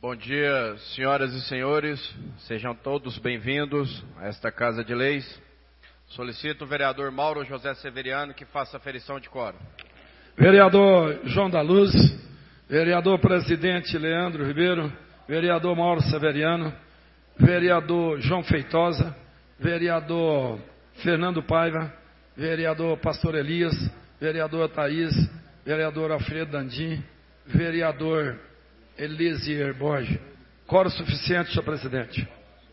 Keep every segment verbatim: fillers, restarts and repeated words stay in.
Bom dia, senhoras e senhores, sejam todos bem-vindos a esta Casa de Leis. Solicito o vereador Mauro José Severiano que faça a aferição de quórum. Vereador João da Luz, vereador presidente Leandro Ribeiro, vereador Mauro Severiano, vereador João Feitosa, vereador Fernando Paiva, vereador Pastor Elias, vereador Thaís, vereador Alfredo Dandim, vereador Elisier Borges. Quórum suficiente, senhor presidente.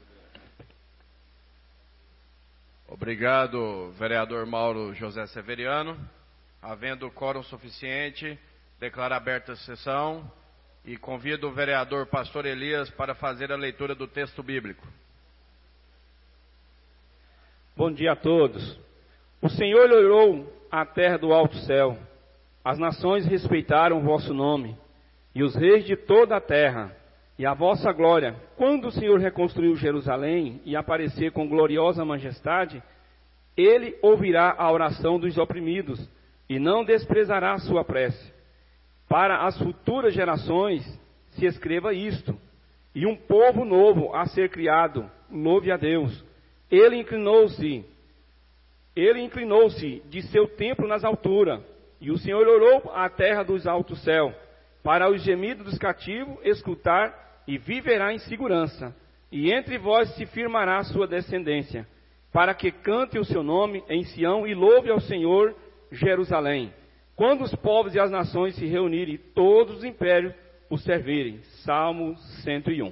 Obrigado, vereador Mauro José Severiano. Havendo quórum suficiente, declaro aberta a sessão e convido o vereador Pastor Elias para fazer a leitura do texto bíblico. Bom dia a todos. O Senhor olhou a terra do alto céu. As nações respeitaram o vosso nome, e os reis de toda a terra, e a vossa glória. Quando o Senhor reconstruiu Jerusalém e aparecer com gloriosa majestade, ele ouvirá a oração dos oprimidos, e não desprezará a sua prece. Para as futuras gerações se escreva isto: e um povo novo a ser criado, louve a Deus. Ele inclinou-se, ele inclinou-se de seu templo nas alturas, e o Senhor olhou a terra dos altos céus, para os gemidos dos cativos escutar, e viverá em segurança, e entre vós se firmará a sua descendência, para que cante o seu nome em Sião e louve ao Senhor Jerusalém. Quando os povos e as nações se reunirem, todos os impérios o servirem. Salmo cento e um.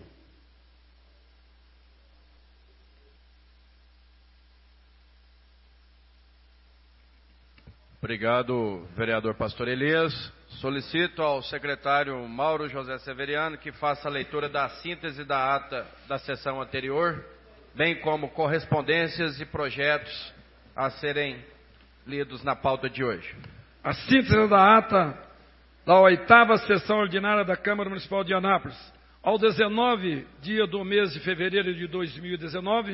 Obrigado, vereador Pastor Elias. Solicito ao secretário Mauro José Severiano que faça a leitura da síntese da ata da sessão anterior, bem como correspondências e projetos a serem lidos na pauta de hoje. A síntese da ata da oitava sessão ordinária da Câmara Municipal de Anápolis, ao dezenove dia do mês de fevereiro de dois mil e dezenove,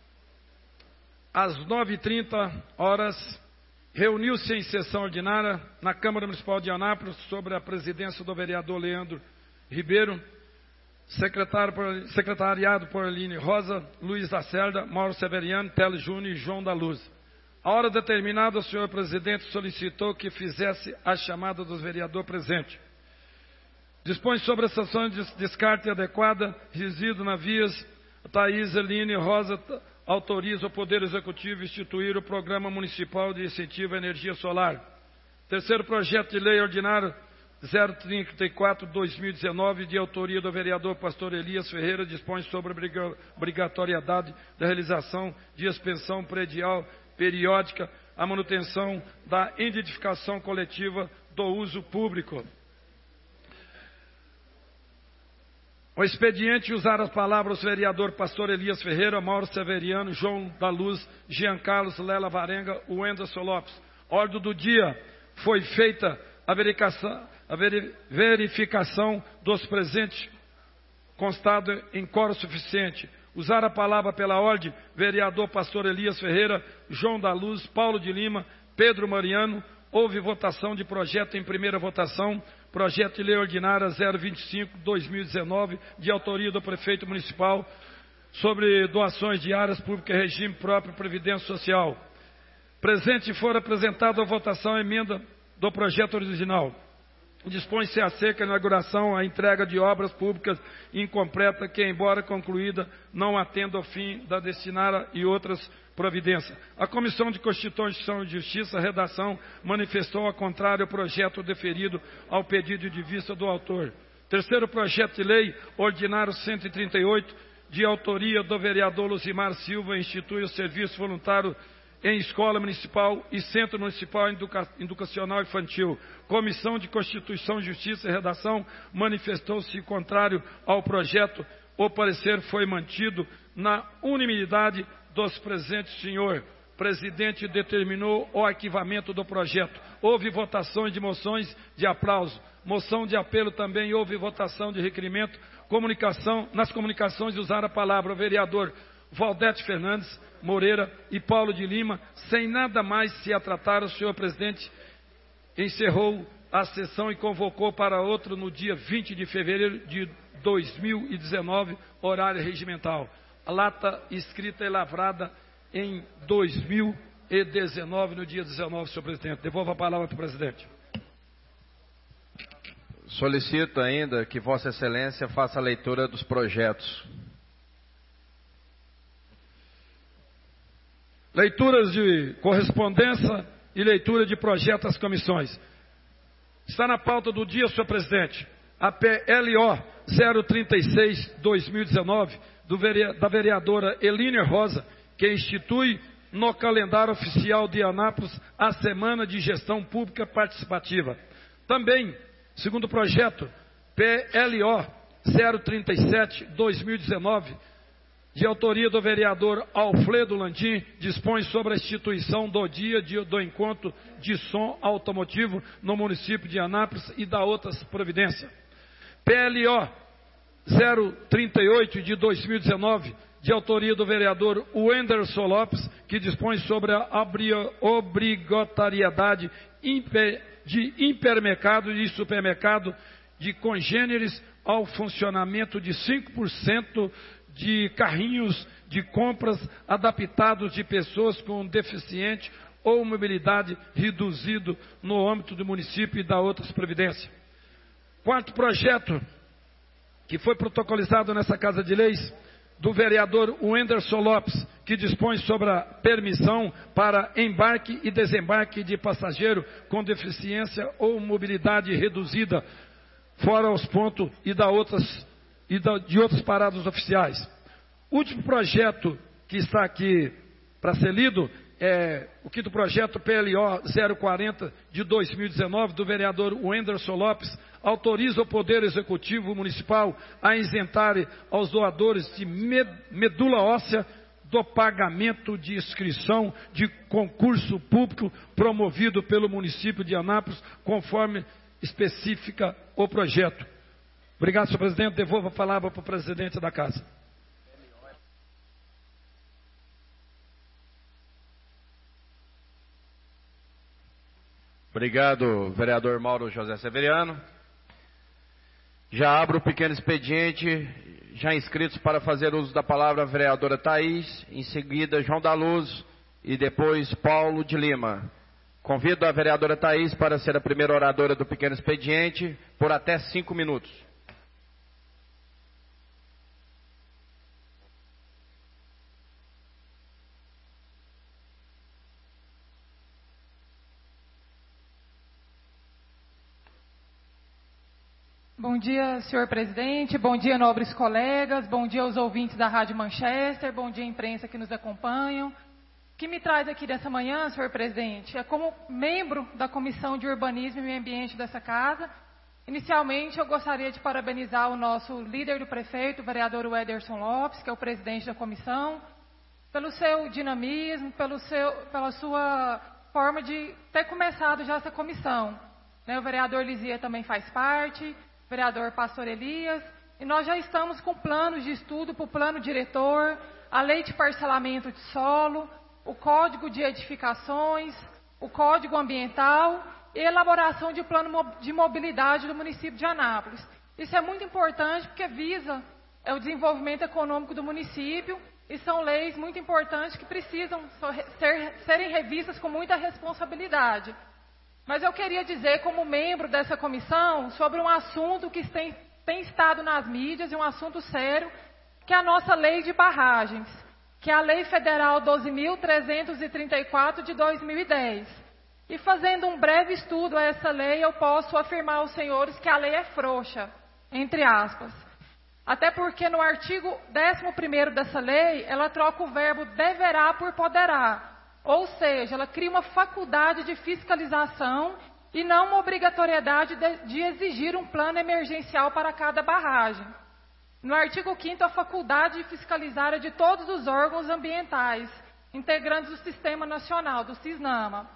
às nove e trinta horas, reuniu-se em sessão ordinária na Câmara Municipal de Anápolis, sobre a presidência do vereador Leandro Ribeiro, por, secretariado por Aline Rosa, Luiz Lacerda, Mauro Severiano, Teles Júnior e João da Luz. A hora determinada, o senhor presidente solicitou que fizesse a chamada dos vereadores presentes. Dispõe sobre a sessão de descarte adequada, resíduo na vias, Thaís, Aline Rosa, autoriza o Poder Executivo instituir o Programa Municipal de Incentivo à Energia Solar. Terceiro projeto de lei ordinário zero trinta e quatro barra dois mil e dezenove, de autoria do vereador Pastor Elias Ferreira, dispõe sobre a obrigatoriedade da realização de expensão predial periódica, a manutenção da edificação coletiva do uso público. O expediente usar as palavras do vereador Pastor Elias Ferreira, Mauro Severiano, João da Luz, Jean Carlos, Lela Varenga, Wenderson Lopes. Ordem do dia: foi feita a verificação, a verificação dos presentes, constado em quórum suficiente. Usar a palavra pela ordem, vereador Pastor Elias Ferreira, João da Luz, Paulo de Lima, Pedro Mariano. Houve votação de projeto em primeira votação, projeto de lei ordinária zero vinte e cinco barra dois mil e dezenove, de autoria do prefeito municipal, sobre doações de áreas públicas e regime próprio previdência social. Presente for apresentada a votação a emenda do projeto original. Dispõe-se acerca da inauguração, a entrega de obras públicas incompleta que, embora concluída, não atenda ao fim da destinada e outras providências. A Comissão de Constituição e Justiça, redação, manifestou ao contrário o projeto deferido ao pedido de vista do autor. Terceiro projeto de lei ordinário cento e trinta e oito, de autoria do vereador Luzimar Silva, institui o serviço voluntário em Escola Municipal e Centro Municipal Educa Educacional Infantil. Comissão de Constituição, Justiça e Redação manifestou-se contrário ao projeto. O parecer foi mantido na unanimidade dos presentes. Senhor presidente determinou o arquivamento do projeto. Houve votações de moções de aplauso. Moção de apelo também houve votação de requerimento. Comunicação, nas comunicações usaram a palavra o vereador Valdete Fernandes Moreira e Paulo de Lima. Sem nada mais se a tratar, o senhor presidente encerrou a sessão e convocou para outro no dia vinte de fevereiro de dois mil e dezenove, horário regimental. A lata escrita e lavrada em dois mil e dezenove, no dia dezenove, senhor presidente. Devolvo a palavra para o presidente. Solicito ainda que Vossa Excelência faça a leitura dos projetos. Leituras de correspondência e leitura de projetos às comissões. Está na pauta do dia, senhor presidente, a P L O zero trinta e seis barra dois mil e dezenove, do verea, da vereadora Elínia Rosa, que institui no calendário oficial de Anápolis a Semana de Gestão Pública Participativa. Também, segundo o projeto, P L O zero trinta e sete barra dois mil e dezenove, de autoria do vereador Alfredo Landim, dispõe sobre a instituição do dia de, do encontro de som automotivo no município de Anápolis e da outras providências. P L O zero trinta e oito de dois mil e dezenove, de autoria do vereador Wenderson Lopes, que dispõe sobre a obrigatoriedade de hipermercado e supermercado de congêneres ao funcionamento de cinco por cento de carrinhos de compras adaptados de pessoas com deficiente ou mobilidade reduzido no âmbito do município e da outras providências. Quarto projeto, que foi protocolizado nessa Casa de Leis, do vereador Wenderson Lopes, que dispõe sobre a permissão para embarque e desembarque de passageiro com deficiência ou mobilidade reduzida, fora os pontos e, da outras, e da, de outras paradas oficiais. Último projeto que está aqui para ser lido é o quinto projeto P L O zero quarenta de dois mil e dezenove, do vereador Wenderson Lopes, autoriza o Poder Executivo Municipal a isentar aos doadores de medula óssea do pagamento de inscrição de concurso público promovido pelo município de Anápolis, conforme especifica o projeto. Obrigado, senhor presidente. Devolvo a palavra para o presidente da Casa. Obrigado, vereador Mauro José Severiano. Já abro o pequeno expediente, já inscritos para fazer uso da palavra a vereadora Thaís, em seguida João da Luz e depois Paulo de Lima. Convido a vereadora Thaís para ser a primeira oradora do pequeno expediente por até cinco minutos. Bom dia, senhor presidente, bom dia, nobres colegas, bom dia aos ouvintes da Rádio Manchester, bom dia, imprensa que nos acompanham. O que me traz aqui dessa manhã, senhor presidente, é como membro da Comissão de Urbanismo e Meio Ambiente dessa casa. Inicialmente, eu gostaria de parabenizar o nosso líder do prefeito, o vereador Wenderson Lopes, que é o presidente da comissão, pelo seu dinamismo, pelo seu, pela sua forma de ter começado já essa comissão. O vereador Lizia também faz parte, vereador Pastor Elias, e nós já estamos com planos de estudo para o plano diretor, a lei de parcelamento de solo, o código de edificações, o código ambiental e elaboração de plano de mobilidade do município de Anápolis. Isso é muito importante porque visa é o desenvolvimento econômico do município e são leis muito importantes que precisam ser, serem revistas com muita responsabilidade. Mas eu queria dizer, como membro dessa comissão, sobre um assunto que tem, tem estado nas mídias, e um assunto sério, que é a nossa lei de barragens, que é a Lei Federal doze mil trezentos e trinta e quatro de dois mil e dez. E fazendo um breve estudo a essa lei, eu posso afirmar aos senhores que a lei é frouxa, entre aspas. Até porque no artigo décimo primeiro dessa lei, ela troca o verbo deverá por poderá. Ou seja, ela cria uma faculdade de fiscalização e não uma obrigatoriedade de, de exigir um plano emergencial para cada barragem. No artigo quinto, a faculdade de fiscalizar é de todos os órgãos ambientais, integrantes do Sistema Nacional, do SISNAMA.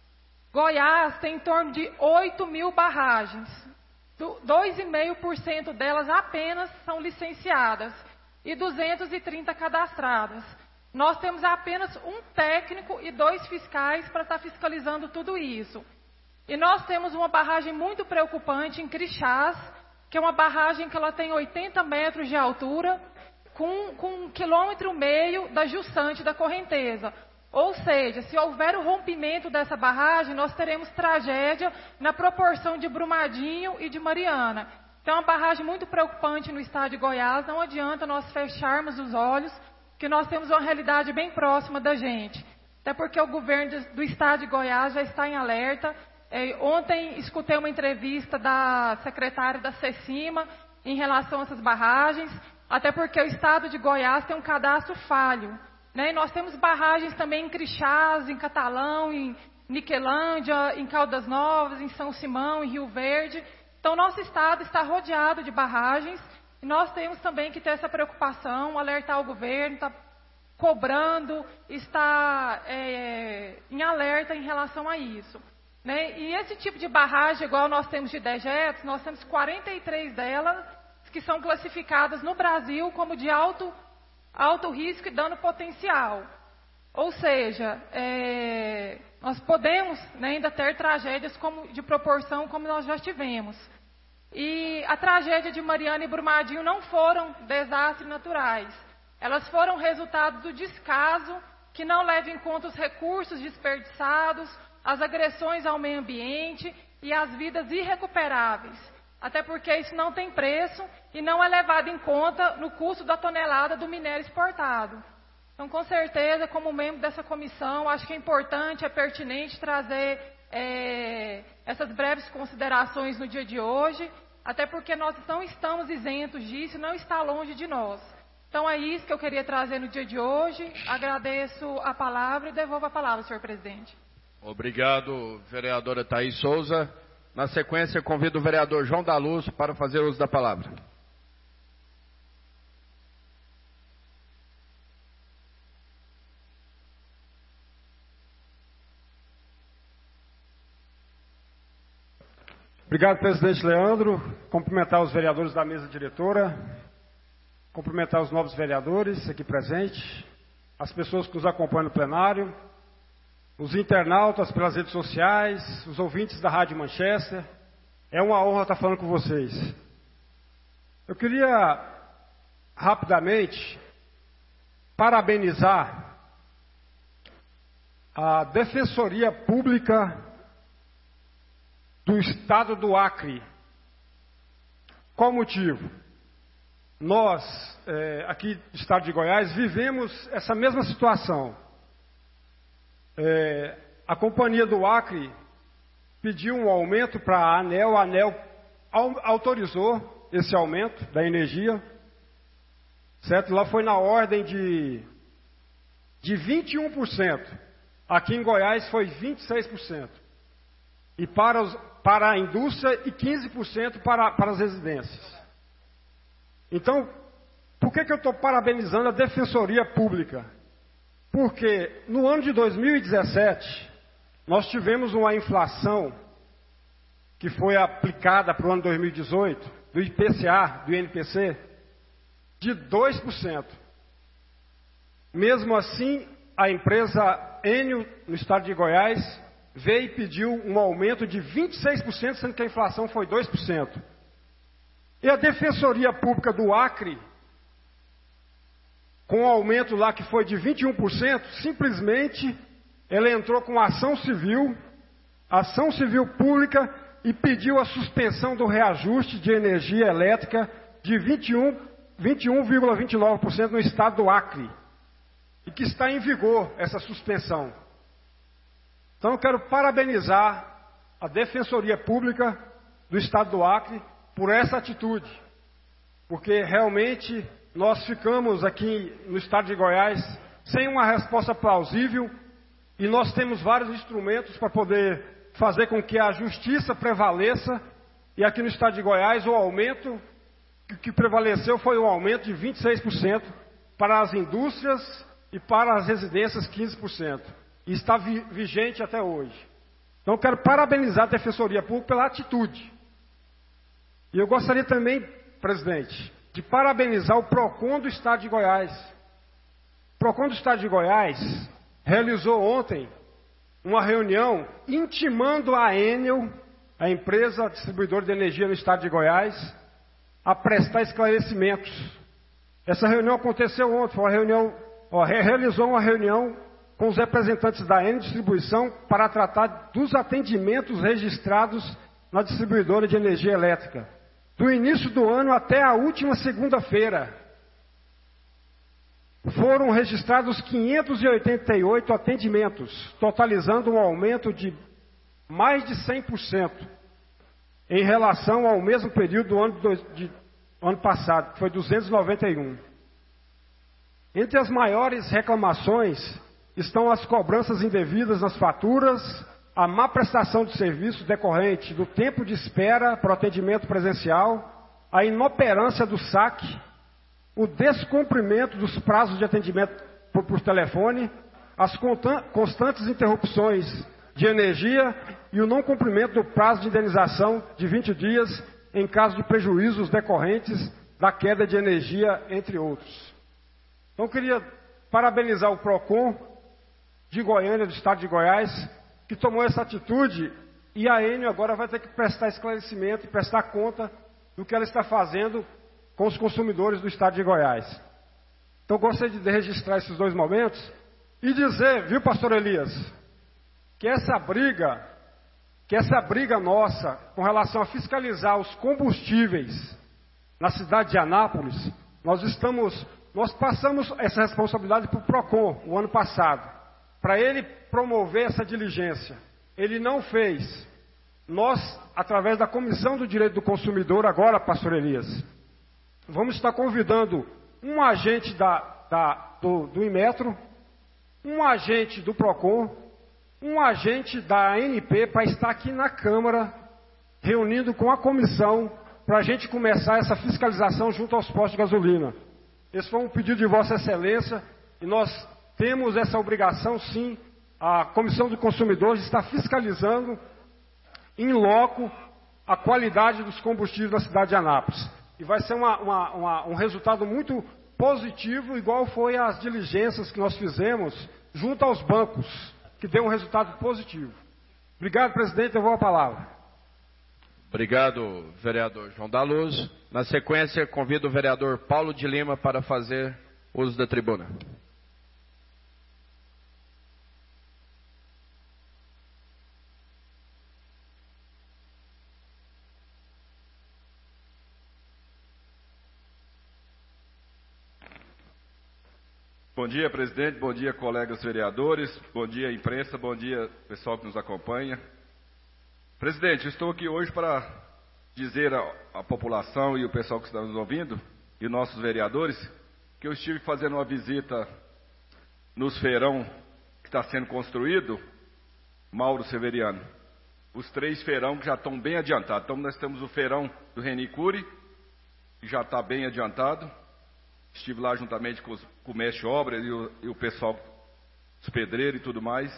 Goiás tem em torno de oito mil barragens. dois vírgula cinco por cento delas apenas são licenciadas e duzentas e trinta cadastradas. Nós temos apenas um técnico e dois fiscais para estar fiscalizando tudo isso. E nós temos uma barragem muito preocupante em Crixás, que é uma barragem que ela tem oitenta metros de altura, com, com um quilômetro e meio da justante da correnteza. Ou seja, se houver o rompimento dessa barragem, nós teremos tragédia na proporção de Brumadinho e de Mariana. Então, é uma barragem muito preocupante no estado de Goiás. Não adianta nós fecharmos os olhos, que nós temos uma realidade bem próxima da gente. Até porque o governo do estado de Goiás já está em alerta. É, ontem escutei uma entrevista da secretária da CECIMA em relação a essas barragens, até porque o estado de Goiás tem um cadastro falho. Né? E nós temos barragens também em Crixás, em Catalão, em Niquelândia, em Caldas Novas, em São Simão, em Rio Verde. Então, nosso estado está rodeado de barragens e nós temos também que ter essa preocupação, alertar o governo, está cobrando, está é, em alerta em relação a isso. Né? E esse tipo de barragem, igual nós temos de dejetos, nós temos quarenta e três delas que são classificadas no Brasil como de alto, alto risco e dano potencial. Ou seja, é, nós podemos, né, ainda ter tragédias como, de proporção como nós já tivemos. E a tragédia de Mariana e Brumadinho não foram desastres naturais. Elas foram resultado do descaso que não leva em conta os recursos desperdiçados, as agressões ao meio ambiente e as vidas irrecuperáveis. Até porque isso não tem preço e não é levado em conta no custo da tonelada do minério exportado. Então, com certeza, como membro dessa comissão, acho que é importante, é pertinente trazer é, essas breves considerações no dia de hoje, até porque nós não estamos isentos disso, não está longe de nós. Então, é isso que eu queria trazer no dia de hoje. Agradeço a palavra e devolvo a palavra, senhor presidente. Obrigado, vereadora Thaís Souza. Na sequência, convido o vereador João da Luz para fazer uso da palavra. Obrigado, presidente Leandro. Cumprimentar os vereadores da mesa diretora, cumprimentar os novos vereadores aqui presentes, as pessoas que nos acompanham no plenário, os internautas pelas redes sociais, os ouvintes da Rádio Manchester. É uma honra estar falando com vocês. Eu queria, rapidamente, parabenizar a Defensoria Pública do Estado do Acre. Qual o motivo? Nós, é, aqui do Estado de Goiás, vivemos essa mesma situação. É, a Companhia do Acre pediu um aumento para a ANEEL, a ANEEL autorizou esse aumento da energia, certo? Lá foi na ordem de, de vinte e um por cento. Aqui em Goiás foi vinte e seis por cento. E para, os, para a indústria e quinze por cento para, para as residências. Então, por que, que eu estou parabenizando a Defensoria Pública? Porque no ano de dois mil e dezessete, nós tivemos uma inflação que foi aplicada para o ano dois mil e dezoito, do I P C A, do I N P C, de dois por cento. Mesmo assim, a empresa Enel, no estado de Goiás, veio e pediu um aumento de vinte e seis por cento, sendo que a inflação foi dois por cento. E a Defensoria Pública do Acre, com o aumento lá que foi de vinte e um por cento, simplesmente ela entrou com ação civil, ação civil pública, e pediu a suspensão do reajuste de energia elétrica de vinte e um vírgula vinte e nove por cento no estado do Acre, e que está em vigor essa suspensão. Então eu quero parabenizar a Defensoria Pública do Estado do Acre por essa atitude, porque realmente nós ficamos aqui no Estado de Goiás sem uma resposta plausível e nós temos vários instrumentos para poder fazer com que a justiça prevaleça, e aqui no Estado de Goiás o aumento que prevaleceu foi um aumento de vinte e seis por cento para as indústrias e para as residências quinze por cento. E está vi, vigente até hoje. Então eu quero parabenizar a Defensoria Pública pela atitude. E eu gostaria também, presidente, de parabenizar o PROCON do Estado de Goiás. O PROCON do Estado de Goiás realizou ontem uma reunião intimando a Enel, a empresa distribuidora de energia no estado de Goiás, a prestar esclarecimentos. Essa reunião aconteceu ontem, foi uma reunião, ó, realizou uma reunião com os representantes da Enel Distribuição para tratar dos atendimentos registrados na distribuidora de energia elétrica, do início do ano até a última segunda-feira. Foram registrados quinhentos e oitenta e oito atendimentos, totalizando um aumento de mais de cem por cento em relação ao mesmo período do ano, de, de, ano passado, que foi duzentos e noventa e um. Entre as maiores reclamações estão as cobranças indevidas nas faturas, a má prestação de serviço decorrente do tempo de espera para o atendimento presencial, a inoperância do saque, o descumprimento dos prazos de atendimento por, por telefone, as constantes interrupções de energia e o não cumprimento do prazo de indenização de vinte dias em caso de prejuízos decorrentes da queda de energia, entre outros. Então, eu queria parabenizar o PROCON de Goiânia, do estado de Goiás, que tomou essa atitude, e a Enel agora vai ter que prestar esclarecimento e prestar conta do que ela está fazendo com os consumidores do estado de Goiás. Então, eu gostaria de registrar esses dois momentos e dizer, viu, pastor Elias, que essa briga, que essa briga nossa com relação a fiscalizar os combustíveis na cidade de Anápolis, nós estamos, nós passamos essa responsabilidade para o PROCON o ano passado, para ele promover essa diligência. Ele não fez. Nós, através da Comissão do Direito do Consumidor, agora, pastor Elias, vamos estar convidando um agente da, da, do, do Inmetro, um agente do PROCON, um agente da A N P para estar aqui na Câmara, reunindo com a comissão, para a gente começar essa fiscalização junto aos postos de gasolina. Esse foi um pedido de Vossa Excelência, e nós temos essa obrigação, sim. A Comissão do Consumidor está fiscalizando em loco a qualidade dos combustíveis da cidade de Anápolis. E vai ser uma, uma, uma, um resultado muito positivo, igual foi as diligências que nós fizemos junto aos bancos, que deu um resultado positivo. Obrigado, presidente, eu vou à palavra. Obrigado, vereador João da Luz. Na sequência, convido o vereador Paulo de Lima para fazer uso da tribuna. Bom dia, presidente, bom dia, colegas vereadores, bom dia, imprensa, bom dia, pessoal que nos acompanha. Presidente, estou aqui hoje para dizer à população e o pessoal que está nos ouvindo, e nossos vereadores, que eu estive fazendo uma visita nos feirão que está sendo construído, Mauro Severiano. Os três feirão que já estão bem adiantados. Então, nós temos o feirão do Renicuri, que já está bem adiantado. Estive lá juntamente com, os, com o mestre de obra e o, e o pessoal, os pedreiros e tudo mais.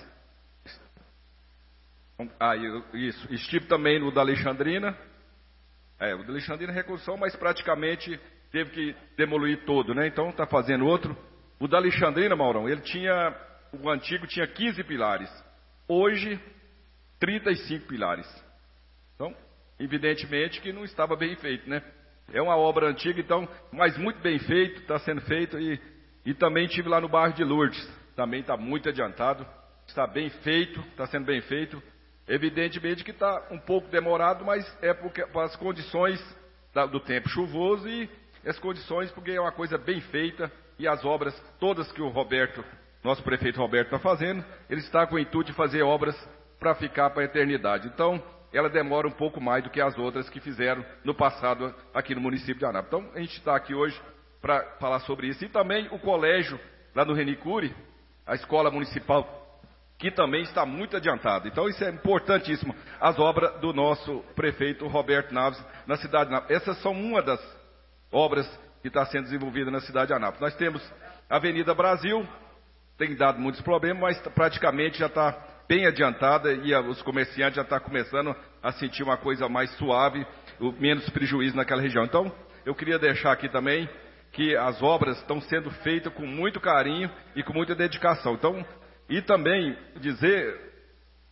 Ah, isso. Estive também no da Alexandrina. É, o da Alexandrina é reconstrução, mas praticamente teve que demolir todo, né? Então está fazendo outro. O da Alexandrina, Maurão, ele tinha, o antigo tinha quinze pilares. Hoje, trinta e cinco pilares. Então, evidentemente que não estava bem feito, né? É uma obra antiga, então, mas muito bem feito, está sendo feito. E, e também estive lá no bairro de Lourdes, também está muito adiantado, está bem feito, está sendo bem feito. Evidentemente que está um pouco demorado, mas é porque as condições da, do tempo chuvoso e as condições, porque é uma coisa bem feita, e as obras todas que o Roberto, nosso prefeito Roberto está fazendo, ele está com o intuito de fazer obras para ficar para a eternidade. Então, ela demora um pouco mais do que as outras que fizeram no passado aqui no município de Anápolis. Então, a gente está aqui hoje para falar sobre isso. E também o colégio lá no Renicuri, a escola municipal, que também está muito adiantada. Então, isso é importantíssimo, as obras do nosso prefeito Roberto Naves na cidade de Anápolis. Essas são uma das obras que está sendo desenvolvida na cidade de Anápolis. Nós temos a Avenida Brasil, tem dado muitos problemas, mas praticamente já está bem adiantada e os comerciantes já estão começando a sentir uma coisa mais suave, menos prejuízo naquela região. Então, eu queria deixar aqui também que as obras estão sendo feitas com muito carinho e com muita dedicação. Então, e também dizer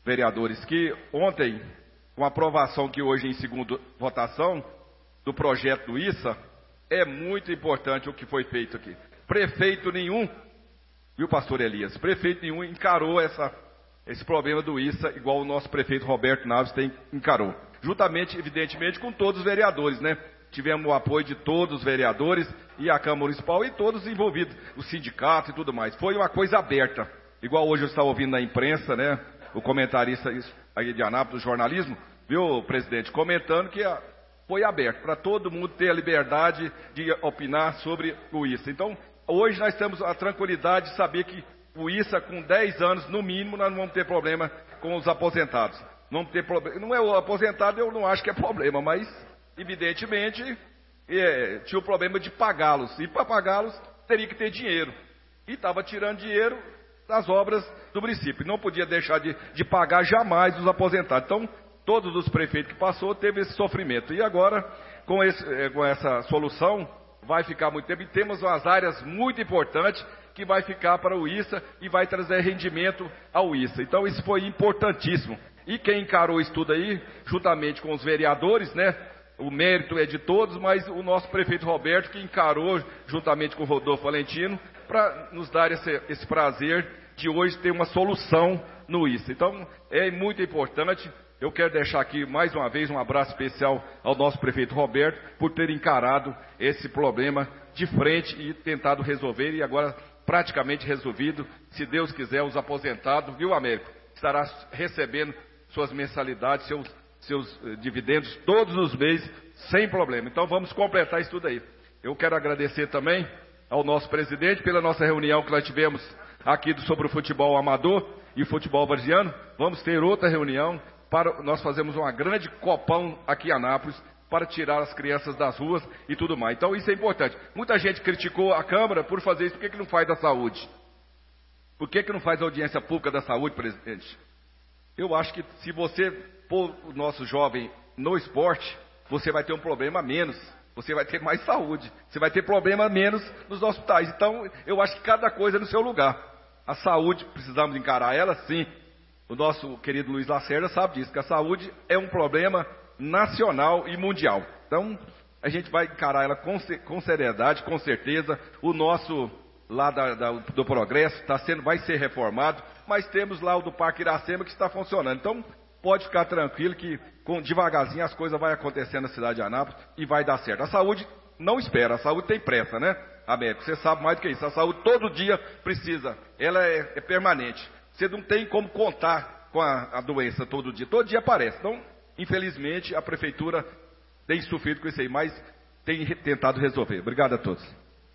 vereadores, que ontem, com a aprovação que hoje em segunda votação do projeto do I S A, é muito importante o que foi feito aqui. Prefeito nenhum, viu, pastor Elias? Prefeito nenhum encarou essa, esse problema do I S A, igual o nosso prefeito Roberto Naves tem, encarou. Juntamente, evidentemente, com todos os vereadores, né? Tivemos o apoio de todos os vereadores e a Câmara Municipal e todos envolvidos, o sindicato e tudo mais. Foi uma coisa aberta. Igual hoje eu estava ouvindo na imprensa, né? O comentarista aí de Anápolis, do jornalismo, viu, presidente, comentando que foi aberto para todo mundo ter a liberdade de opinar sobre o I S A. Então, hoje nós temos a tranquilidade de saber que o I S A, com dez anos, no mínimo, nós não vamos ter problema com os aposentados. Não vamos ter problema. Não é o aposentado, eu não acho que é problema, mas, evidentemente, é, tinha o problema de pagá-los. E para pagá-los, teria que ter dinheiro. E estava tirando dinheiro das obras do município. Não podia deixar de, de pagar jamais os aposentados. Então, todos os prefeitos que passou teve esse sofrimento. E agora, com, esse, com essa solução, vai ficar muito tempo. E temos umas áreas muito importantes que vai ficar para o I S A e vai trazer rendimento ao I S A. Então, isso foi importantíssimo. E quem encarou isso tudo aí, juntamente com os vereadores, né? O mérito é de todos, mas o nosso prefeito Roberto, que encarou, juntamente com o Rodolfo Valentino, para nos dar esse, esse prazer de hoje ter uma solução no I S A. Então, é muito importante. Eu quero deixar aqui, mais uma vez, um abraço especial ao nosso prefeito Roberto, por ter encarado esse problema de frente e tentado resolver, e agora praticamente resolvido. Se Deus quiser, os aposentados, viu, Américo, estará recebendo suas mensalidades, seus, seus eh, dividendos todos os meses, sem problema. Então vamos completar isso tudo aí. Eu quero agradecer também ao nosso presidente pela nossa reunião que nós tivemos aqui sobre o futebol amador e o futebol varziano. Vamos ter outra reunião para nós fazermos uma grande copão aqui em Anápolis para tirar as crianças das ruas e tudo mais. Então isso é importante. Muita gente criticou a Câmara por fazer isso. Por que que não faz da saúde? Por que que não faz audiência pública da saúde, presidente? Eu acho que se você pôr o nosso jovem no esporte, você vai ter um problema menos. Você vai ter mais saúde. Você vai ter problema menos nos hospitais. Então, eu acho que cada coisa é no seu lugar. A saúde, precisamos encarar ela, sim. O nosso querido Luiz Lacerda sabe disso, que a saúde é um problema nacional e mundial. Então, a gente vai encarar ela com, com seriedade, com certeza. O nosso lá da, da, do Progresso tá sendo, vai ser reformado, mas temos lá o do Parque Iracema que está funcionando. Então, pode ficar tranquilo que com, devagarzinho as coisas vão acontecendo na cidade de Anápolis e vai dar certo. A saúde não espera, a saúde tem pressa, né, Américo? Você sabe mais do que isso. A saúde todo dia precisa, ela é, é permanente. Você não tem como contar com a, a doença todo dia, todo dia aparece. Então, infelizmente, a prefeitura tem sofrido com isso aí, mas tem tentado resolver. Obrigado a todos.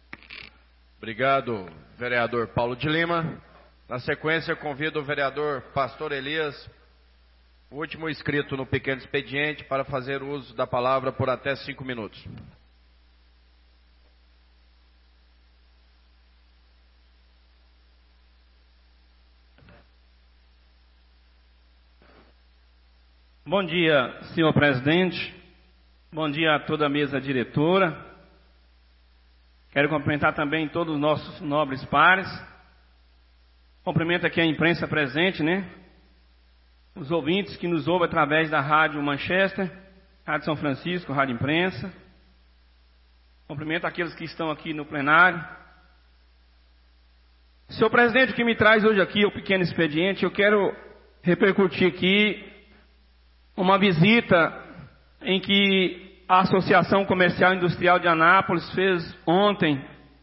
Obrigado, vereador Paulo de Lima. Na sequência, convido o vereador Pastor Elias, o último inscrito no pequeno expediente, para fazer uso da palavra por até cinco minutos. Bom dia, senhor presidente. Bom dia a toda a mesa diretora. Quero cumprimentar também todos os nossos nobres pares. Cumprimento aqui a imprensa presente, né? Os ouvintes que nos ouvem através da Rádio Manchester, Rádio São Francisco, Rádio Imprensa. Cumprimento aqueles que estão aqui no plenário. Senhor presidente, o que me traz hoje aqui o pequeno expediente, eu quero repercutir aqui uma visita em que a Associação Comercial e Industrial de Anápolis fez ontem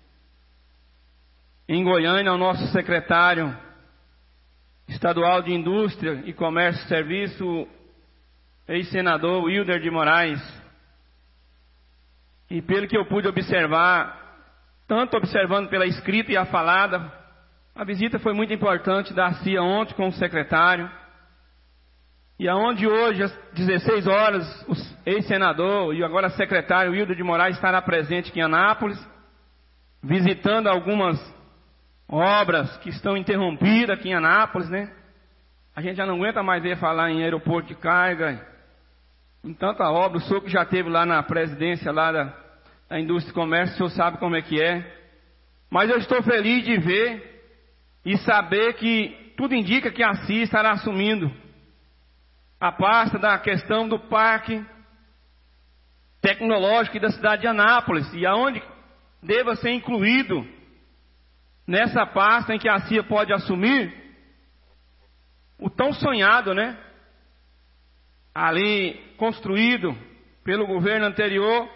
em Goiânia ao nosso secretário estadual de Indústria e Comércio e Serviço, ex-senador Wilder de Moraes. E pelo que eu pude observar, tanto observando pela escrita e a falada, a visita foi muito importante da C I A ontem com o secretário. E aonde hoje, às dezesseis horas, o ex-senador e agora secretário Wilder de Moraes estará presente aqui em Anápolis, visitando algumas obras que estão interrompidas aqui em Anápolis, né? A gente já não aguenta mais ver falar em aeroporto de carga, em tanta obra. O senhor que já esteve lá na presidência lá da, da Indústria e Comércio, o senhor sabe como é que é. Mas eu estou feliz de ver e saber que tudo indica que a C I A estará assumindo a pasta da questão do parque tecnológico da cidade de Anápolis, e aonde deva ser incluído nessa pasta em que a C I A pode assumir o tão sonhado, né? Ali construído pelo governo anterior,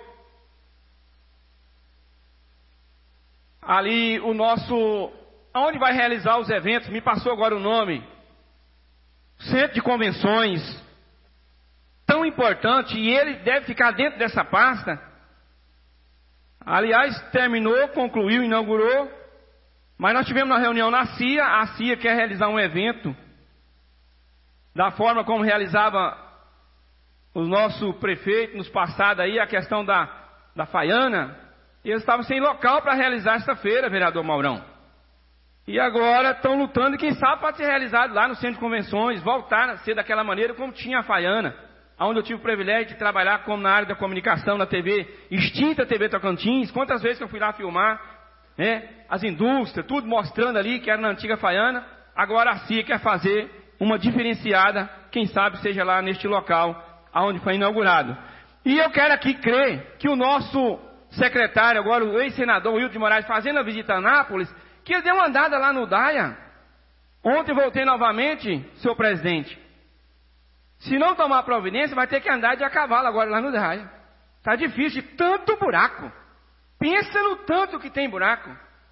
ali o nosso, aonde vai realizar os eventos, me passou agora o nome, centro de convenções, tão importante, e ele deve ficar dentro dessa pasta. Aliás, terminou, concluiu, inaugurou, mas nós tivemos uma reunião na C I A, a C I A quer realizar um evento, da forma como realizava o nosso prefeito nos passados aí, a questão da, da Faiana, e eles estavam sem local para realizar esta feira, vereador Maurão. E agora estão lutando, e quem sabe pode ser realizado lá no centro de convenções, voltar a ser daquela maneira como tinha a Faiana, onde eu tive o privilégio de trabalhar como na área da comunicação, na T V, extinta T V Tocantins. Quantas vezes que eu fui lá filmar, né, as indústrias, tudo mostrando ali que era na antiga Faiana. Agora a C I A quer fazer uma diferenciada, quem sabe seja lá neste local onde foi inaugurado. E eu quero aqui crer que o nosso secretário, agora o ex-senador Wilton de Moraes, fazendo a visita a Anápolis, que ele deu uma andada lá no Daia. Ontem voltei novamente, senhor presidente. Se não tomar providência, vai ter que andar de a cavalo agora lá no Daia. Está difícil, de tanto buraco. Pensa no tanto que tem buraco.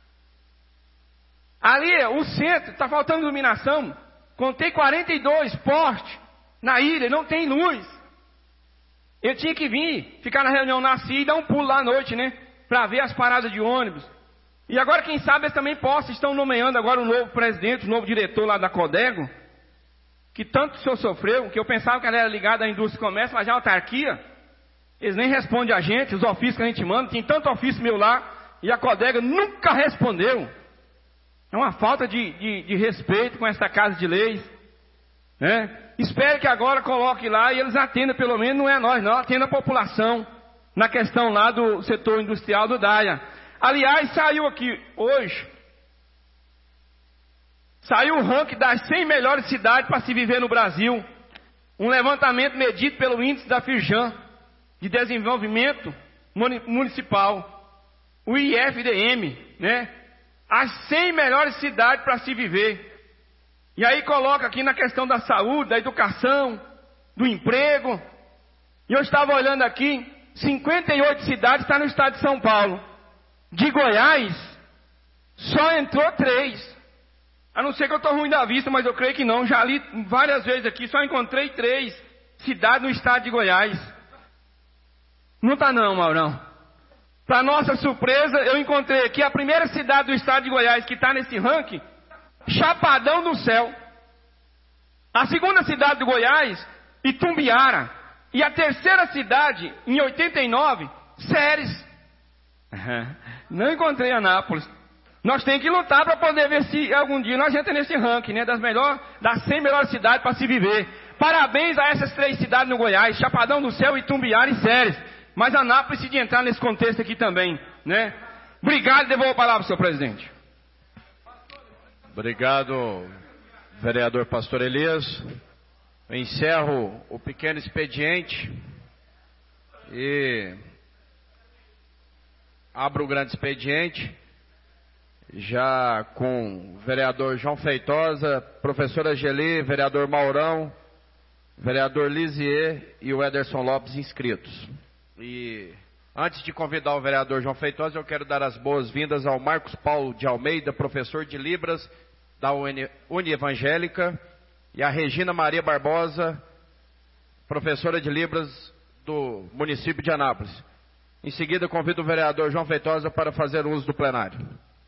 Ali, o centro, está faltando iluminação. Contei quarenta e dois postes na ilha, não tem luz. Eu tinha que vir, ficar na reunião na C I A e dar um pulo lá à noite, né? Para ver as paradas de ônibus. E agora, quem sabe, eles também possam, estão nomeando agora o novo presidente, o novo diretor lá da Codego, que tanto o senhor sofreu, que eu pensava que ela era ligada à indústria e comércio, mas já a autarquia, eles nem respondem a gente, os ofícios que a gente manda, tem tanto ofício meu lá, e a Codega nunca respondeu. É uma falta de, de, de respeito com essa casa de leis, né? Espero que agora coloque lá e eles atendam, pelo menos, não é nós não, atendam a população, na questão lá do setor industrial do Daia. Aliás, saiu aqui hoje, saiu o ranking das cem melhores cidades para se viver no Brasil. Um levantamento medido pelo índice da Firjan, de desenvolvimento municipal, o I F D M, né? As cem melhores cidades para se viver. E aí coloca aqui na questão da saúde, da educação, do emprego. E eu estava olhando aqui, cinquenta e oito cidades estão no estado de São Paulo. De Goiás, só entrou três. A não ser que eu estou ruim da vista, mas eu creio que não. Já li várias vezes aqui, só encontrei três cidades no estado de Goiás. Não está não, Maurão. Para nossa surpresa, eu encontrei aqui a primeira cidade do estado de Goiás que está nesse ranking, Chapadão do Céu. A segunda cidade do Goiás, Itumbiara. E a terceira cidade, em oitenta e nove, Ceres. Não encontrei Anápolis. Nós temos que lutar para poder ver se algum dia nós entramos nesse ranking, né, das, melhor, das cem melhores cidades para se viver. Parabéns a essas três cidades no Goiás, Chapadão do Céu, Itumbiara e Ceres. Mas Anápolis precisa entrar nesse contexto aqui também, né? Obrigado, devolvo a palavra, senhor presidente. Obrigado, vereador Pastor Elias. Eu encerro o pequeno expediente e abro o grande expediente, já com o vereador João Feitosa, professora Geli, vereador Maurão, vereador Lisier e o Ederson Lopes inscritos. E antes de convidar o vereador João Feitosa, eu quero dar as boas-vindas ao Marcos Paulo de Almeida, professor de Libras da Uni, Uni Evangélica, e a Regina Maria Barbosa, professora de Libras do município de Anápolis. Em seguida, convido o vereador João Feitosa para fazer uso do plenário.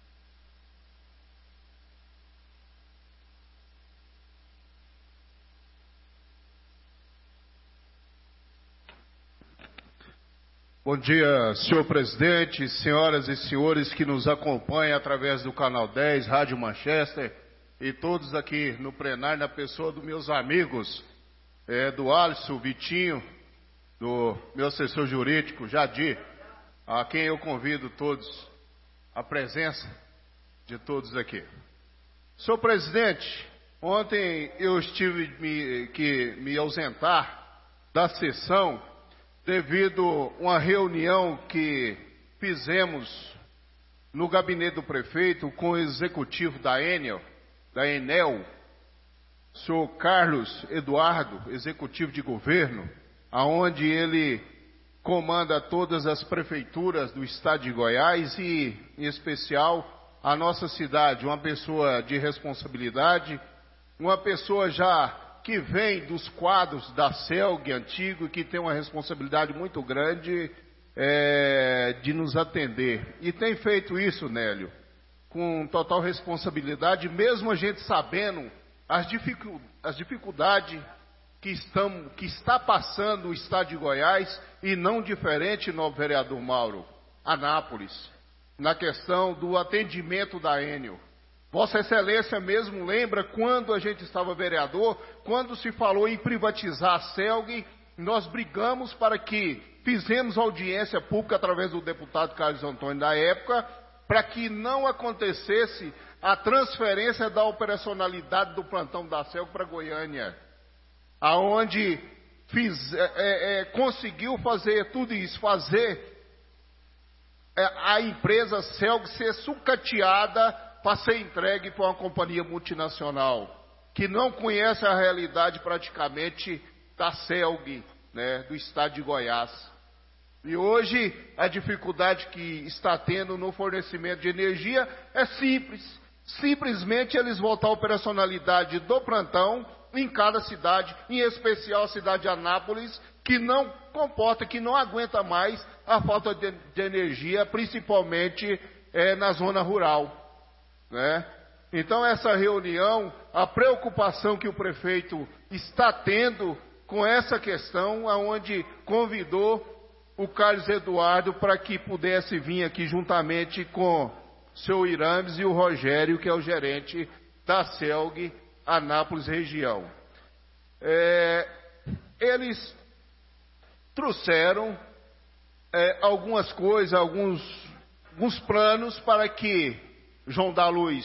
Bom dia, senhor presidente, senhoras e senhores que nos acompanham através do canal dez, Rádio Manchester, e todos aqui no plenário, na pessoa dos meus amigos, é, do Alisson, Vitinho, do meu assessor jurídico, Jadir, a quem eu convido todos, a presença de todos aqui. Senhor presidente, Ontem eu estive me, que me ausentar da sessão devido a uma reunião que fizemos no gabinete do prefeito com o executivo da Enel, da Enel, o senhor Carlos Eduardo, executivo de governo, aonde ele comanda todas as prefeituras do estado de Goiás e, em especial, a nossa cidade, uma pessoa de responsabilidade, uma pessoa já que vem dos quadros da CELG antigo e que tem uma responsabilidade muito grande é, de nos atender. E tem feito isso, Nélio, com total responsabilidade, mesmo a gente sabendo as, dificu as dificuldades que, estamos, que está passando o estado de Goiás, e não diferente, novo vereador Mauro, Anápolis, na questão do atendimento da Enel. Vossa Excelência mesmo lembra quando a gente estava vereador, quando se falou em privatizar a CELG, nós brigamos para que fizemos audiência pública através do deputado Carlos Antônio da época, para que não acontecesse a transferência da operacionalidade do plantão da CELG para Goiânia, aonde fiz, é, é, conseguiu fazer tudo isso, fazer é, a empresa CELG ser sucateada para ser entregue para uma companhia multinacional, que não conhece a realidade praticamente da CELG, né, do estado de Goiás. E hoje a dificuldade que está tendo no fornecimento de energia é simples, simplesmente eles voltar a operacionalidade do plantão em cada cidade, em especial a cidade de Anápolis, que não comporta, que não aguenta mais a falta de, de energia, principalmente é, na zona rural, né? Então essa reunião, a preocupação que o prefeito está tendo com essa questão, aonde convidou o Carlos Eduardo para que pudesse vir aqui juntamente com o seu Irames e o Rogério, que é o gerente da CELG Anápolis região. É, eles trouxeram é, algumas coisas, alguns, alguns planos para que João da Luz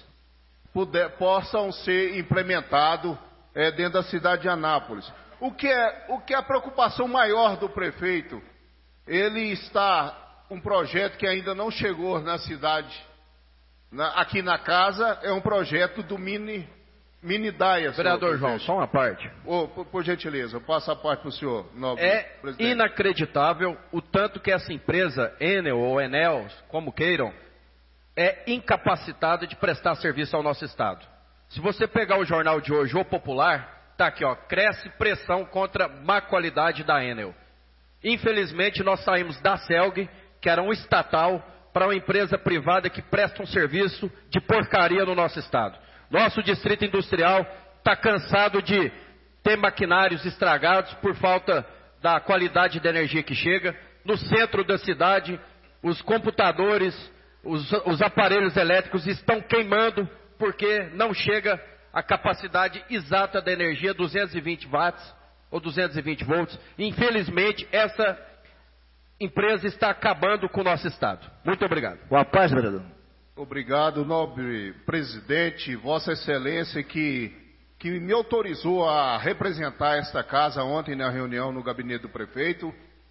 puder, possam ser implementados é, dentro da cidade de Anápolis. O que, é, o que é a preocupação maior do prefeito? Ele está um projeto que ainda não chegou na cidade, na, aqui na casa, é um projeto do Mini Mini Daia. Vereador João, só uma parte. Oh, por, por gentileza, eu passo a parte para o senhor, nobre É presidente. Inacreditável o tanto que essa empresa, Enel ou Enel, como queiram, é incapacitada de prestar serviço ao nosso estado. Se você pegar o jornal de hoje, O Popular, está aqui, ó, cresce pressão contra má qualidade da Enel. Infelizmente, nós saímos da CELG, que era um estatal, para uma empresa privada que presta um serviço de porcaria no nosso estado. Nosso distrito industrial está cansado de ter maquinários estragados por falta da qualidade da energia que chega. No centro da cidade, os computadores, os, os aparelhos elétricos estão queimando porque não chega a capacidade exata da energia, duzentos e vinte watts ou duzentos e vinte volts. Infelizmente, essa empresa está acabando com o nosso estado. Muito obrigado. Boa paz, vereador. Obrigado, nobre presidente, Vossa Excelência, que, que me autorizou a representar esta casa ontem na reunião no gabinete do prefeito.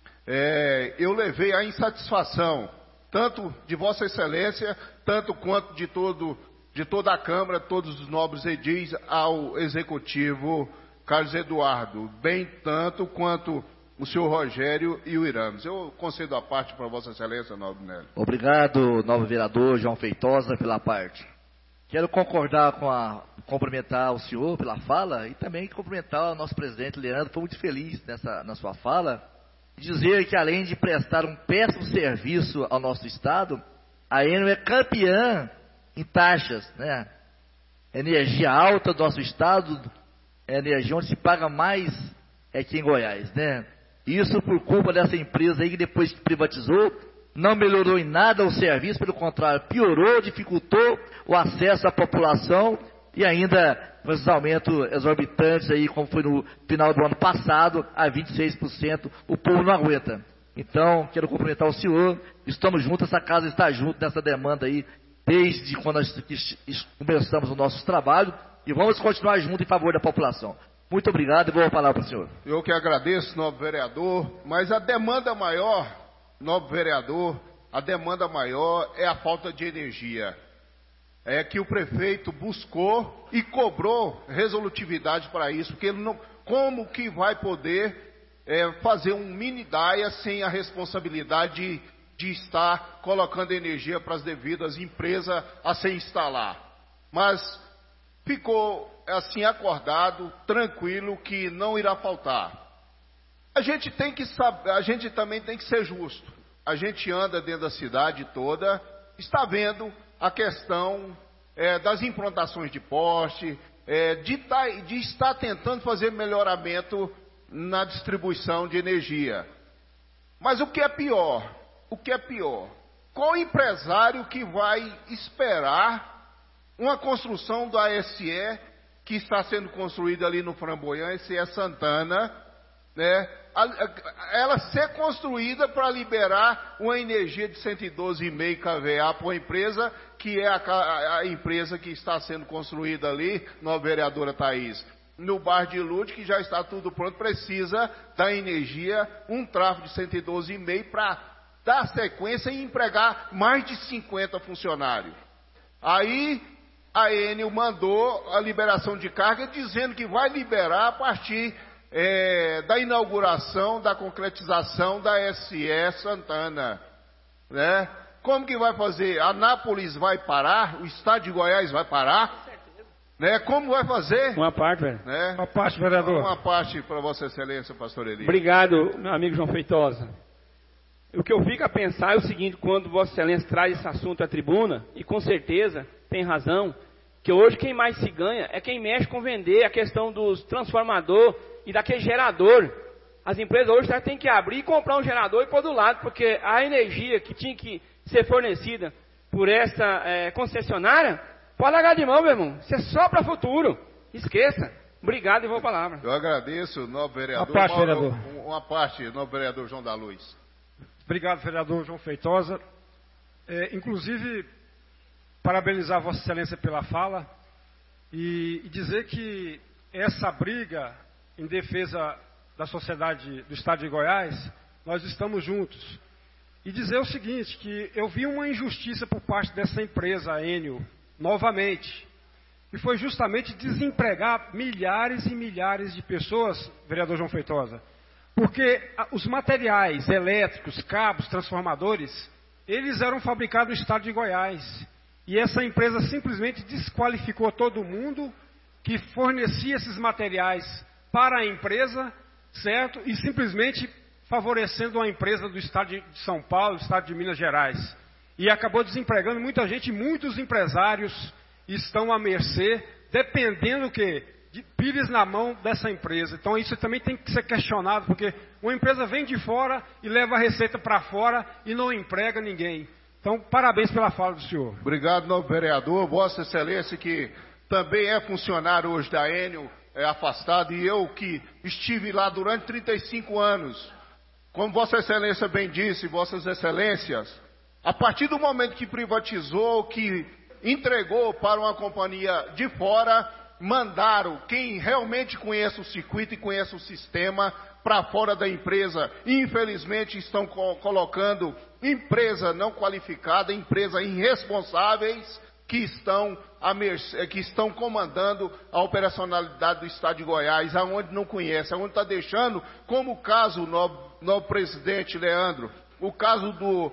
É, eu levei a insatisfação, tanto de Vossa Excelência, tanto quanto de, todo, de toda a Câmara, todos os nobres edis, ao Executivo Carlos Eduardo, bem tanto quanto o senhor Rogério e o Irames. Eu concedo a parte para Vossa Excelência, nobre Nélio. Obrigado, novo vereador João Feitosa, pela parte. Quero concordar com a, cumprimentar o senhor pela fala e também cumprimentar o nosso presidente Leandro, foi muito feliz nessa, na sua fala, e dizer que além de prestar um péssimo serviço ao nosso estado, a Enel é campeã em taxas, né? Energia alta do nosso estado, é energia onde se paga mais é aqui em Goiás, né? Isso por culpa dessa empresa aí que depois que privatizou, não melhorou em nada o serviço, pelo contrário, piorou, dificultou o acesso à população e ainda com esses aumentos exorbitantes aí, como foi no final do ano passado, a vinte e seis por cento, o povo não aguenta. Então, quero cumprimentar o senhor, estamos juntos, essa casa está junto nessa demanda aí, desde quando nós começamos o nosso trabalho, E vamos continuar juntos em favor da população. Muito obrigado e vou falar para o senhor. Eu que agradeço, nobre vereador, mas a demanda maior, nobre vereador, a demanda maior é a falta de energia. É que o prefeito buscou e cobrou resolutividade para isso, porque ele não, como que vai poder é, fazer um mini DAIA sem a responsabilidade de, de estar colocando energia para as devidas empresas a se instalar. Mas ficou assim acordado, tranquilo, que não irá faltar. A gente tem que saber, a gente também tem que ser justo. A gente anda dentro da cidade toda, está vendo a questão é, das implantações de poste, é, de, tá, de estar tentando fazer melhoramento na distribuição de energia. Mas o que é pior? O que é pior? Qual empresário que vai esperar uma construção da A S E que está sendo construída ali no Framboyant, A S E Santana, né? Ela ser construída para liberar uma energia de cento e doze vírgula cinco kVA para uma empresa que é a, a empresa que está sendo construída ali, na vereadora Thaís, no bairro de Lude, que já está tudo pronto, precisa da energia, um tráfego de cento e doze vírgula cinco para dar sequência e empregar mais de cinquenta funcionários. Aí a Enel mandou a liberação de carga dizendo que vai liberar a partir É, da inauguração, da concretização da A S E Santana, né? Como que vai fazer? Anápolis vai parar? O estado de Goiás vai parar? Né? Como vai fazer? Uma parte, velho. Né? Uma parte, vereador. Uma parte para Vossa Excelência, pastor Elias. Obrigado, meu amigo João Feitosa. O que eu fico a pensar é o seguinte, quando Vossa Excelência traz esse assunto à tribuna, e com certeza tem razão, que hoje quem mais se ganha é quem mexe com vender a questão dos transformadores e daquele gerador. As empresas hoje têm que abrir e comprar um gerador e pôr do lado, porque a energia que tinha que ser fornecida por essa é, concessionária, pode largar de mão, meu irmão. Isso é só para futuro. Esqueça. Obrigado e vou a palavra. Eu agradeço, nobre vereador. Uma parte, Mauro, vereador. Uma parte, nobre vereador João da Luz. Obrigado, vereador João Feitosa. É, inclusive, parabenizar Vossa Excelência pela fala e, e dizer que essa briga em defesa da sociedade do estado de Goiás, nós estamos juntos. E dizer o seguinte, que eu vi uma injustiça por parte dessa empresa, a Enel, novamente, e foi justamente desempregar milhares e milhares de pessoas, vereador João Feitosa, porque os materiais elétricos, cabos, transformadores, eles eram fabricados no estado de Goiás, e essa empresa simplesmente desqualificou todo mundo que fornecia esses materiais para a empresa, certo? E simplesmente favorecendo uma empresa do estado de São Paulo, do estado de Minas Gerais. E acabou desempregando muita gente, muitos empresários estão à mercê, dependendo o quê? De pires na mão dessa empresa. Então isso também tem que ser questionado, porque uma empresa vem de fora e leva a receita para fora e não emprega ninguém. Então, parabéns pela fala do senhor. Obrigado, nobre vereador. Vossa Excelência, que também é funcionário hoje da Enel, é afastado, e eu que estive lá durante trinta e cinco anos, como Vossa Excelência bem disse, Vossas Excelências, a partir do momento que privatizou, que entregou para uma companhia de fora, mandaram quem realmente conhece o circuito e conhece o sistema para fora da empresa. Infelizmente estão co- colocando empresa não qualificada, empresa irresponsáveis, que estão, a mercê, que estão comandando a operacionalidade do estado de Goiás, aonde não conhece, aonde está deixando, como o caso no, no presidente Leandro, o caso do,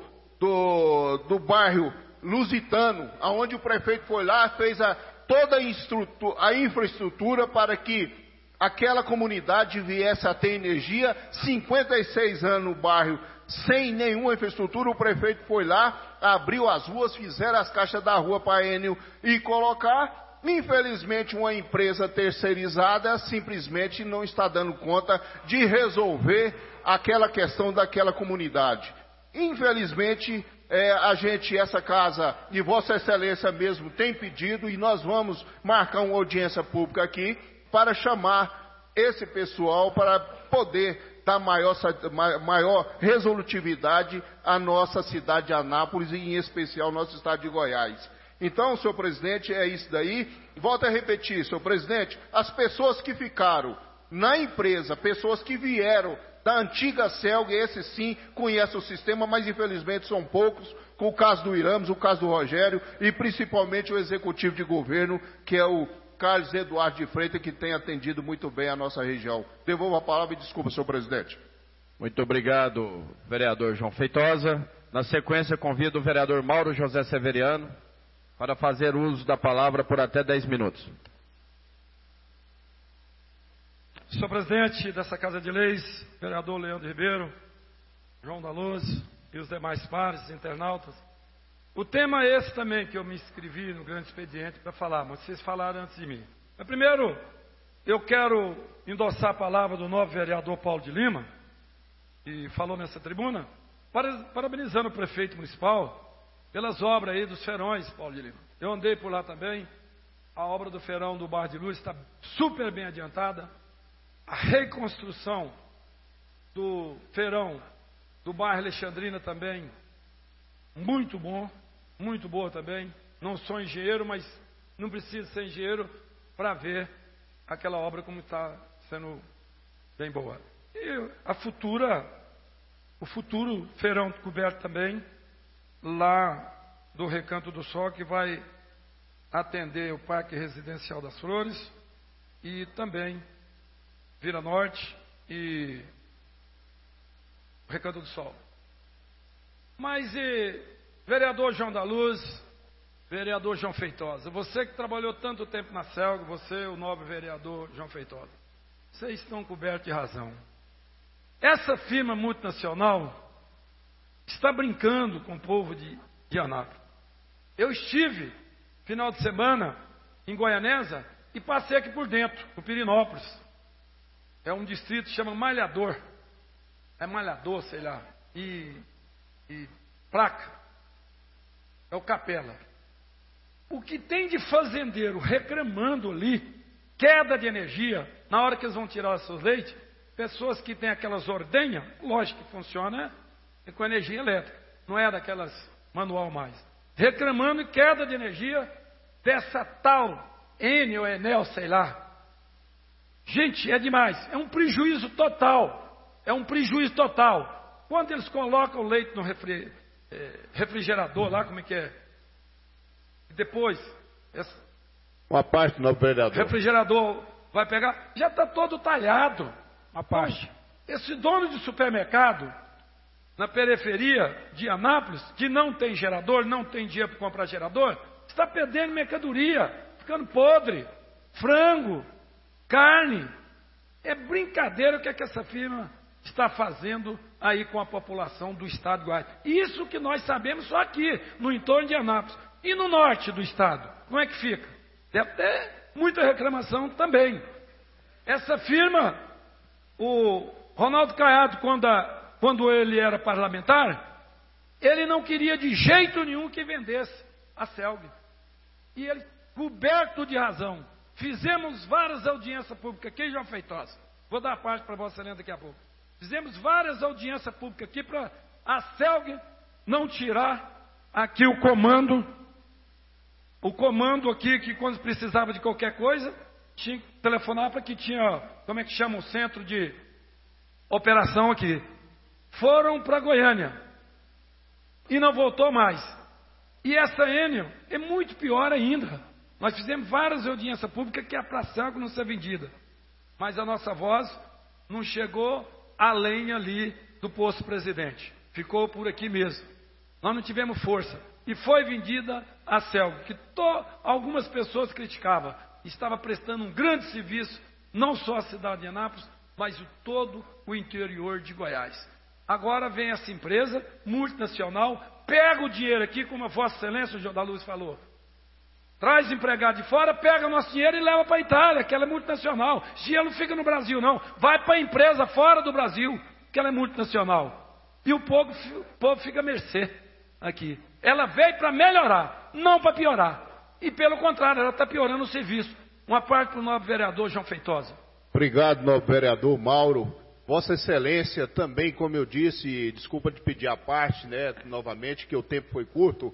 do, do bairro Lusitano, aonde o prefeito foi lá, fez a, toda a, a infraestrutura para que aquela comunidade viesse a ter energia, cinquenta e seis anos no bairro, sem nenhuma infraestrutura, o prefeito foi lá, abriu as ruas, fizeram as caixas da rua para a Enel e colocar. Infelizmente, uma empresa terceirizada simplesmente não está dando conta de resolver aquela questão daquela comunidade. Infelizmente, é, a gente, essa casa, e Vossa Excelência mesmo, tem pedido, e nós vamos marcar uma audiência pública aqui, para chamar esse pessoal para poder dar maior, maior resolutividade à nossa cidade de Anápolis e em especial ao nosso estado de Goiás. Então, senhor presidente, é isso daí. Volto a repetir, senhor presidente, as pessoas que ficaram na empresa, pessoas que vieram da antiga CELG, esse sim conhecem o sistema, mas infelizmente são poucos, com o caso do Iramos, o caso do Rogério e principalmente o executivo de governo, que é o Carlos Eduardo de Freitas, que tem atendido muito bem a nossa região. Devolvo a palavra e desculpa, senhor presidente. Muito obrigado, vereador João Feitosa. Na sequência, convido o vereador Mauro José Severiano para fazer uso da palavra por até dez minutos. Senhor presidente dessa Casa de Leis, vereador Leandro Ribeiro, João da Luz e os demais pares, internautas, o tema é esse também que eu me inscrevi no grande expediente para falar, mas vocês falaram antes de mim. Mas primeiro, eu quero endossar a palavra do novo vereador Paulo de Lima, que falou nessa tribuna, parabenizando o prefeito municipal pelas obras aí dos feirões, Paulo de Lima. Eu andei por lá também, a obra do feirão do Bar de Luz está super bem adiantada, a reconstrução do feirão do bairro Alexandrina também, muito bom, muito boa também. Não sou engenheiro, mas não preciso ser engenheiro para ver aquela obra como está sendo bem boa. E a futura, o futuro feirão coberto também, lá do Recanto do Sol, que vai atender o Parque Residencial das Flores e também Vila Norte e Recanto do Sol. Mas, e, vereador João da Luz, vereador João Feitosa, você que trabalhou tanto tempo na CELG, você, o nobre vereador João Feitosa, vocês estão cobertos de razão. Essa firma multinacional está brincando com o povo de, de Anápolis. Eu estive, final de semana, em Goianésia e passei aqui por dentro, no Pirinópolis. É um distrito que chama Malhador. É Malhador, sei lá. E, e Placa. É o Capela. O que tem de fazendeiro reclamando ali, queda de energia, na hora que eles vão tirar os seus leites, pessoas que têm aquelas ordenhas, lógico que funciona é com energia elétrica, não é daquelas manual mais. Reclamando queda de energia dessa tal N ou Enel, sei lá. Gente, é demais, é um prejuízo total, é um prejuízo total. Quando eles colocam o leite no refri, é, refrigerador lá, como é que é? E depois, essa, uma parte no vereador. refrigerador vai pegar, já está todo talhado, uma parte. Esse dono de supermercado, na periferia de Anápolis, que não tem gerador, não tem dinheiro para comprar gerador, está perdendo mercadoria, ficando podre, frango, carne. É brincadeira o que, é que essa firma está fazendo aí com a população do estado de Goiás. Isso que nós sabemos só aqui, no entorno de Anápolis. E no norte do estado, como é que fica? Deve ter muita reclamação também. Essa firma, o Ronaldo Caiado, quando, a, quando ele era parlamentar, ele não queria de jeito nenhum que vendesse a CELG. E ele, coberto de razão, fizemos várias audiências públicas aqui, João Feitosa. Vou dar a parte para Vossa Excelência daqui a pouco. Fizemos várias audiências públicas aqui para a CELG não tirar aqui o comando, o comando aqui que quando precisava de qualquer coisa, tinha que telefonar para que tinha, como é que chama o centro de operação aqui. Foram para Goiânia e não voltou mais. E essa Enel é muito pior ainda. Nós fizemos várias audiências públicas que é para a CELG não ser vendida. Mas a nossa voz não chegou além ali do posto presidente. Ficou por aqui mesmo. Nós não tivemos força. E foi vendida a CELG, que to, algumas pessoas criticavam. Estava prestando um grande serviço, não só à cidade de Anápolis, mas o todo o interior de Goiás. Agora vem essa empresa multinacional, pega o dinheiro aqui, como a Vossa Excelência, o João da Luz falou. Traz empregado de fora, pega o nosso dinheiro e leva para a Itália, que ela é multinacional. Se ela não fica no Brasil, não. Vai para a empresa fora do Brasil, que ela é multinacional. E o povo, o povo fica à mercê aqui. Ela veio para melhorar, não para piorar. E pelo contrário, ela está piorando o serviço. Uma parte para o novo vereador João Feitosa. Obrigado, novo vereador Mauro. Vossa Excelência também, como eu disse, desculpa de pedir a parte, né, novamente, que o tempo foi curto.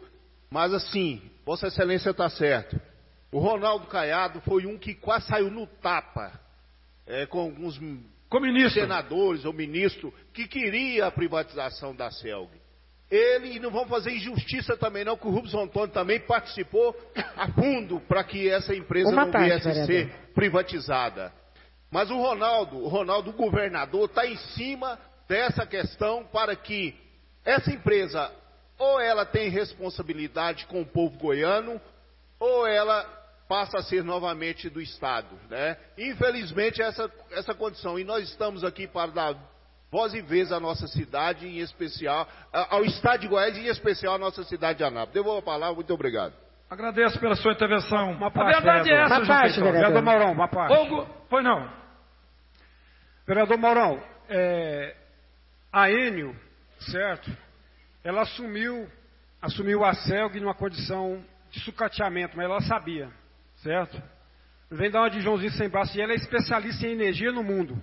Mas assim, Vossa Excelência está certo. O Ronaldo Caiado foi um que quase saiu no tapa é, com alguns senadores ou ministros que queria a privatização da CELG. Ele, e não vão fazer injustiça também não, que o Rubens Antônio também participou a fundo para que essa empresa Uma não parte, viesse a vereador. ser privatizada. Mas o Ronaldo, o Ronaldo, o governador, está em cima dessa questão para que essa empresa, ou ela tem responsabilidade com o povo goiano, ou ela passa a ser novamente do Estado, né? Infelizmente, essa, essa condição. E nós estamos aqui para dar voz e vez à nossa cidade, em especial, ao Estado de Goiás, e em especial à nossa cidade de Anápolis. Devolvo a palavra, muito obrigado. Agradeço pela sua intervenção. Uma A parte, verdade é vereador. essa, Uma João parte, Feitosa. vereador. Vereador Maurão, uma parte. Hugo, foi não. Vereador Maurão, é, a Enio, certo? Ela assumiu, assumiu a CELG numa condição de sucateamento, mas ela sabia, certo? Vem dar uma de Joãozinho sem braço, e ela é especialista em energia no mundo.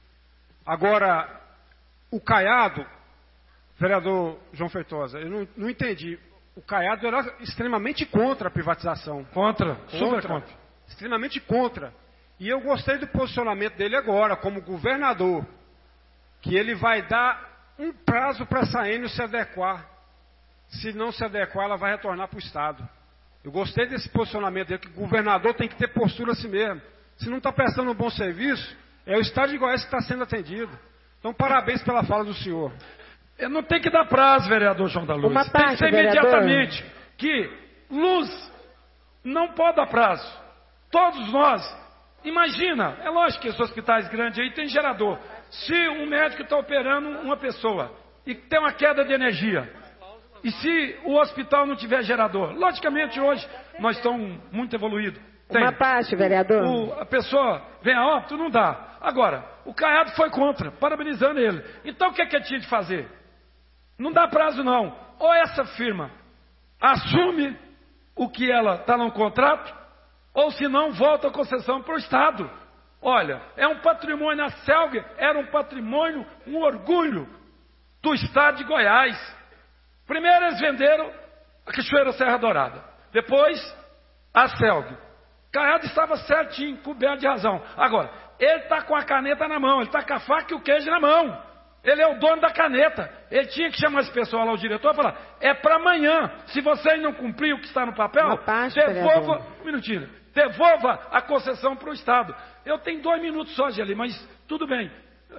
Agora, o Caiado, vereador João Feitosa, eu não, não entendi. O Caiado era extremamente contra a privatização. Contra, super contra. Extremamente contra. E eu gostei do posicionamento dele agora, como governador, que ele vai dar um prazo para essa Enio se adequar. Se não se adequar, ela vai retornar para o Estado. Eu gostei desse posicionamento dele, que o governador tem que ter postura assim mesmo. Se não está prestando um bom serviço, é o Estado de Goiás que está sendo atendido. Então, parabéns pela fala do senhor. Eu não tem que dar prazo, vereador João da Luz. Uma Tem parte, que ser vereador. imediatamente que luz não pode dar prazo. Todos nós, imagina, é lógico que esses hospitais grandes aí tem gerador. Se um médico está operando uma pessoa e tem uma queda de energia, e se o hospital não tiver gerador, logicamente hoje nós estamos muito evoluídos. Tem. Uma parte, vereador. O, a pessoa vem a óbito, não dá. Agora, o Caiado foi contra, parabenizando ele. Então o que é que ele tinha de fazer? Não dá prazo não. Ou essa firma assume o que ela está no contrato, ou se não, volta a concessão para o Estado. Olha, é um patrimônio, a CELG era um patrimônio, um orgulho do Estado de Goiás. Primeiro eles venderam a Cachoeira Serra Dourada. Depois, a CELG. Caiado estava certinho, coberto de razão. Agora, ele está com a caneta na mão, ele está com a faca e o queijo na mão. Ele é o dono da caneta. Ele tinha que chamar esse pessoal lá, o diretor, e falar, é para amanhã. Se você não cumprir o que está no papel, parte, devolva, vereador. um minutinho, devolva a concessão para o Estado. Eu tenho dois minutos só, Geli, mas tudo bem.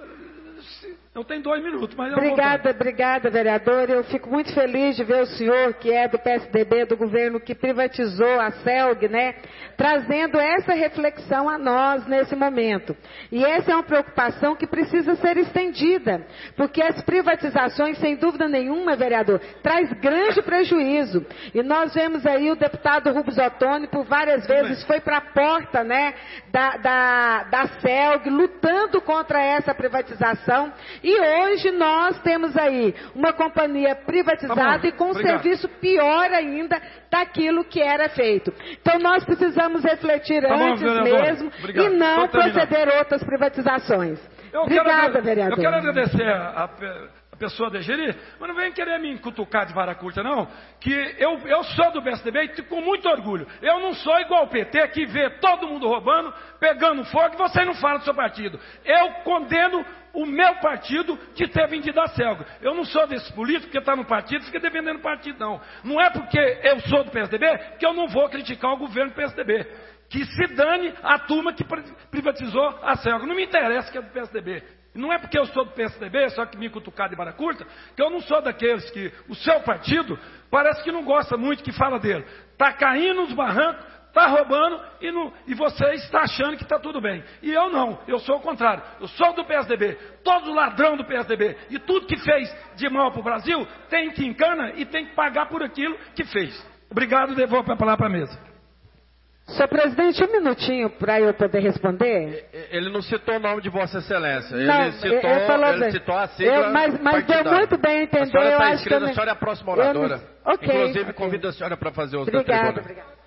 Eu tenho dois minutos, mas eu não vou Obrigada, obrigada, vereador. Eu fico muito feliz de ver o senhor, que é do P S D B, do governo que privatizou a CELG, né, trazendo essa reflexão a nós nesse momento. E essa é uma preocupação que precisa ser estendida, porque as privatizações, sem dúvida nenhuma, vereador, traz grande prejuízo. E nós vemos aí o deputado Rubens Ottoni, por várias vezes, foi para a porta, né, da, da, da CELG, lutando contra essa privatização. E hoje nós temos aí uma companhia privatizada Tá bom, e com um obrigado. serviço pior ainda daquilo que era feito. Então nós precisamos refletir Tá bom, antes vereador. mesmo Obrigado. e não Tô terminando. proceder a outras privatizações. Eu Obrigada, quero, vereador. Eu quero agradecer a, a, a pessoa da Geri, mas não vem querer me encutucar de vara curta, não, que eu, eu sou do P S D B e com muito orgulho. Eu não sou igual o P T, que vê todo mundo roubando, pegando fogo, e você não fala do seu partido. Eu condeno o meu partido de ter vendido a CELG. Eu não sou desse político que está no partido e fica defendendo o partido, não. Não é porque eu sou do P S D B que eu não vou criticar o governo do P S D B. Que se dane a turma que privatizou a CELG. Não me interessa que é do P S D B. Não é porque eu sou do P S D B, só que me cutucar de vara curta, que eu não sou daqueles que o seu partido parece que não gosta muito que fala dele. Está caindo nos barrancos, está roubando e, não, e você está achando que está tudo bem. E eu não, eu sou o contrário. Eu sou do P S D B, todo ladrão do P S D B. E tudo que fez de mal para o Brasil tem que encana e tem que pagar por aquilo que fez. Obrigado, devolvo a palavra para a mesa. Senhor presidente, um minutinho para eu poder responder. Ele não citou o nome de Vossa Excelência. Ele Não, citou, eu falou ele bem. citou a sigla Eu- mas- mas deu partidária. muito bem a entender, A senhora eu está acho inscrita, que eu a senhora é a próxima eu não- oradora. Ok, Inclusive, ok. convido a senhora para fazer uso da Obrigada, tribuna. obrigada.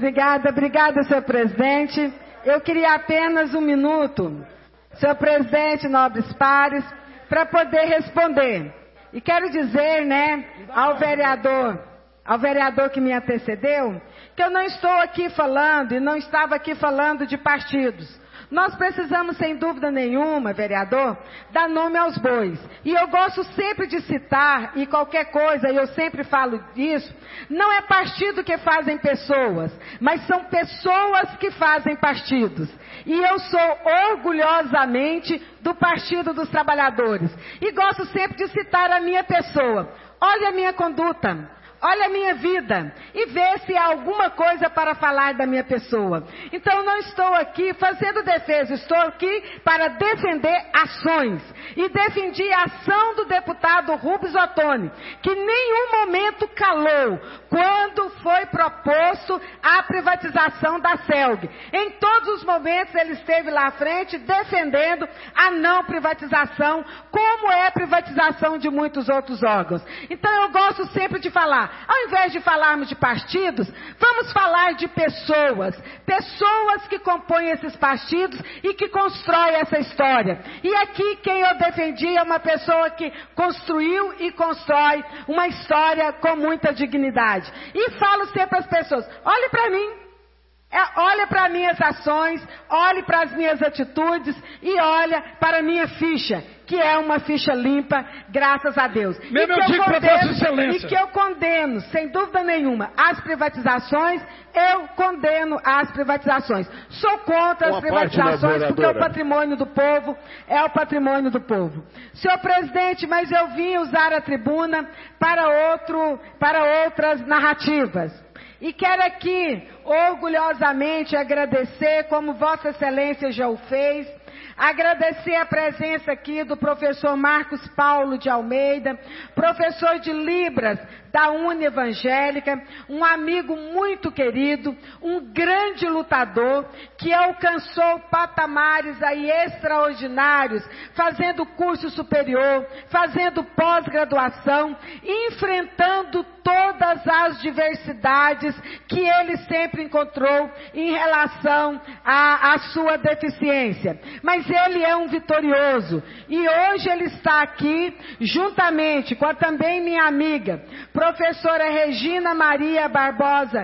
Obrigada, obrigada, senhor presidente. Eu queria apenas um minuto, senhor presidente, nobres pares, para poder responder. E quero dizer, né, ao vereador, ao vereador que me antecedeu, que eu não estou aqui falando, e não estava aqui falando de partidos. Nós precisamos, sem dúvida nenhuma, vereador, dar nome aos bois. E eu gosto sempre de citar, e qualquer coisa, e eu sempre falo disso, não é partido que fazem pessoas, mas são pessoas que fazem partidos. E eu sou orgulhosamente do Partido dos Trabalhadores. E gosto sempre de citar a minha pessoa. Olha a minha conduta. Olha a minha vida e vê se há alguma coisa para falar da minha pessoa. Então eu não estou aqui fazendo defesa, estou aqui para defender ações. E defendi a ação do deputado Rubens Ottoni, que em nenhum momento calou quando foi proposto a privatização da CELG. Em todos os momentos ele esteve lá à frente defendendo a não privatização, como é a privatização de muitos outros órgãos. Então eu gosto sempre de falar, ao invés de falarmos de partidos, vamos falar de pessoas. Pessoas que compõem esses partidos e que constroem essa história. E aqui quem eu defendi é uma pessoa que construiu e constrói uma história com muita dignidade. E falo sempre às pessoas, olhe para mim. É, olha para minhas ações, olhe para as minhas atitudes e olha para a minha ficha, que é uma ficha limpa, graças a Deus. Mesmo e, que eu eu condeno, e que eu condeno, sem dúvida nenhuma, as privatizações, eu condeno as privatizações. Sou contra as privatizações porque o patrimônio do povo é o patrimônio do povo. Senhor presidente, mas eu vim usar a tribuna para, outro, para outras narrativas. E quero aqui, orgulhosamente, agradecer, como Vossa Excelência já o fez, agradecer a presença aqui do professor Marcos Paulo de Almeida, professor de Libras da Uni Evangélica, um amigo muito querido, um grande lutador, que alcançou patamares aí extraordinários, fazendo curso superior, fazendo pós-graduação, enfrentando todas as diversidades que ele sempre encontrou em relação à, à sua deficiência. Mas ele é um vitorioso. E hoje ele está aqui, juntamente com a também minha amiga, professora Regina Maria Barbosa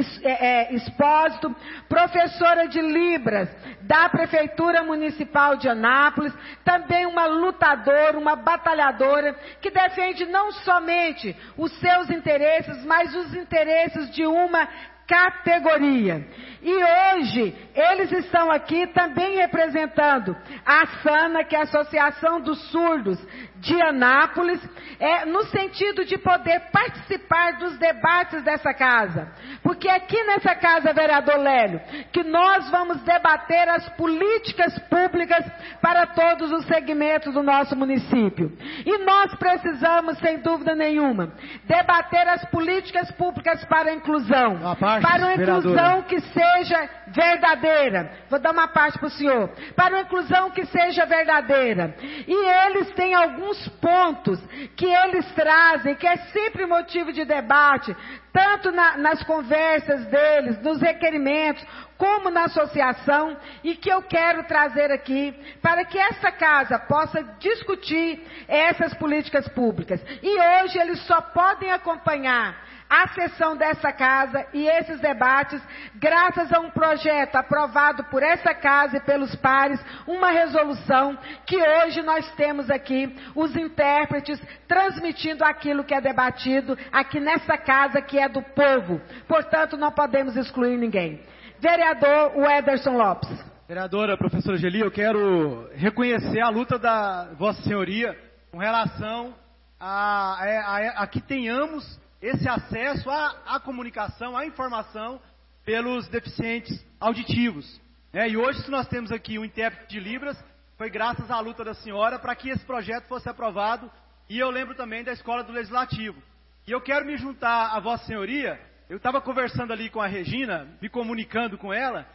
Expósito, professora de Libras da Prefeitura Municipal de Anápolis, também uma lutadora, uma batalhadora, que defende não somente os seus interesses, mas os interesses de uma categoria. E hoje eles estão aqui também representando a ASANA, que é a Associação dos Surdos de Anápolis, é, no sentido de poder participar dos debates dessa casa. Porque aqui nessa casa, vereador Lélio, que nós vamos debater as políticas públicas para todos os segmentos do nosso município. E nós precisamos, sem dúvida nenhuma, debater as políticas públicas para a inclusão. Para uma inclusão que seja verdadeira. Vou dar uma parte para o senhor. Para uma inclusão que seja verdadeira. E eles têm alguns pontos que eles trazem, que é sempre motivo de debate, tanto na, nas conversas deles, nos requerimentos, como na associação, e que eu quero trazer aqui, para que essa casa possa discutir essas políticas públicas. E hoje eles só podem acompanhar a sessão dessa casa e esses debates, graças a um projeto aprovado por essa casa e pelos pares, uma resolução que hoje nós temos aqui, os intérpretes transmitindo aquilo que é debatido aqui nessa casa que é do povo. Portanto, não podemos excluir ninguém. Vereador Wederson Lopes. Vereadora, professora Geli, eu quero reconhecer a luta da Vossa Senhoria com relação a, a, a, a que tenhamos esse acesso à, à comunicação, à informação pelos deficientes auditivos. É, e hoje, se nós temos aqui um intérprete de Libras, foi graças à luta da senhora para que esse projeto fosse aprovado, e eu lembro também da Escola do Legislativo. E eu quero me juntar a Vossa Senhoria, eu estava conversando ali com a Regina, me comunicando com ela,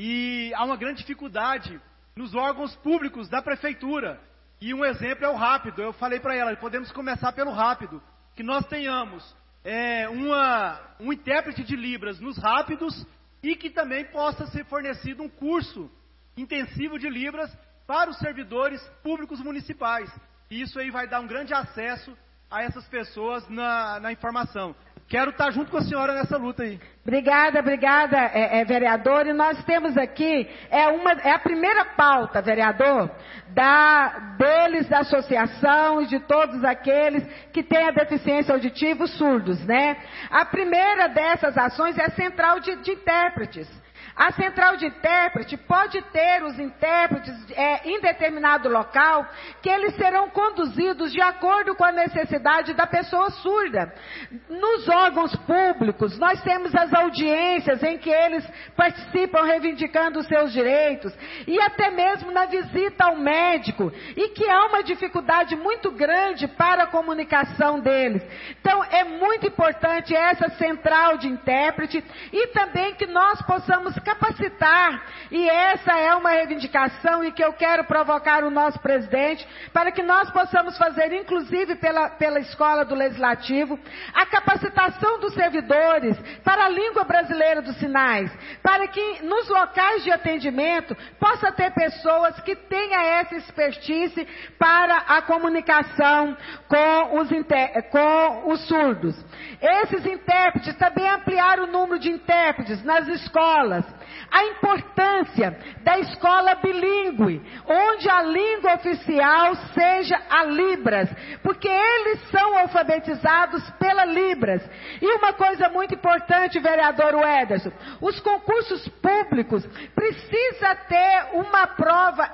e há uma grande dificuldade nos órgãos públicos da Prefeitura. E um exemplo é o rápido. Eu falei para ela, podemos começar pelo rápido, que nós tenhamos É, uma, um intérprete de Libras nos rápidos e que também possa ser fornecido um curso intensivo de Libras para os servidores públicos municipais. E isso aí vai dar um grande acesso a essas pessoas na, na informação. Quero estar junto com a senhora nessa luta aí. Obrigada, obrigada, é, é, vereador. E nós temos aqui, é, uma, é a primeira pauta, vereador, da, deles, da associação e de todos aqueles que têm a deficiência auditiva, os surdos, né? A primeira dessas ações é a central de, de intérpretes. A central de intérprete pode ter os intérpretes é, em determinado local, que eles serão conduzidos de acordo com a necessidade da pessoa surda. Nos órgãos públicos, nós temos as audiências em que eles participam reivindicando os seus direitos, e até mesmo na visita ao médico, e que há uma dificuldade muito grande para a comunicação deles. Então, é muito importante essa central de intérprete, e também que nós possamos capacitar, e essa é uma reivindicação e que eu quero provocar o nosso presidente, para que nós possamos fazer, inclusive pela, pela Escola do Legislativo, a capacitação dos servidores para a língua brasileira dos sinais, para que nos locais de atendimento possa ter pessoas que tenham essa expertise para a comunicação com os, com os surdos. Esses intérpretes, também ampliar o número de intérpretes nas escolas, a importância da escola bilíngue, onde a língua oficial seja a Libras, porque eles são alfabetizados pela Libras. E uma coisa muito importante, vereador Wederson, os concursos públicos precisam ter uma prova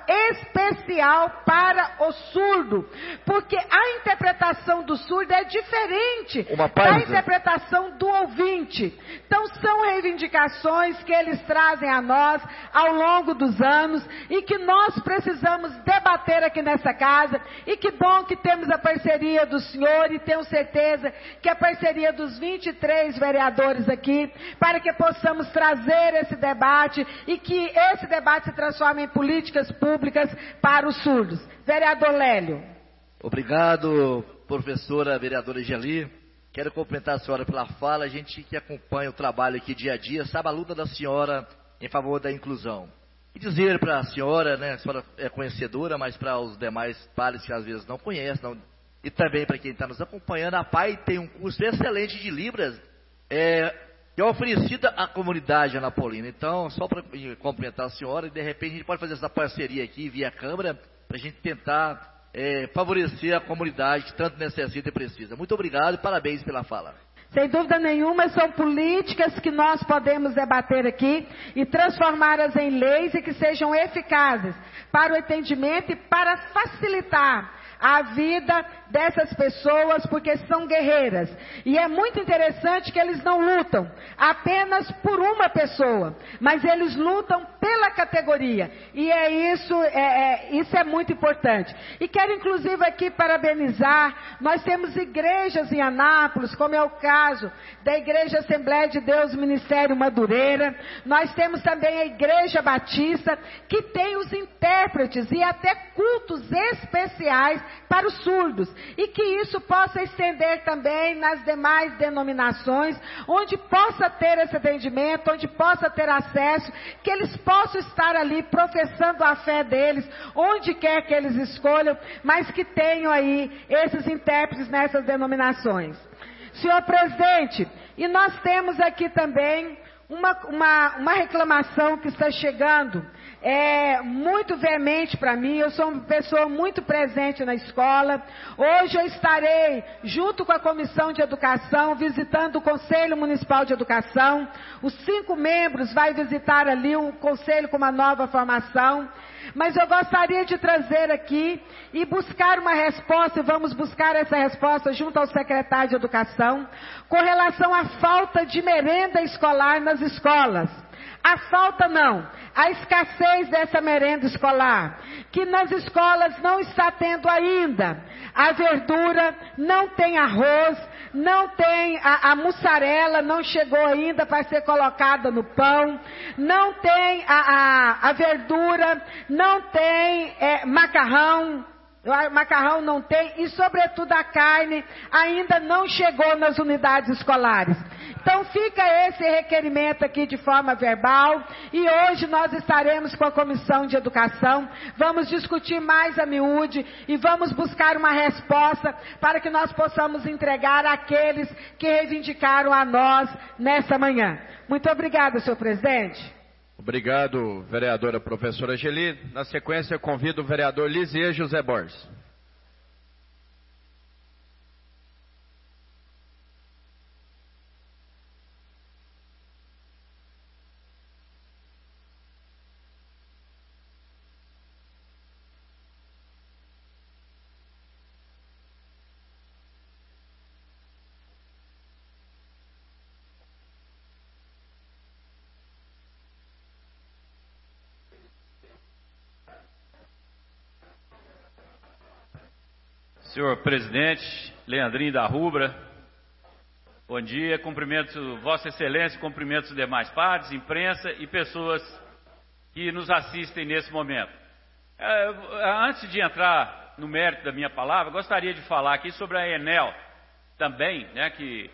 especial para o surdo, porque a interpretação do surdo é diferente da interpretação do ouvinte. Então são reivindicações que eles trazem a nós ao longo dos anos e que nós precisamos debater aqui nessa casa, e que bom que temos a parceria do senhor, e tenho certeza que a parceria dos vinte e três vereadores aqui, para que possamos trazer esse debate e que esse debate se transforme em políticas públicas para os surdos. Vereador Lélio. Obrigado, professora vereadora Geli. Quero cumprimentar a senhora pela fala. A gente que acompanha o trabalho aqui dia a dia sabe a luta da senhora em favor da inclusão. E dizer para a senhora, né, a senhora é conhecedora, mas para os demais pares que às vezes não conhecem, não, e também para quem está nos acompanhando, a P A I tem um curso excelente de Libras, é, que é oferecido à comunidade anapolina. Então, só para cumprimentar a senhora, e de repente a gente pode fazer essa parceria aqui via Câmara, para a gente tentar é, favorecer a comunidade que tanto necessita e precisa. Muito obrigado e parabéns pela fala. Sem dúvida nenhuma, são políticas que nós podemos debater aqui e transformá-las em leis e que sejam eficazes para o atendimento e para facilitar a vida dessas pessoas, porque são guerreiras. E é muito interessante que eles não lutam apenas por uma pessoa, mas eles lutam pela categoria. E é isso, é, é, isso é muito importante. E quero inclusive aqui parabenizar, nós temos igrejas em Anápolis, como é o caso da Igreja Assembleia de Deus Ministério Madureira. Nós temos também a Igreja Batista, que tem os intérpretes e até cultos especiais para os surdos, e que isso possa estender também nas demais denominações, onde possa ter esse atendimento, onde possa ter acesso, que eles possam estar ali professando a fé deles, onde quer que eles escolham, mas que tenham aí esses intérpretes nessas denominações. Senhor presidente, e nós temos aqui também uma, uma, uma reclamação que está chegando, é muito veemente para mim. Eu sou uma pessoa muito presente na escola. Hoje eu estarei junto com a Comissão de Educação, visitando o Conselho Municipal de Educação. Os cinco membros vai visitar ali um conselho com uma nova formação. Mas eu gostaria de trazer aqui e buscar uma resposta, e vamos buscar essa resposta junto ao secretário de Educação, com relação à falta de merenda escolar nas escolas. A falta não, a escassez dessa merenda escolar, que nas escolas não está tendo ainda. A verdura, não tem arroz, não tem a, a mussarela, não chegou ainda para ser colocada no pão, não tem a, a, a verdura, não tem é, macarrão, o macarrão não tem e, sobretudo, a carne ainda não chegou nas unidades escolares. Então fica esse requerimento aqui de forma verbal e hoje nós estaremos com a Comissão de Educação, vamos discutir mais a miúde e vamos buscar uma resposta para que nós possamos entregar àqueles que reivindicaram a nós nessa manhã. Muito obrigada, senhor presidente. Obrigado, vereadora professora Geli. Na sequência, eu convido o vereador Lisier José Borges. Senhor presidente, Leandrinho da Rubra, bom dia, cumprimento Vossa Excelência, cumprimento os demais pares, imprensa e pessoas que nos assistem nesse momento. É, antes de entrar no mérito da minha palavra, gostaria de falar aqui sobre a Enel também, né, que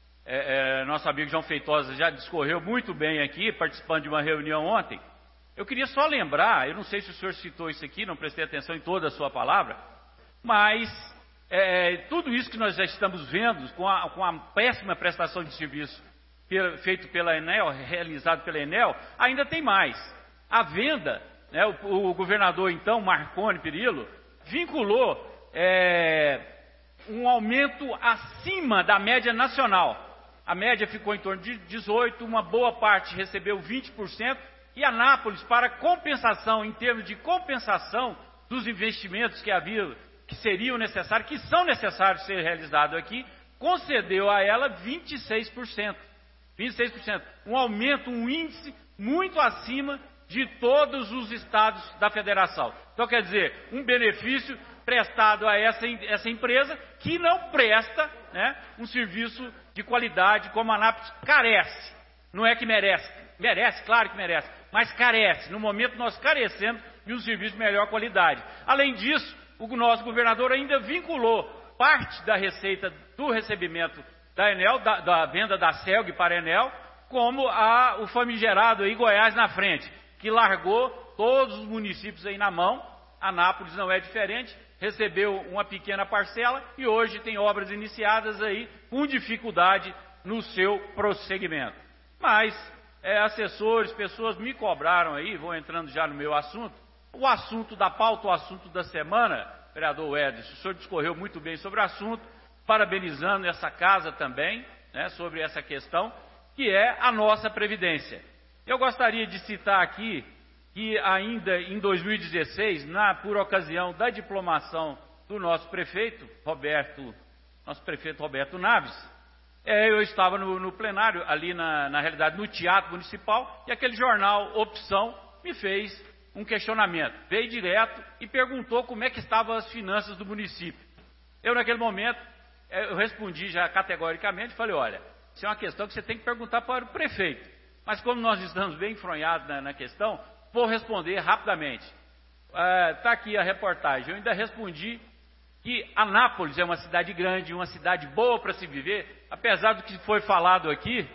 é, é, nosso amigo João Feitosa já discorreu muito bem aqui, participando de uma reunião ontem. Eu queria só lembrar, eu não sei se o senhor citou isso aqui, não prestei atenção em toda a sua palavra, mas é, tudo isso que nós já estamos vendo, com a, com a péssima prestação de serviço pela, feito pela Enel, realizado pela Enel, ainda tem mais. A venda, né, o, o governador então, Marconi Perillo, vinculou é, um aumento acima da média nacional. A média ficou em torno de dezoito por cento, uma boa parte recebeu vinte por cento, e Anápolis, para compensação, em termos de compensação dos investimentos que havia, que seriam necessários, que são necessários ser realizados aqui, concedeu a ela vinte e seis por cento. vinte e seis por cento. Um aumento, um índice muito acima de todos os estados da federação. Então, quer dizer, um benefício prestado a essa, essa empresa que não presta, né, um serviço de qualidade como a Anápolis carece. Não é que merece. Merece, claro que merece, mas carece. No momento nós carecemos de um serviço de melhor qualidade. Além disso, o nosso governador ainda vinculou parte da receita do recebimento da Enel, da, da venda da Celg para a Enel, como a, o famigerado aí Goiás na frente, que largou todos os municípios aí na mão. Anápolis não é diferente, recebeu uma pequena parcela e hoje tem obras iniciadas aí com dificuldade no seu prosseguimento. Mas é, assessores, pessoas me cobraram aí, vou entrando já no meu assunto, o assunto da pauta, o assunto da semana, vereador Edson, o senhor discorreu muito bem sobre o assunto, parabenizando essa casa também, né, sobre essa questão, que é a nossa Previdência. Eu gostaria de citar aqui que ainda em dois mil e dezesseis, na, por ocasião da diplomação do nosso prefeito, Roberto, nosso prefeito Roberto Naves, é, eu estava no, no plenário, ali na, na realidade no Teatro Municipal, e aquele jornal Opção me fez um questionamento, veio direto e perguntou como é que estavam as finanças do município. Eu, naquele momento, eu respondi já categoricamente, falei, olha, isso é uma questão que você tem que perguntar para o prefeito. Mas como nós estamos bem enfronhados na, na questão, vou responder rapidamente. Está uh, aqui a reportagem. Eu ainda respondi que Anápolis é uma cidade grande, uma cidade boa para se viver, apesar do que foi falado aqui.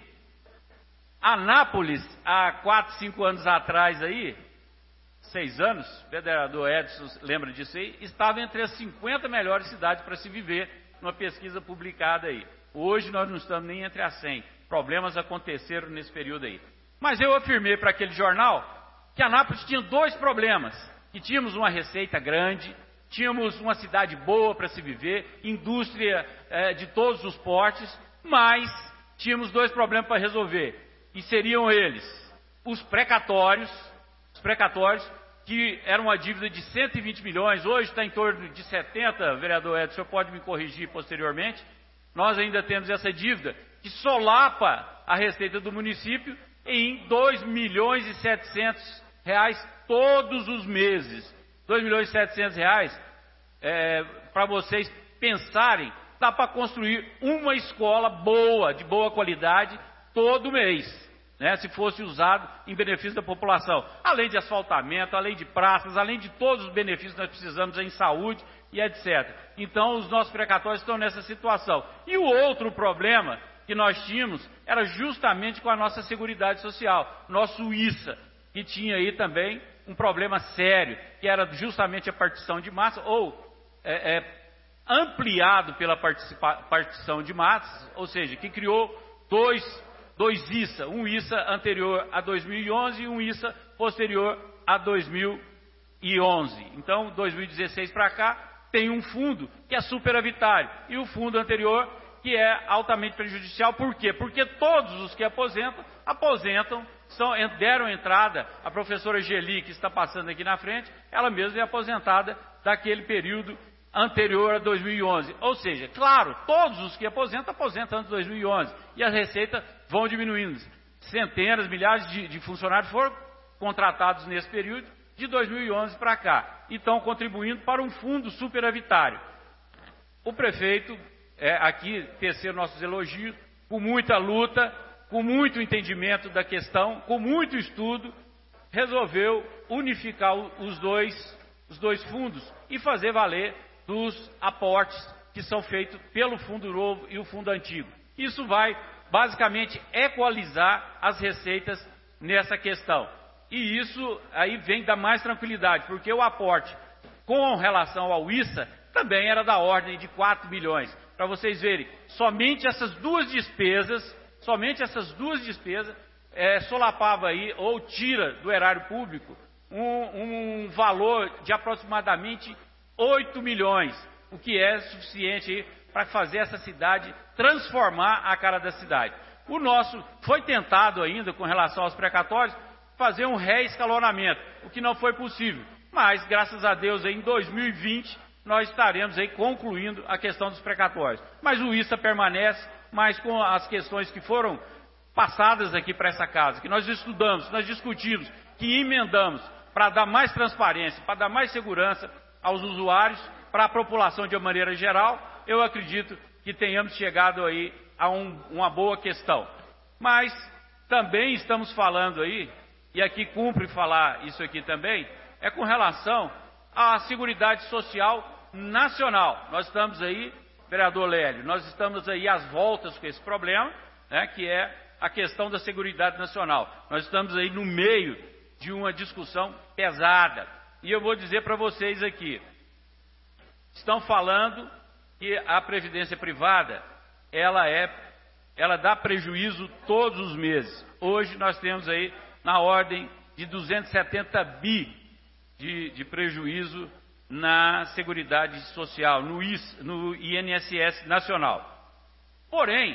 Anápolis, há quatro, cinco anos atrás aí, seis anos, o vereador Edson lembra disso aí, estava entre as cinquenta melhores cidades para se viver, numa pesquisa publicada aí. Hoje nós não estamos nem entre as cem. Problemas aconteceram nesse período aí. Mas eu afirmei para aquele jornal que Anápolis tinha dois problemas. Que tínhamos uma receita grande, tínhamos uma cidade boa para se viver, indústria eh, de todos os portes, mas tínhamos dois problemas para resolver. E seriam eles, os precatórios, os precatórios, que eram uma dívida de cento e vinte milhões, hoje está em torno de setenta, vereador Edson, o senhor pode me corrigir posteriormente. Nós ainda temos essa dívida que solapa a receita do município em dois milhões e setecentos reais todos os meses. dois milhões e setecentos reais, é, para vocês pensarem, dá para construir uma escola boa, de boa qualidade, todo mês, né, se fosse usado em benefício da população. Além de asfaltamento, além de praças, além de todos os benefícios que nós precisamos em saúde e etcétera. Então, os nossos precatórios estão nessa situação. E o outro problema que nós tínhamos era justamente com a nossa Seguridade Social, nosso I S A, que tinha aí também um problema sério, que era justamente a partição de massa, ou é, é, ampliado pela partição de massas, ou seja, que criou dois, dois I S A, um I S A anterior a dois mil e onze e um I S A posterior a dois mil e onze. Então, dois mil e dezesseis para cá, tem um fundo que é superavitário, e o fundo anterior que é altamente prejudicial. Por quê? Porque todos os que aposentam, aposentam, são, deram entrada, a professora Geli, que está passando aqui na frente, ela mesma é aposentada daquele período anterior a dois mil e onze. Ou seja, claro, todos os que aposentam, aposentam antes de dois mil e onze. E as receitas vão diminuindo. Centenas, milhares de, de funcionários foram contratados nesse período, de dois mil e onze para cá. E estão contribuindo para um fundo superavitário. O prefeito, é, aqui, tecer nossos elogios, com muita luta, com muito entendimento da questão, com muito estudo, resolveu unificar os dois, os dois fundos e fazer valer dos aportes que são feitos pelo fundo novo e o fundo antigo. Isso vai, basicamente, equalizar as receitas nessa questão. E isso aí vem dar mais tranquilidade, porque o aporte com relação ao I S A também era da ordem de quatro milhões. Para vocês verem, somente essas duas despesas, somente essas duas despesas, é, solapava aí, ou tira do erário público, um, um valor de aproximadamente oito milhões, o que é suficiente para fazer essa cidade transformar a cara da cidade. O nosso foi tentado ainda, com relação aos precatórios, fazer um reescalonamento, o que não foi possível. Mas, graças a Deus, em dois mil e vinte, nós estaremos aí concluindo a questão dos precatórios. Mas o I S A permanece, mas com as questões que foram passadas aqui para essa casa, que nós estudamos, nós discutimos, que emendamos para dar mais transparência, para dar mais segurança aos usuários, para a população de uma maneira geral, eu acredito que tenhamos chegado aí a um, uma boa questão. Mas também estamos falando aí, e aqui cumpre falar isso aqui também, é com relação à Seguridade Social Nacional. Nós estamos aí, vereador Lélio, nós estamos aí às voltas com esse problema, né, que é a questão da Seguridade Nacional. Nós estamos aí no meio de uma discussão pesada. E eu vou dizer para vocês aqui, estão falando que a Previdência Privada, ela, é, ela dá prejuízo todos os meses. Hoje nós temos aí na ordem de duzentos e setenta bi de, de prejuízo na Seguridade Social, no, I S, no I N S S Nacional. Porém,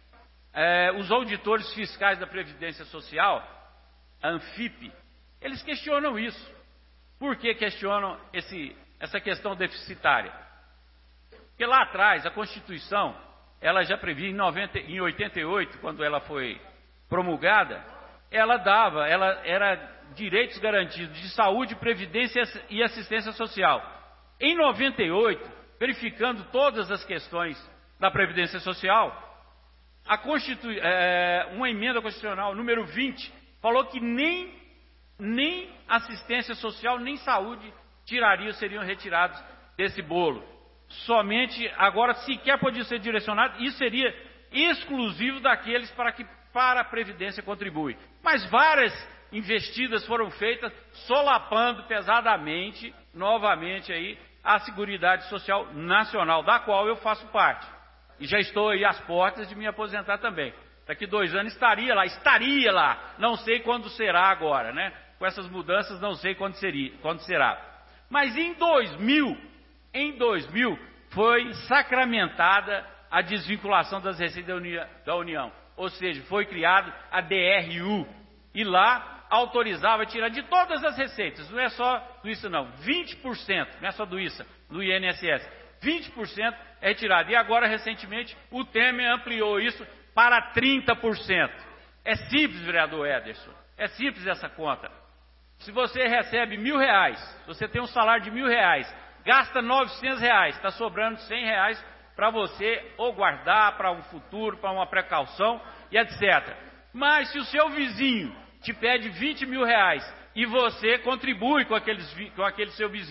é, os auditores fiscais da Previdência Social, a Anfip, eles questionam isso. Por que questionam esse, essa questão deficitária? Porque lá atrás, a Constituição, ela já previa em, noventa, em oitenta e oito, quando ela foi promulgada, ela dava, ela era direitos garantidos de saúde, previdência e assistência social. Em noventa e oito, verificando todas as questões da Previdência Social, a Constitu... é, uma emenda constitucional número vinte falou que nem, nem assistência social, nem saúde tirariam, seriam retirados desse bolo. Somente, agora sequer podia ser direcionado, isso seria exclusivo daqueles para que para a Previdência contribui. Mas várias investidas foram feitas, solapando pesadamente, novamente aí, a Seguridade Social Nacional, da qual eu faço parte. E já estou aí às portas de me aposentar também. Daqui dois anos estaria lá, estaria lá. Não sei quando será agora, né? Com essas mudanças, não sei quando, seria, quando será. Mas em dois mil, em dois mil, foi sacramentada a desvinculação das receitas da União. Ou seja, foi criado a D R U. E lá autorizava tirar de todas as receitas. Não é só do I S A não. vinte por cento, não é só do I S A, do I N S S. vinte por cento é retirado. E agora, recentemente, o Temer ampliou isso para trinta por cento. É simples, vereador Ederson. É simples essa conta. Se você recebe mil reais, se você tem um salário de mil reais, gasta novecentos reais, está sobrando cem reais para você ou guardar para um futuro, para uma precaução e etcétera. Mas se o seu vizinho te pede vinte mil reais e você contribui com, aqueles, com aquele seu vizinho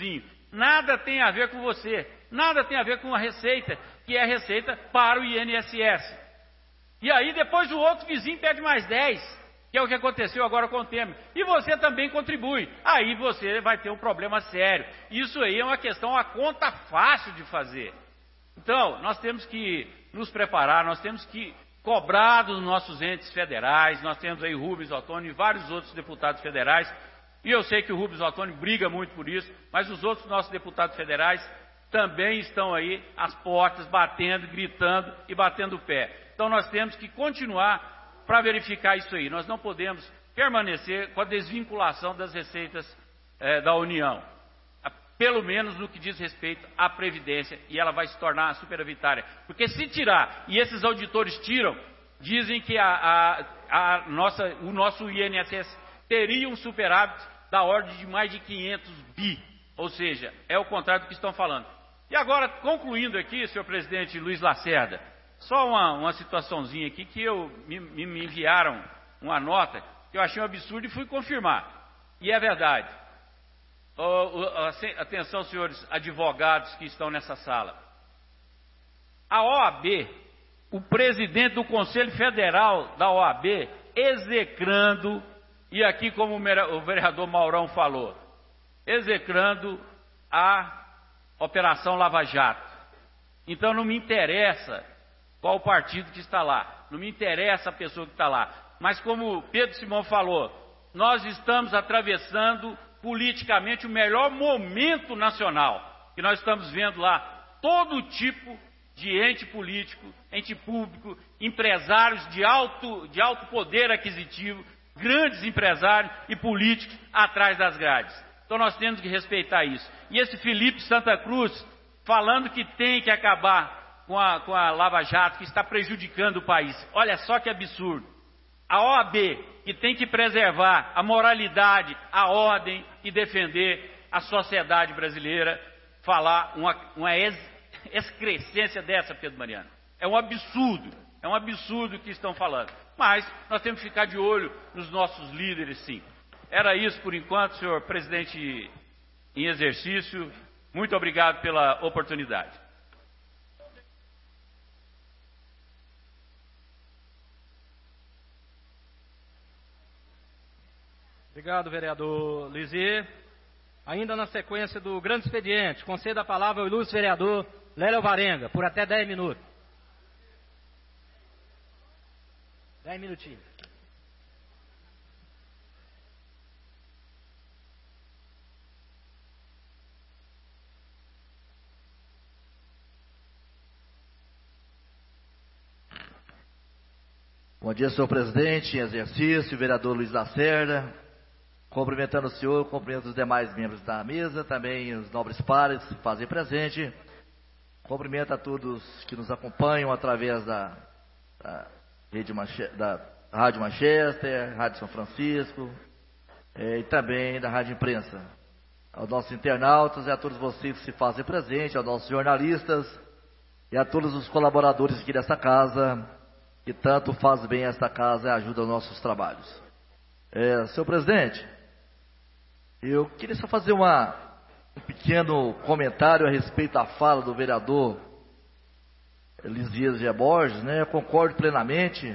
nada tem a ver com você, nada tem a ver com a receita, que é a receita para o I N S S. E aí depois o outro vizinho pede mais dez, que é o que aconteceu agora com o Temer. E você também contribui. Aí você vai ter um problema sério. Isso aí é uma questão, uma conta fácil de fazer. Então, nós temos que nos preparar, nós temos que cobrar dos nossos entes federais. Nós temos aí o Rubens Ottoni e vários outros deputados federais. E eu sei que o Rubens Ottoni briga muito por isso, mas os outros nossos deputados federais também estão aí às portas, batendo, gritando e batendo o pé. Então nós temos que continuar para verificar isso aí. Nós não podemos permanecer com a desvinculação das receitas eh, da União, pelo menos no que diz respeito à Previdência, e ela vai se tornar superavitária. Porque se tirar, e esses auditores tiram, dizem que a, a, a nossa, o nosso I N S S teria um superávit da ordem de mais de quinhentos bi, ou seja, é o contrário do que estão falando. E agora, concluindo aqui, senhor presidente Luiz Lacerda, só uma, uma situaçãozinha aqui que eu, me, me enviaram uma nota que eu achei um absurdo e fui confirmar. E é verdade. Oh, oh, atenção, senhores advogados que estão nessa sala. A O A B, o presidente do Conselho Federal da O A B, execrando, e aqui como o vereador Maurão falou, execrando a Operação Lava Jato. Então não me interessa qual o partido que está lá, não me interessa a pessoa que está lá, mas como Pedro Simão falou, nós estamos atravessando politicamente o melhor momento nacional, que nós estamos vendo lá todo tipo de ente político, ente público, empresários de alto, de alto poder aquisitivo, grandes empresários e políticos atrás das grades. Então nós temos que respeitar isso. E esse Felipe Santa Cruz falando que tem que acabar com a, com a Lava Jato, que está prejudicando o país. Olha só que absurdo. A O A B, que tem que preservar a moralidade, a ordem e defender a sociedade brasileira, falar uma, uma ex, excrescência dessa, Pedro Mariano. É um absurdo, é um absurdo o que estão falando. Mas nós temos que ficar de olho nos nossos líderes, sim. Era isso por enquanto, senhor presidente em exercício. Muito obrigado pela oportunidade. Obrigado, vereador Luizê. Ainda na sequência do grande expediente, concedo a palavra ao ilustre vereador Lélio Varenga, por até dez minutos. Dez minutinhos. Bom dia, senhor presidente em exercício, vereador Luiz Lacerda. Cumprimentando o senhor, cumprimento os demais membros da mesa, também os nobres pares que fazem presente. Cumprimento a todos que nos acompanham através da, da, rede Manche, da Rádio Manchester, Rádio São Francisco eh, e também da Rádio Imprensa. Aos nossos internautas e a todos vocês que se fazem presente, aos nossos jornalistas e a todos os colaboradores aqui dessa casa, que tanto faz bem a esta casa e ajuda os nossos trabalhos. É, senhor presidente, eu queria só fazer uma, um pequeno comentário a respeito da fala do vereador Elisias G. Borges, né? Eu concordo plenamente.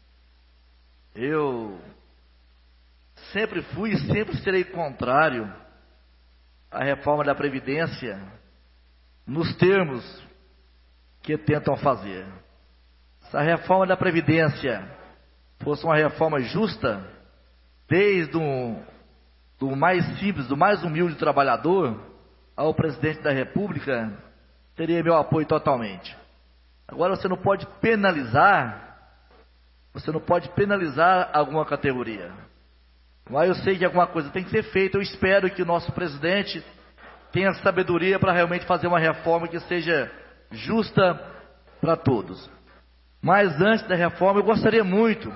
Eu sempre fui e sempre serei contrário à reforma da Previdência nos termos que tentam fazer. Se a reforma da Previdência fosse uma reforma justa, desde o do mais simples, do mais humilde trabalhador, ao presidente da República, teria meu apoio totalmente. Agora você não pode penalizar, você não pode penalizar alguma categoria. Mas eu sei que alguma coisa tem que ser feita, eu espero que o nosso presidente tenha sabedoria para realmente fazer uma reforma que seja justa para todos. Mas antes da reforma, eu gostaria muito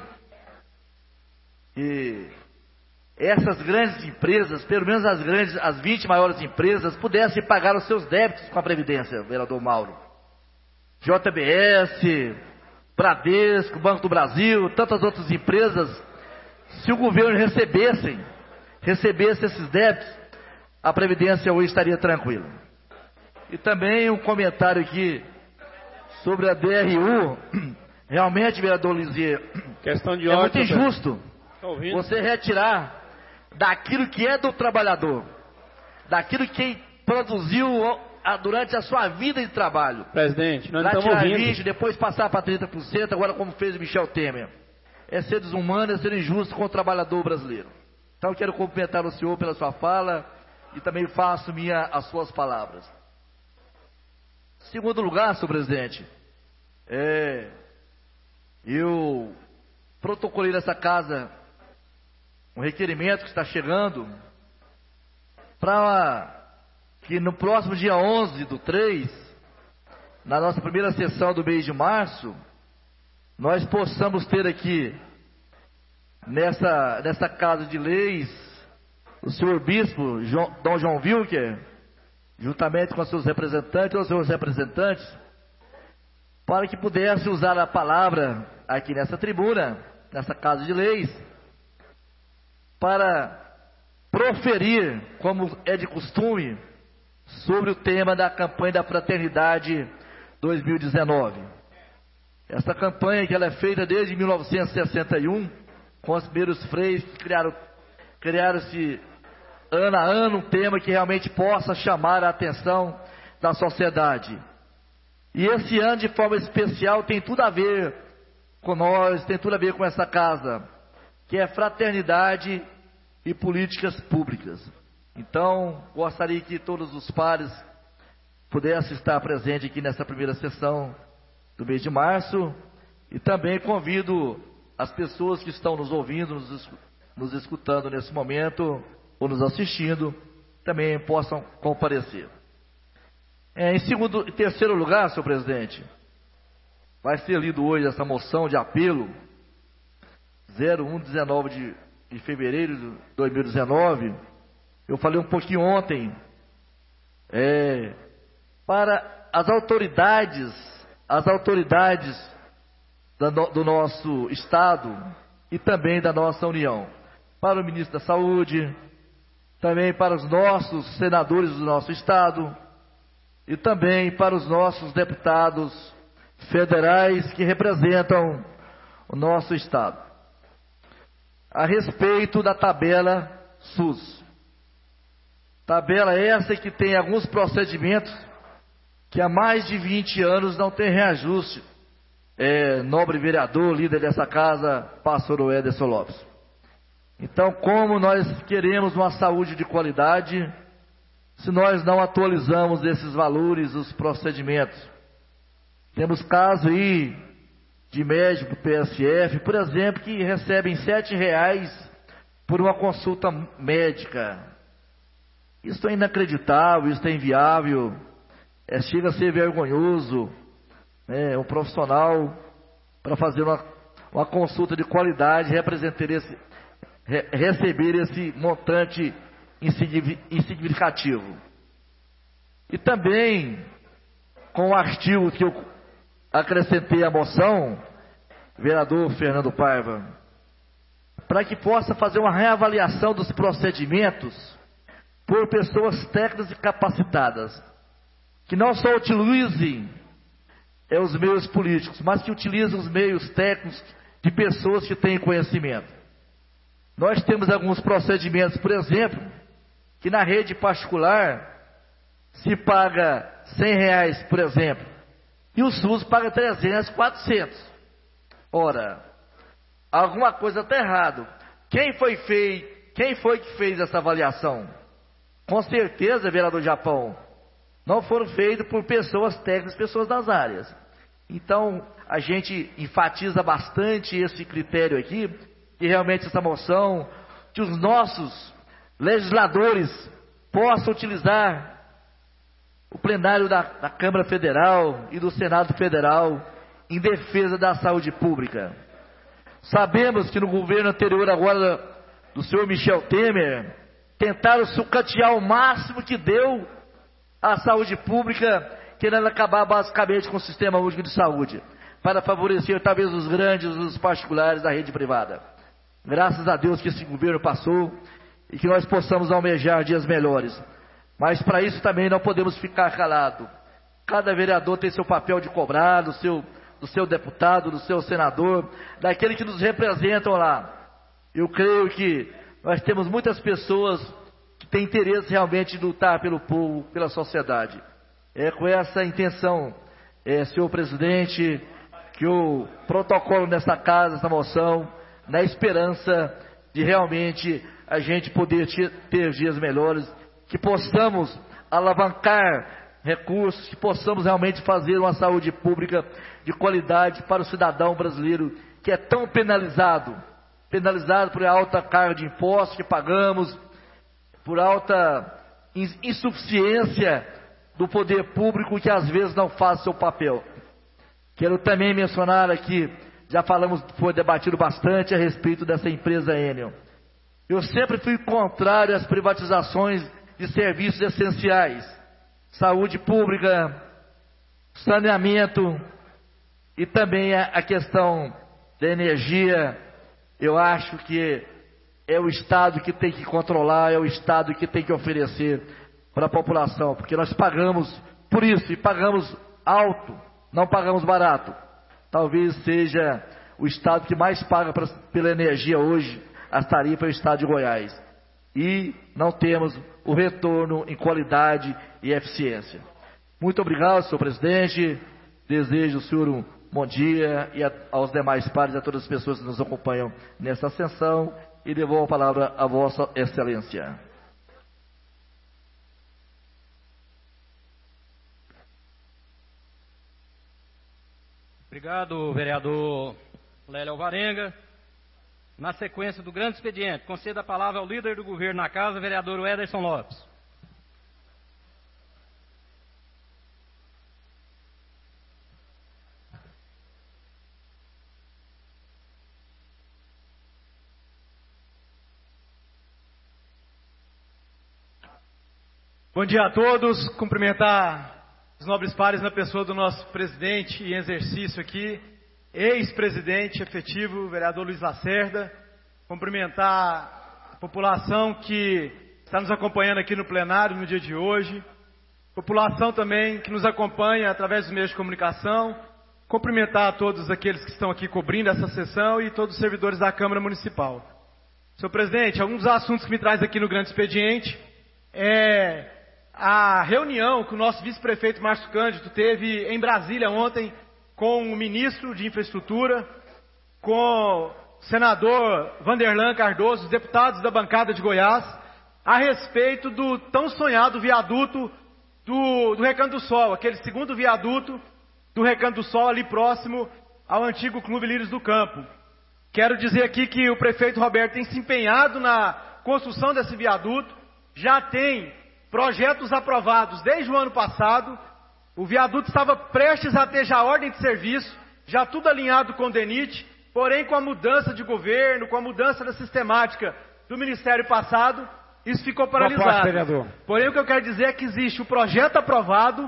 que essas grandes empresas, pelo menos as grandes, as vinte maiores empresas, pudessem pagar os seus débitos com a Previdência, vereador Mauro. J B S, Bradesco, Banco do Brasil, tantas outras empresas, se o governo recebessem, recebesse esses débitos, a Previdência hoje estaria tranquila. E também um comentário aqui sobre a D R U. Realmente, vereador Lisier, Questão de é ordem, muito injusto você retirar daquilo que é do trabalhador, daquilo que produziu durante a sua vida de trabalho. Presidente, nós não Lá estamos tirar ouvindo. vinte, depois passar para trinta por cento, agora como fez o Michel Temer. É ser desumano, é ser injusto com o trabalhador brasileiro. Então quero cumprimentar o senhor pela sua fala e também faço minha as suas palavras. Segundo lugar, senhor presidente, é, eu protocolei nessa casa um requerimento que está chegando para que no próximo dia onze do três, na nossa primeira sessão do mês de março, nós possamos ter aqui, nessa, nessa casa de leis, o senhor bispo, João, Dom João Wilker, juntamente com seus representantes, ou seus representantes, para que pudesse usar a palavra aqui nessa tribuna, nessa casa de leis, para proferir, como é de costume, sobre o tema da campanha da Fraternidade dois mil e dezenove. Essa campanha que ela é feita desde mil novecentos e sessenta e um, com os primeiros freios que criaram, criaram-se ano a ano um tema que realmente possa chamar a atenção da sociedade. E esse ano, de forma especial, tem tudo a ver com nós, tem tudo a ver com essa casa, que é fraternidade e políticas públicas. Então, gostaria que todos os pares pudessem estar presentes aqui nessa primeira sessão do mês de março, e também convido as pessoas que estão nos ouvindo, nos, nos escutando nesse momento, ou nos assistindo, também possam comparecer. É, em segundo e terceiro lugar, senhor presidente, vai ser lido hoje essa moção de apelo zero um dezenove de, de fevereiro de dois mil e dezenove. Eu falei um pouquinho ontem, é, para as autoridades, as autoridades da, do nosso Estado e também da nossa União, para o ministro da Saúde, também para os nossos senadores do nosso Estado e também para os nossos deputados federais que representam o nosso Estado, a respeito da tabela SUS. Tabela essa que tem alguns procedimentos que há mais de vinte anos não tem reajuste. É, nobre vereador, líder dessa casa, pastor Ederson Lopes. Então, como nós queremos uma saúde de qualidade, se nós não atualizamos esses valores, os procedimentos? Temos casos aí de médico P S F, por exemplo, que recebem sete reais por uma consulta médica. Isso é inacreditável, isso é inviável, é, chega a ser vergonhoso, né, um profissional para fazer uma, uma consulta de qualidade representar esse, re, receber esse montante insignificativo. E também, com o artigo que eu acrescentei à moção, vereador Fernando Paiva, para que possa fazer uma reavaliação dos procedimentos por pessoas técnicas e capacitadas, que não só utilizem é, os meios políticos, mas que utilizem os meios técnicos de pessoas que têm conhecimento. Nós temos alguns procedimentos, por exemplo, que na rede particular se paga cem reais, por exemplo, e o SUS paga trezentos, quatrocentos. Ora, alguma coisa está errado. Quem foi, fei, quem foi que fez essa avaliação? Com certeza, vereador Japão, não foram feitos por pessoas técnicas, pessoas das áreas. Então, a gente enfatiza bastante esse critério aqui, que realmente essa moção, que os nossos legisladores possam utilizar o plenário da, da Câmara Federal e do Senado Federal em defesa da saúde pública. Sabemos que no governo anterior agora do senhor Michel Temer, tentaram sucatear o máximo que deu à saúde pública, querendo acabar basicamente com o sistema único de saúde, para favorecer talvez os grandes, os particulares da rede privada. Graças a Deus que esse governo passou, e que nós possamos almejar dias melhores. Mas para isso também não podemos ficar calados. Cada vereador tem seu papel de cobrar, do seu, do seu deputado, do seu senador, daquele que nos representam lá. Eu creio que nós temos muitas pessoas que têm interesse realmente de lutar pelo povo, pela sociedade. É com essa intenção, é, senhor presidente, que o protocolo nessa casa, essa moção, na esperança de realmente a gente poder ter dias melhores, que possamos alavancar recursos, que possamos realmente fazer uma saúde pública de qualidade para o cidadão brasileiro, que é tão penalizado, penalizado por alta carga de impostos que pagamos, por alta insuficiência do poder público que às vezes não faz seu papel. Quero também mencionar aqui, já falamos, foi debatido bastante a respeito dessa empresa Enel. Eu sempre fui contrário às privatizações de serviços essenciais, saúde pública, saneamento e também a, a questão da energia. Eu acho que é o Estado que tem que controlar, é o Estado que tem que oferecer para a população, porque nós pagamos por isso e pagamos alto, não pagamos barato. Talvez seja o Estado que mais paga pra, pela energia hoje, as tarifas é o Estado de Goiás. E não temos o retorno em qualidade e eficiência. Muito obrigado, senhor presidente. Desejo ao senhor um bom dia e a, aos demais pares e a todas as pessoas que nos acompanham nesta sessão. E devolvo a palavra a vossa excelência. Obrigado, vereador Lélio Alvarenga. Na sequência do grande expediente, conceda a palavra ao líder do governo na casa, vereador Ederson Lopes. Bom dia a todos. Cumprimentar os nobres pares na pessoa do nosso presidente em exercício aqui, ex-presidente efetivo, vereador Luiz Lacerda. Cumprimentar a população que está nos acompanhando aqui no plenário no dia de hoje. População também que nos acompanha através dos meios de comunicação. Cumprimentar a todos aqueles que estão aqui cobrindo essa sessão e todos os servidores da Câmara Municipal. Senhor presidente, alguns dos assuntos que me traz aqui no grande expediente é a reunião que o nosso vice-prefeito Márcio Cândido teve em Brasília ontem com o ministro de Infraestrutura, com o senador Vanderlan Cardoso, os deputados da bancada de Goiás, a respeito do tão sonhado viaduto do, do Recanto do Sol, aquele segundo viaduto do Recanto do Sol ali próximo ao antigo Clube Lírios do Campo. Quero dizer aqui que o prefeito Roberto tem se empenhado na construção desse viaduto, já tem projetos aprovados desde o ano passado. O viaduto estava prestes a ter já ordem de serviço, já tudo alinhado com o DENIT, porém com a mudança de governo, com a mudança da sistemática do Ministério passado, isso ficou paralisado. Boa parte, vereador. Porém o que eu quero dizer é que existe o projeto aprovado,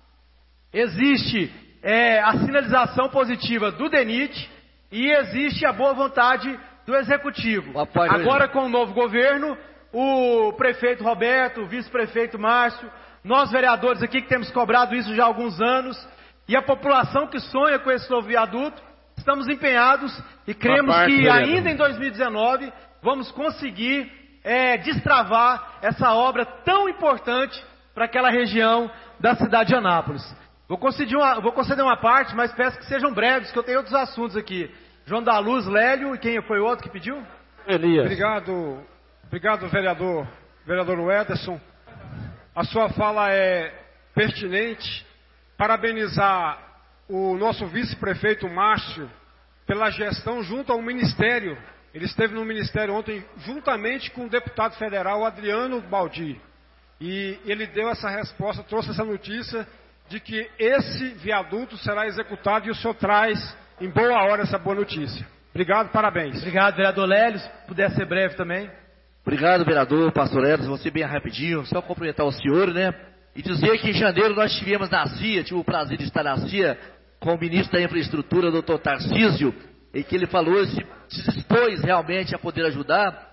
existe é, a sinalização positiva do DENIT e existe a boa vontade do Executivo. Parte, Agora com o novo governo, o prefeito Roberto, o vice-prefeito Márcio, nós vereadores aqui que temos cobrado isso já há alguns anos, e a população que sonha com esse novo viaduto, estamos empenhados e cremos parte, que vereador. ainda em dois mil e dezenove vamos conseguir é, destravar essa obra tão importante para aquela região da cidade de Anápolis. Vou conceder, uma, vou conceder uma parte, mas peço que sejam breves, que eu tenho outros assuntos aqui. João da Luz, Lélio, e quem foi o outro que pediu? Elias. Obrigado, obrigado vereador, vereador Ederson. A sua fala é pertinente. Parabenizar o nosso vice-prefeito Márcio pela gestão junto ao Ministério. Ele esteve no Ministério ontem juntamente com o deputado federal Adriano Baldi. E ele deu essa resposta, trouxe essa notícia de que esse viaduto será executado e o senhor traz em boa hora essa boa notícia. Obrigado, parabéns. Obrigado, vereador Lélio. Se puder ser breve também. Obrigado, vereador, pastor Edson, você bem rapidinho, só cumprimentar o senhor, né? E dizer que em janeiro nós tivemos na C I A, tive o prazer de estar na C I A com o ministro da Infraestrutura, doutor Tarcísio, e que ele falou, se, se dispôs realmente a poder ajudar,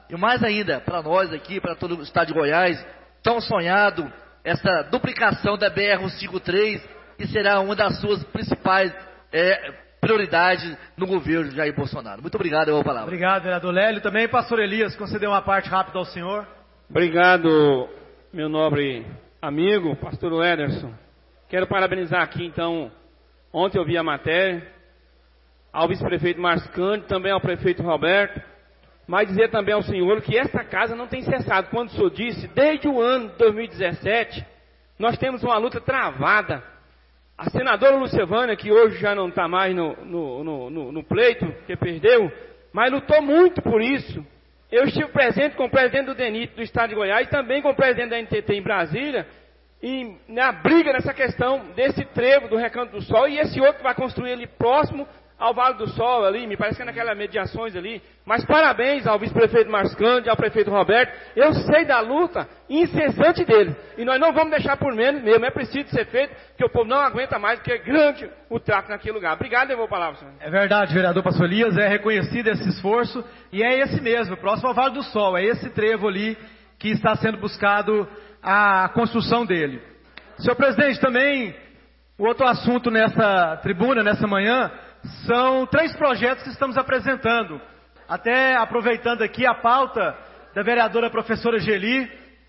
E mais ainda, para nós aqui, para todo o estado de Goiás, tão sonhado essa duplicação da B R cento e cinquenta e três, que será uma das suas principais é, prioridades no governo de Jair Bolsonaro. Muito obrigado, eu vou falar. Obrigado, vereador Lélio. Também, pastor Elias, conceder uma parte rápida ao senhor. Obrigado, meu nobre amigo, pastor Ederson. Quero parabenizar aqui, então, ontem eu vi a matéria, ao vice-prefeito Márcio Cândido, também ao prefeito Roberto, mas dizer também ao senhor que esta casa não tem cessado. Quando o senhor disse, desde o ano de dois mil e dezessete, nós temos uma luta travada. A senadora Lucevânia, que hoje já não está mais no, no, no, no, no pleito, que perdeu, mas lutou muito por isso. Eu estive presente com o presidente do DENIT do estado de Goiás e também com o presidente da N T T em Brasília, e na briga nessa questão desse trevo do Recanto do Sol e esse outro que vai construir ali próximo ao Vale do Sol ali, me parece que é naquelas mediações ali. Mas parabéns ao vice-prefeito Márcio Cândido, ao prefeito Roberto. Eu sei da luta incessante deles. E nós não vamos deixar por menos mesmo. É preciso ser feito, porque o povo não aguenta mais, porque é grande o tráfego naquele lugar. Obrigado, eu vou a palavra, senhor. É verdade, vereador pastor Elias, é reconhecido esse esforço. E é esse mesmo, próximo ao Vale do Sol. É esse trevo ali que está sendo buscado a construção dele. Senhor presidente, também, o outro assunto nessa tribuna, nessa manhã, são três projetos que estamos apresentando. Até aproveitando aqui a pauta da vereadora professora Geli,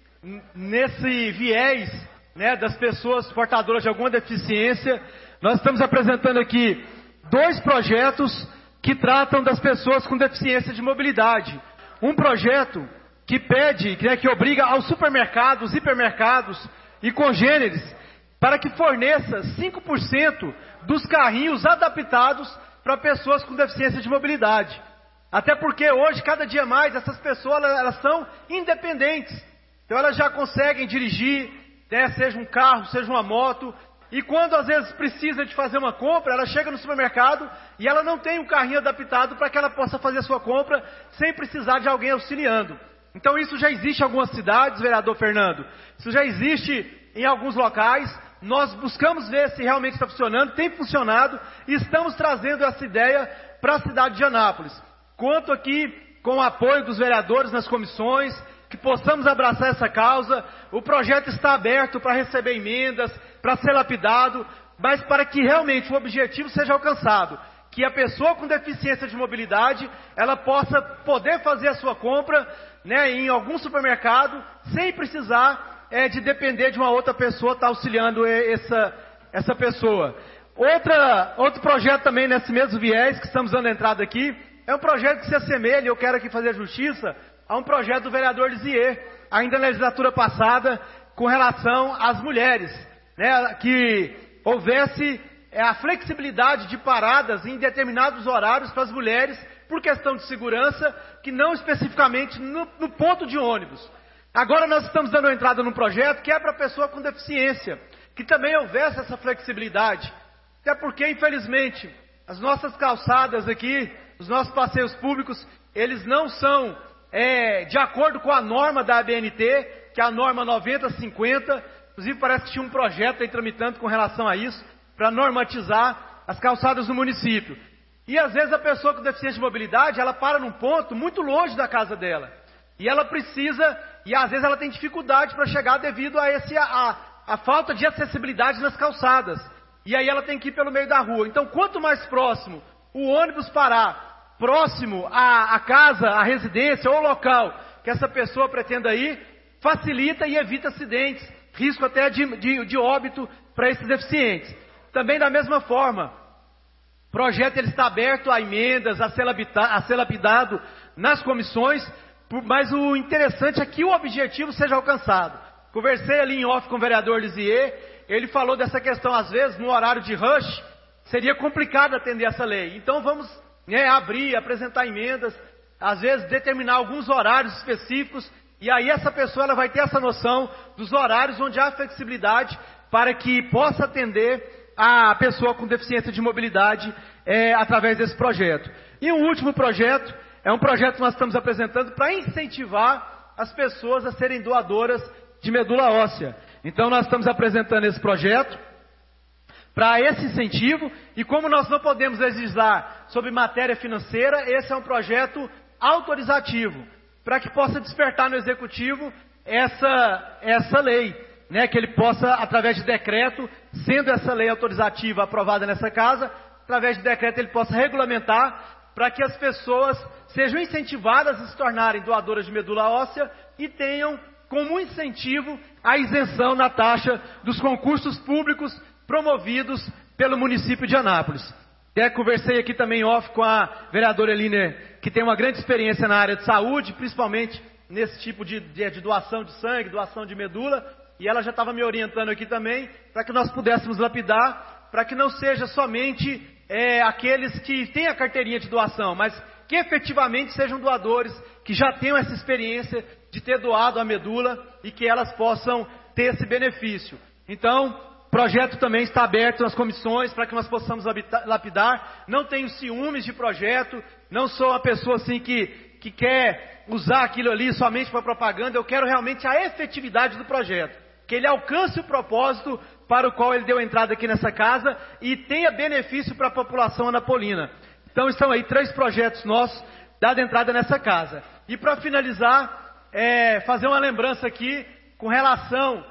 nesse viés, né, das pessoas portadoras de alguma deficiência, nós estamos apresentando aqui dois projetos que tratam das pessoas com deficiência de mobilidade. Um projeto que pede, que, né, que obriga aos supermercados, hipermercados e congêneres para que forneça cinco por cento dos carrinhos adaptados para pessoas com deficiência de mobilidade. Até porque hoje, cada dia mais, essas pessoas elas, elas são independentes. Então elas já conseguem dirigir, né, seja um carro, seja uma moto. E quando às vezes precisa de fazer uma compra, ela chega no supermercado e ela não tem um carrinho adaptado para que ela possa fazer a sua compra sem precisar de alguém auxiliando. Então isso já existe em algumas cidades, vereador Fernando. Isso já existe em alguns locais. Nós buscamos ver se realmente está funcionando, tem funcionado, e estamos trazendo essa ideia para a cidade de Anápolis. Conto aqui com o apoio dos vereadores nas comissões, que possamos abraçar essa causa. O projeto está aberto para receber emendas, para ser lapidado, mas para que realmente o objetivo seja alcançado. Que a pessoa com deficiência de mobilidade, ela possa poder fazer a sua compra, né, em algum supermercado, sem precisar é de depender de uma outra pessoa estar auxiliando essa, essa pessoa. Outra, outro projeto também nesse mesmo viés que estamos dando entrada aqui, é um projeto que se assemelha, eu quero aqui fazer justiça, a um projeto do vereador Lisier, ainda na legislatura passada, com relação às mulheres, né, que houvesse é, a flexibilidade de paradas em determinados horários para as mulheres, por questão de segurança, que não especificamente no, no ponto de ônibus. Agora nós estamos dando entrada num projeto que é para pessoa com deficiência, que também houvesse essa flexibilidade. Até porque, infelizmente, as nossas calçadas aqui, os nossos passeios públicos, eles não são é, de acordo com a norma da A B N T, que é a norma noventa cinquenta. Inclusive parece que tinha um projeto aí tramitando com relação a isso, para normatizar as calçadas do município. E às vezes a pessoa com deficiência de mobilidade, ela para num ponto muito longe da casa dela. E ela precisa, e às vezes ela tem dificuldade para chegar devido a, esse, a, a falta de acessibilidade nas calçadas. E aí ela tem que ir pelo meio da rua. Então, quanto mais próximo o ônibus parar, próximo à, à casa, à residência ou local que essa pessoa pretenda ir, facilita e evita acidentes, risco até de, de, de óbito para esses deficientes. Também da mesma forma, o projeto ele está aberto a emendas, a ser, lapida, a ser lapidado nas comissões, mas o interessante é que o objetivo seja alcançado. Conversei ali em off com o vereador Lisier, ele falou dessa questão, às vezes, no horário de rush, seria complicado atender essa lei. Então vamos, né, abrir, apresentar emendas, às vezes determinar alguns horários específicos, e aí essa pessoa ela vai ter essa noção dos horários onde há flexibilidade para que possa atender a pessoa com deficiência de mobilidade é, através desse projeto. E um último projeto, é um projeto que nós estamos apresentando para incentivar as pessoas a serem doadoras de medula óssea. Então nós estamos apresentando esse projeto para esse incentivo, e como nós não podemos legislar sobre matéria financeira, esse é um projeto autorizativo. para que possa despertar no Executivo essa, essa lei, né, que ele possa, através de decreto, sendo essa lei autorizativa aprovada nessa casa, através de decreto ele possa regulamentar para que as pessoas sejam incentivadas a se tornarem doadoras de medula óssea e tenham como incentivo a isenção na taxa dos concursos públicos promovidos pelo município de Anápolis. É, conversei aqui também off com a vereadora Eline, que tem uma grande experiência na área de saúde, principalmente nesse tipo de, de, de doação de sangue, doação de medula, e ela já estava me orientando aqui também, para que nós pudéssemos lapidar, para que não seja somente é, aqueles que têm a carteirinha de doação, mas que efetivamente sejam doadores, que já tenham essa experiência de ter doado a medula e que elas possam ter esse benefício. Então, o projeto também está aberto nas comissões para que nós possamos lapidar. Não tenho ciúmes de projeto, não sou uma pessoa assim que, que quer usar aquilo ali somente para propaganda. Eu quero realmente a efetividade do projeto, que ele alcance o propósito para o qual ele deu entrada aqui nessa casa e tenha benefício para a população anapolina. Então estão aí três projetos nossos dado entrada nessa casa. E para finalizar, é, fazer uma lembrança aqui com relação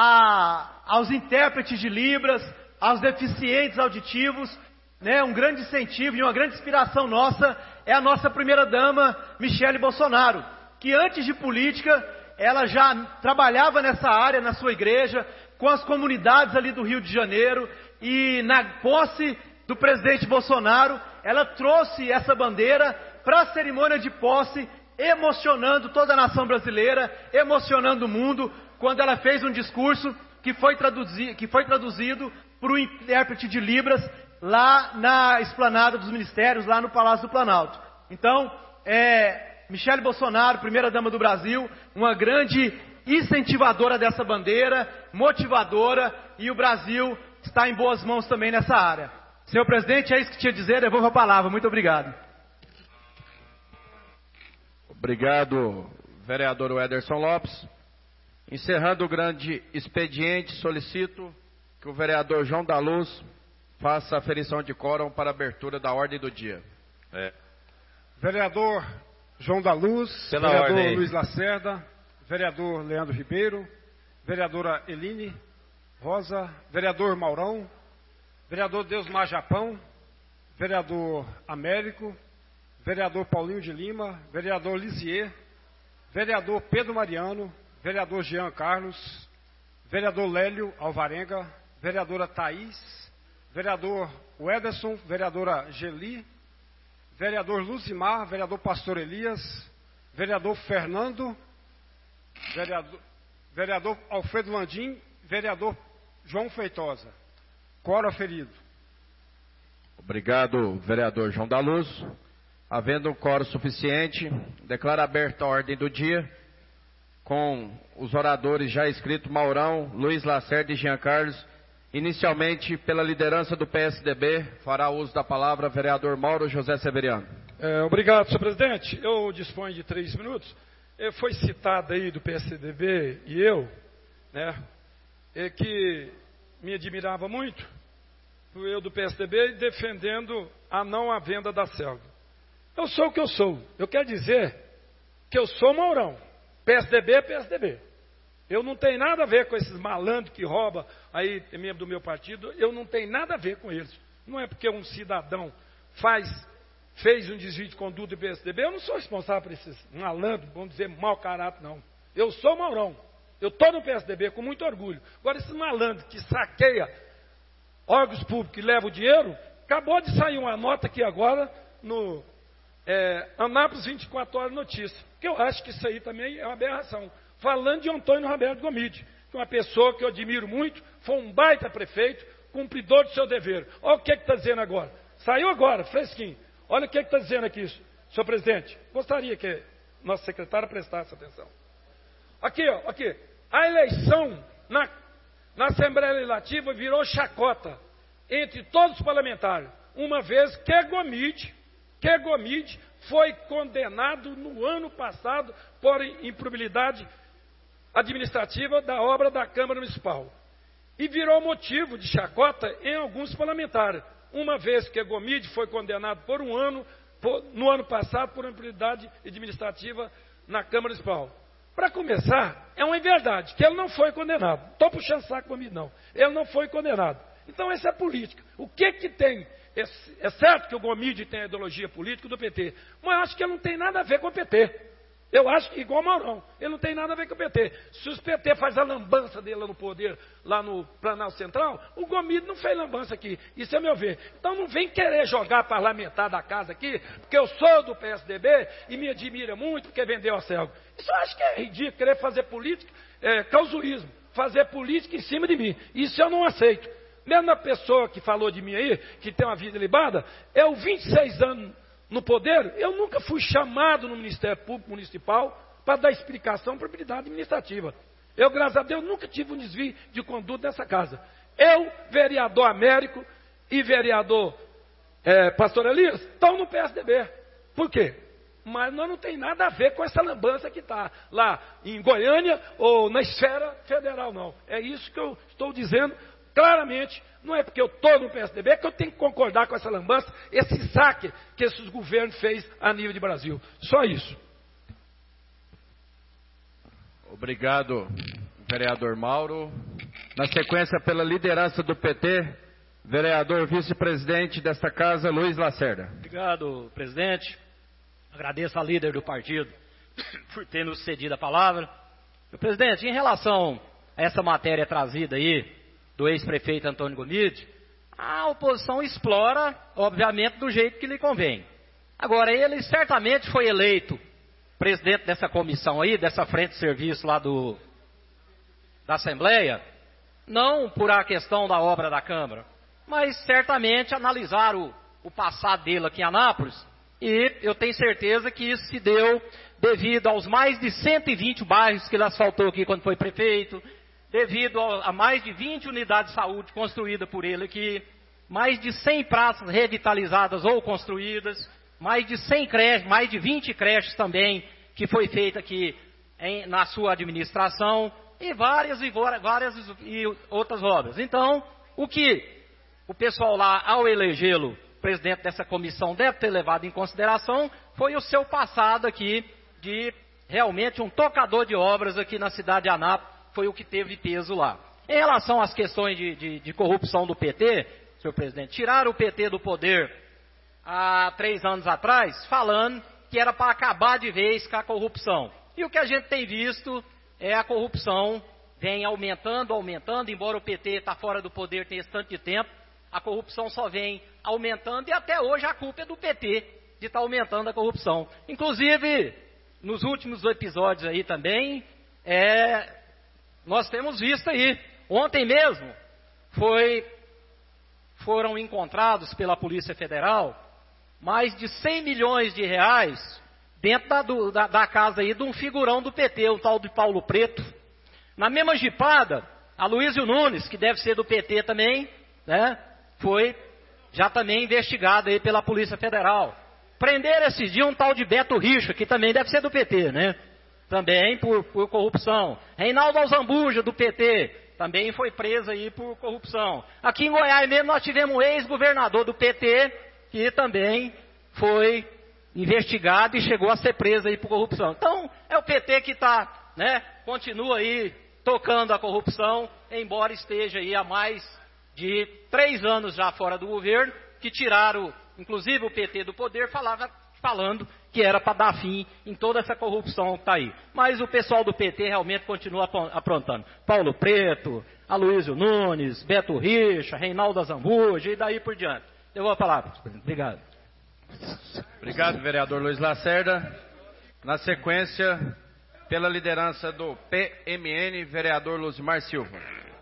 a aos intérpretes de Libras, aos deficientes auditivos, né, um grande incentivo e uma grande inspiração nossa é a nossa primeira-dama, Michele Bolsonaro, que antes de política, ela já trabalhava nessa área, na sua igreja, com as comunidades ali do Rio de Janeiro, e na posse do presidente Bolsonaro, ela trouxe essa bandeira para a cerimônia de posse, emocionando toda a nação brasileira, emocionando o mundo, quando ela fez um discurso que foi, traduzi, que foi traduzido por um intérprete de Libras lá na esplanada dos ministérios, lá no Palácio do Planalto. Então, é, Michele Bolsonaro, primeira-dama do Brasil, uma grande incentivadora dessa bandeira, motivadora, e o Brasil está em boas mãos também nessa área. Senhor presidente, é isso que tinha a dizer, devolvo a palavra. Muito obrigado. Obrigado, vereador Ederson Lopes. Encerrando o grande expediente, solicito que o vereador João da Luz faça a aferição de quórum para a abertura da ordem do dia. É. Vereador João da Luz, Pela vereador ordem. Luiz Lacerda, vereador Leandro Ribeiro, vereadora Eline Rosa, vereador Maurão, vereador Deusmar Japão, vereador Américo, vereador Paulinho de Lima, vereador Lisier, vereador Pedro Mariano, vereador Jean Carlos, vereador Lélio Alvarenga, vereadora Thaís, vereador Ederson, vereadora Geli, vereador Luzimar, vereador Pastor Elias, vereador Fernando, vereador, vereador Alfredo Landim, vereador João Feitosa. Quórum aferido. Obrigado, vereador João da Luz. Havendo um quórum suficiente, declaro aberta a ordem do dia, com os oradores já inscritos, Maurão, Luiz Lacerda e Jean Carlos. Inicialmente, pela liderança do P S D B, fará uso da palavra vereador Mauro José Severiano. É, obrigado, senhor presidente. Eu disponho de três minutos. É, foi citado aí do P S D B e eu, né, é, que me admirava muito, eu do P S D B, defendendo a não a venda da Selga. Eu sou o que eu sou. Eu quero dizer que eu sou Maurão. P S D B é P S D B. Eu não tenho nada a ver com esses malandros que roubam aí, membro do meu partido. Eu não tenho nada a ver com eles. Não é porque um cidadão faz, fez um desvio de conduta do P S D B, eu não sou responsável por esses malandros, vamos dizer, mau caráter, não. Eu sou Maurão. Eu estou no P S D B com muito orgulho. Agora, esses malandros que saqueiam órgãos públicos e levam o dinheiro, acabou de sair uma nota aqui agora no é, Anápolis vinte e quatro horas Notícias, que eu acho que isso aí também é uma aberração. Falando de Antônio Roberto Gomide, que é uma pessoa que eu admiro muito, foi um baita prefeito, cumpridor do seu dever. Olha o que está dizendo agora. Saiu agora, fresquinho. Olha o que está dizendo aqui, senhor presidente. Gostaria que nosso secretário prestasse atenção. Aqui, ó, aqui. A eleição na, na Assembleia Legislativa virou chacota entre todos os parlamentares, uma vez que Gomide, que Gomide foi condenado no ano passado por improbidade administrativa da obra da Câmara Municipal. E virou motivo de chacota em alguns parlamentares, uma vez que Gomide foi condenado por um ano, por, no ano passado, por improbidade administrativa na Câmara Municipal. Para começar, é uma inverdade, que ele não foi condenado. Não estou puxando saco comigo, não. Ele não foi condenado. Então, essa é a política. O que que tem? É, é certo que o Gomide tem a ideologia política do P T, mas eu acho que ele não tem nada a ver com o P T. Eu acho que, igual o Maurão, ele não tem nada a ver com o P T. Se os P T faz a lambança dele lá no poder, lá no Planalto Central, o Gomide não fez lambança aqui. Isso é meu ver. Então não vem querer jogar parlamentar da casa aqui, porque eu sou do P S D B e me admira muito porque vendeu a Celg. Isso eu acho que é ridículo, querer fazer política, é, causuísmo, fazer política em cima de mim. Isso eu não aceito. Mesmo a pessoa que falou de mim aí, que tem uma vida libada, eu vinte e seis anos no poder, eu nunca fui chamado no Ministério Público Municipal para dar explicação para habilidade administrativa. Eu, graças a Deus, nunca tive um desvio de conduta nessa casa. Eu, vereador Américo e vereador é, Pastor Elias, estão no P S D B. Por quê? Mas nós não tem nada a ver com essa lambança que está lá em Goiânia ou na esfera federal, não. É isso que eu estou dizendo claramente. Não é porque eu estou no P S D B que eu tenho que concordar com essa lambança, esse saque que esses governos fez a nível de Brasil. Só isso. Obrigado, vereador Mauro. Na sequência, pela liderança do P T, vereador vice-presidente desta casa, Luiz Lacerda. Obrigado, presidente. Agradeço a líder do partido por ter nos cedido a palavra. Presidente, em relação a essa matéria trazida aí, do ex-prefeito Antônio Gomide, a oposição explora, obviamente, do jeito que lhe convém. Agora, ele certamente foi eleito presidente dessa comissão aí, dessa frente de serviço lá do, da Assembleia, não por a questão da obra da Câmara, mas certamente analisar o, o passado dele aqui em Anápolis, e eu tenho certeza que isso se deu devido aos mais de cento e vinte bairros que ele asfaltou aqui quando foi prefeito, devido a mais de vinte unidades de saúde construídas por ele aqui, mais de cem praças revitalizadas ou construídas, mais de cem creches, mais de vinte creches também, que foi feita aqui em, na sua administração, e várias e várias e outras obras. Então, o que o pessoal lá, ao elegê-lo presidente dessa comissão, deve ter levado em consideração, foi o seu passado aqui de realmente um tocador de obras aqui na cidade de Anápolis, foi o que teve peso lá. Em relação às questões de, de, de corrupção do P T, senhor presidente, tiraram o P T do poder há três anos atrás, falando que era para acabar de vez com a corrupção. E o que a gente tem visto é a corrupção vem aumentando, aumentando, embora o P T está fora do poder tem esse tanto de tempo, a corrupção só vem aumentando e até hoje a culpa é do P T de estar aumentando a corrupção. Inclusive, nos últimos episódios aí também, é, nós temos visto aí, ontem mesmo, foi, foram encontrados pela Polícia Federal mais de cem milhões de reais dentro da, do, da, da casa aí de um figurão do P T, o tal de Paulo Preto. Na mesma jipada, a Luísio Nunes, que deve ser do P T também, né, foi já também investigado aí pela Polícia Federal. Prenderam esse dia um tal de Beto Richa, que também deve ser do P T, né? Também por, por corrupção. Reinaldo Alzambuja, do P T, também foi preso aí por corrupção. Aqui em Goiás mesmo nós tivemos um ex-governador do P T, que também foi investigado e chegou a ser preso aí por corrupção. Então, é o P T que está, né, continua aí tocando a corrupção, embora esteja aí há mais de três anos já fora do governo, que tiraram, inclusive o P T do poder, falava, falando que era para dar fim em toda essa corrupção que está aí. Mas o pessoal do P T realmente continua aprontando. Paulo Preto, Aloysio Nunes, Beto Richa, Reinaldo Azambuja e daí por diante. Eu vou falar, obrigado. Obrigado, vereador Luiz Lacerda. Na sequência, pela liderança do P M N, vereador Luzimar Silva.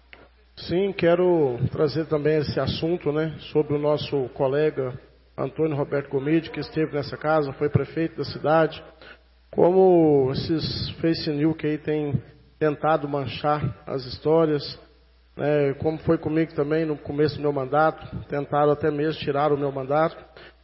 Sim, quero trazer também esse assunto, né, sobre o nosso colega Antônio Roberto Gomide, que esteve nessa casa, foi prefeito da cidade. Como esses face news que aí têm tentado manchar as histórias, né, como foi comigo também no começo do meu mandato, tentaram até mesmo tirar o meu mandato.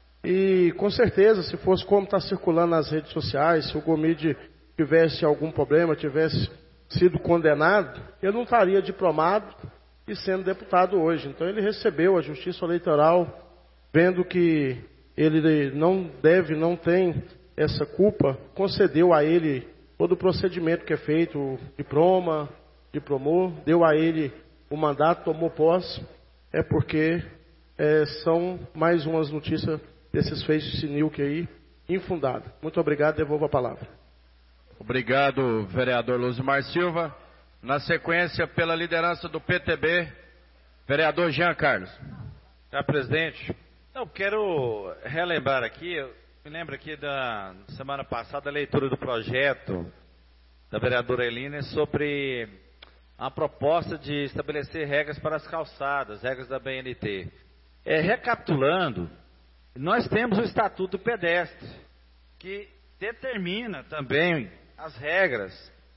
E com certeza, se fosse como está circulando nas redes sociais, se o Gomide tivesse algum problema, tivesse sido condenado, ele não estaria diplomado e sendo deputado hoje. Então ele recebeu a Justiça Eleitoral, vendo que ele não deve, não tem essa culpa, concedeu a ele todo o procedimento que é feito, o diploma, diplomou, deu a ele o mandato, tomou posse, é porque é, são mais umas notícias desses feitos de Sinilque aí, infundadas. Muito obrigado, devolvo a palavra. Obrigado, vereador Luzimar Silva. Na sequência, pela liderança do P T B, vereador Jean Carlos. Senhor presidente, eu quero relembrar aqui, eu me lembro aqui da semana passada a leitura do projeto da vereadora Eline sobre a proposta de estabelecer regras para as calçadas, regras da B N T. É, recapitulando, nós temos o Estatuto do Pedestre, que determina também as regras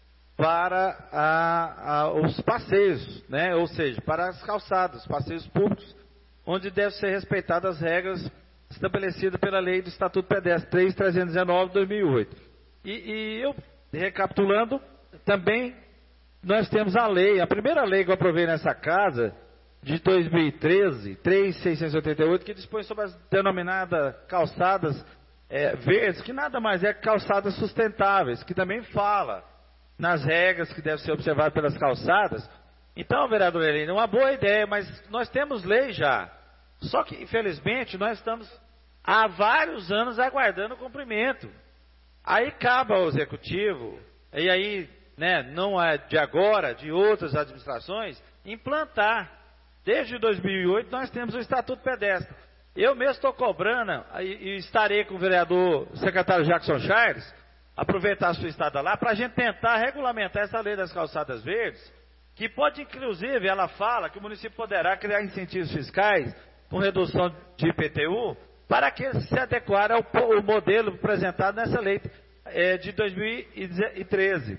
para a, a, os passeios, né? Ou seja, para as calçadas, passeios públicos, onde devem ser respeitadas as regras estabelecidas pela lei do Estatuto Pedestre três mil trezentos e dezenove de dois mil e oito. E, e eu, recapitulando, também nós temos a lei, a primeira lei que eu aprovei nessa casa, de dois mil e treze, três mil seiscentos e oitenta e oito, que dispõe sobre as denominadas calçadas é, verdes, que nada mais é que calçadas sustentáveis, que também fala nas regras que devem ser observadas pelas calçadas. Então, vereador Eline, uma boa ideia, mas nós temos lei já. Só que, infelizmente, nós estamos há vários anos aguardando o cumprimento. Aí cabe ao executivo, e aí, né, não é de agora, de outras administrações, implantar. Desde dois mil e oito nós temos o Estatuto Pedestre. Eu mesmo estou cobrando, e, e estarei com o vereador, o secretário Jackson Charles, aproveitar a sua estada lá, para a gente tentar regulamentar essa lei das calçadas verdes, que pode, inclusive, ela fala que o município poderá criar incentivos fiscais com redução de I P T U, para que se adequar ao, ao modelo apresentado nessa lei é, de dois mil e treze.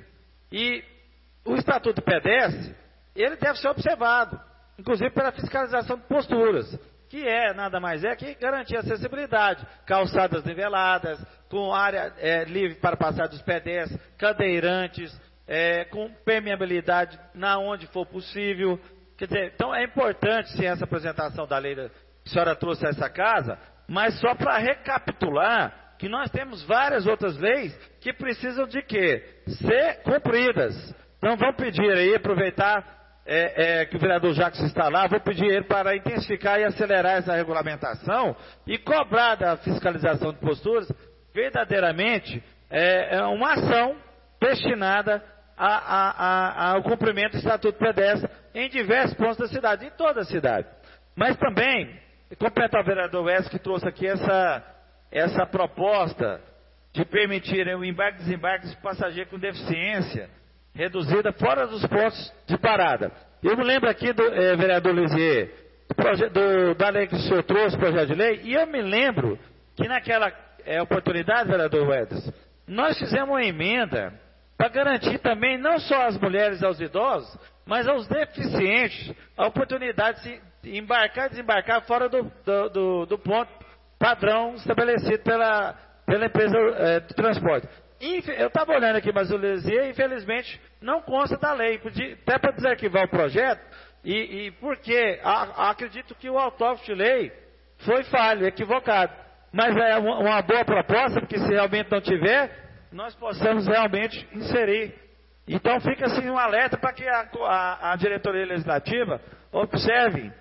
E o Estatuto Pedestre, ele deve ser observado, inclusive pela fiscalização de posturas, que é, nada mais é que garantir acessibilidade, calçadas niveladas, com área é, livre para passar dos pedestres, cadeirantes, é, com permeabilidade na onde for possível. Quer dizer, então é importante sim essa apresentação da lei que a senhora trouxe a essa casa, mas só para recapitular que nós temos várias outras leis que precisam de quê? Ser cumpridas. Então vamos pedir aí, aproveitar é, é, que o vereador Jacques está lá, vou pedir ele para intensificar e acelerar essa regulamentação e cobrar da fiscalização de posturas verdadeiramente é, é uma ação destinada a, a, a, ao cumprimento do Estatuto Pedestre em diversos pontos da cidade, em toda a cidade. Mas também, completar o vereador Wes que trouxe aqui essa, essa proposta de permitir o embarque e desembarque de passageiro com deficiência reduzida fora dos pontos de parada. Eu me lembro aqui do eh, vereador Lisier, do, do, da lei que o senhor trouxe, projeto de lei, e eu me lembro que naquela eh, oportunidade, vereador Wedes, nós fizemos uma emenda para garantir também, não só às mulheres e aos idosos, mas aos deficientes, a oportunidade de se embarcar e desembarcar fora do, do, do, do ponto padrão estabelecido pela, pela empresa eh, de transporte. Eu estava olhando aqui, mas o Lesier, infelizmente, não consta da lei. Até para desarquivar o projeto, e, e porque a, acredito que o autógrafo de lei foi falho, equivocado. Mas é uma, uma boa proposta, porque se realmente não tiver, nós possamos realmente inserir. Então fica assim um alerta para que a, a, a diretoria legislativa observe,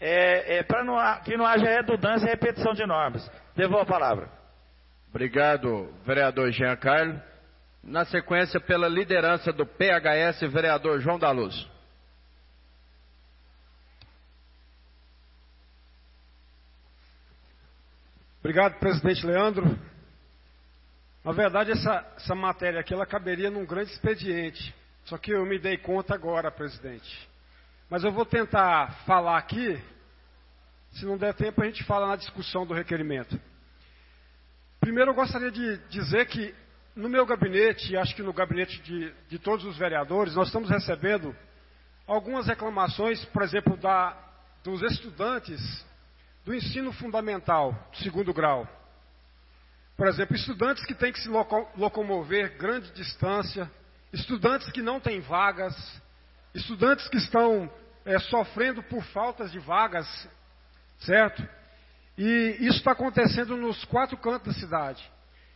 é, é, para não, que não haja redundância e repetição de normas. Devolvo a palavra. Obrigado, vereador Jean Carlos. Na sequência, pela liderança do P H S, vereador João da Luz. Obrigado, presidente Leandro. Na verdade, essa, essa matéria aqui, ela caberia num grande expediente. Só que eu me dei conta agora, presidente. Mas eu vou tentar falar aqui. Se não der tempo, a gente fala na discussão do requerimento. Primeiro, eu gostaria de dizer que no meu gabinete, e acho que no gabinete de, de todos os vereadores, nós estamos recebendo algumas reclamações, por exemplo, da, dos estudantes do ensino fundamental, segundo grau. Por exemplo, estudantes que têm que se loco, locomover grande distância, estudantes que não têm vagas, estudantes que estão é, sofrendo por faltas de vagas, certo? E isso está acontecendo nos quatro cantos da cidade.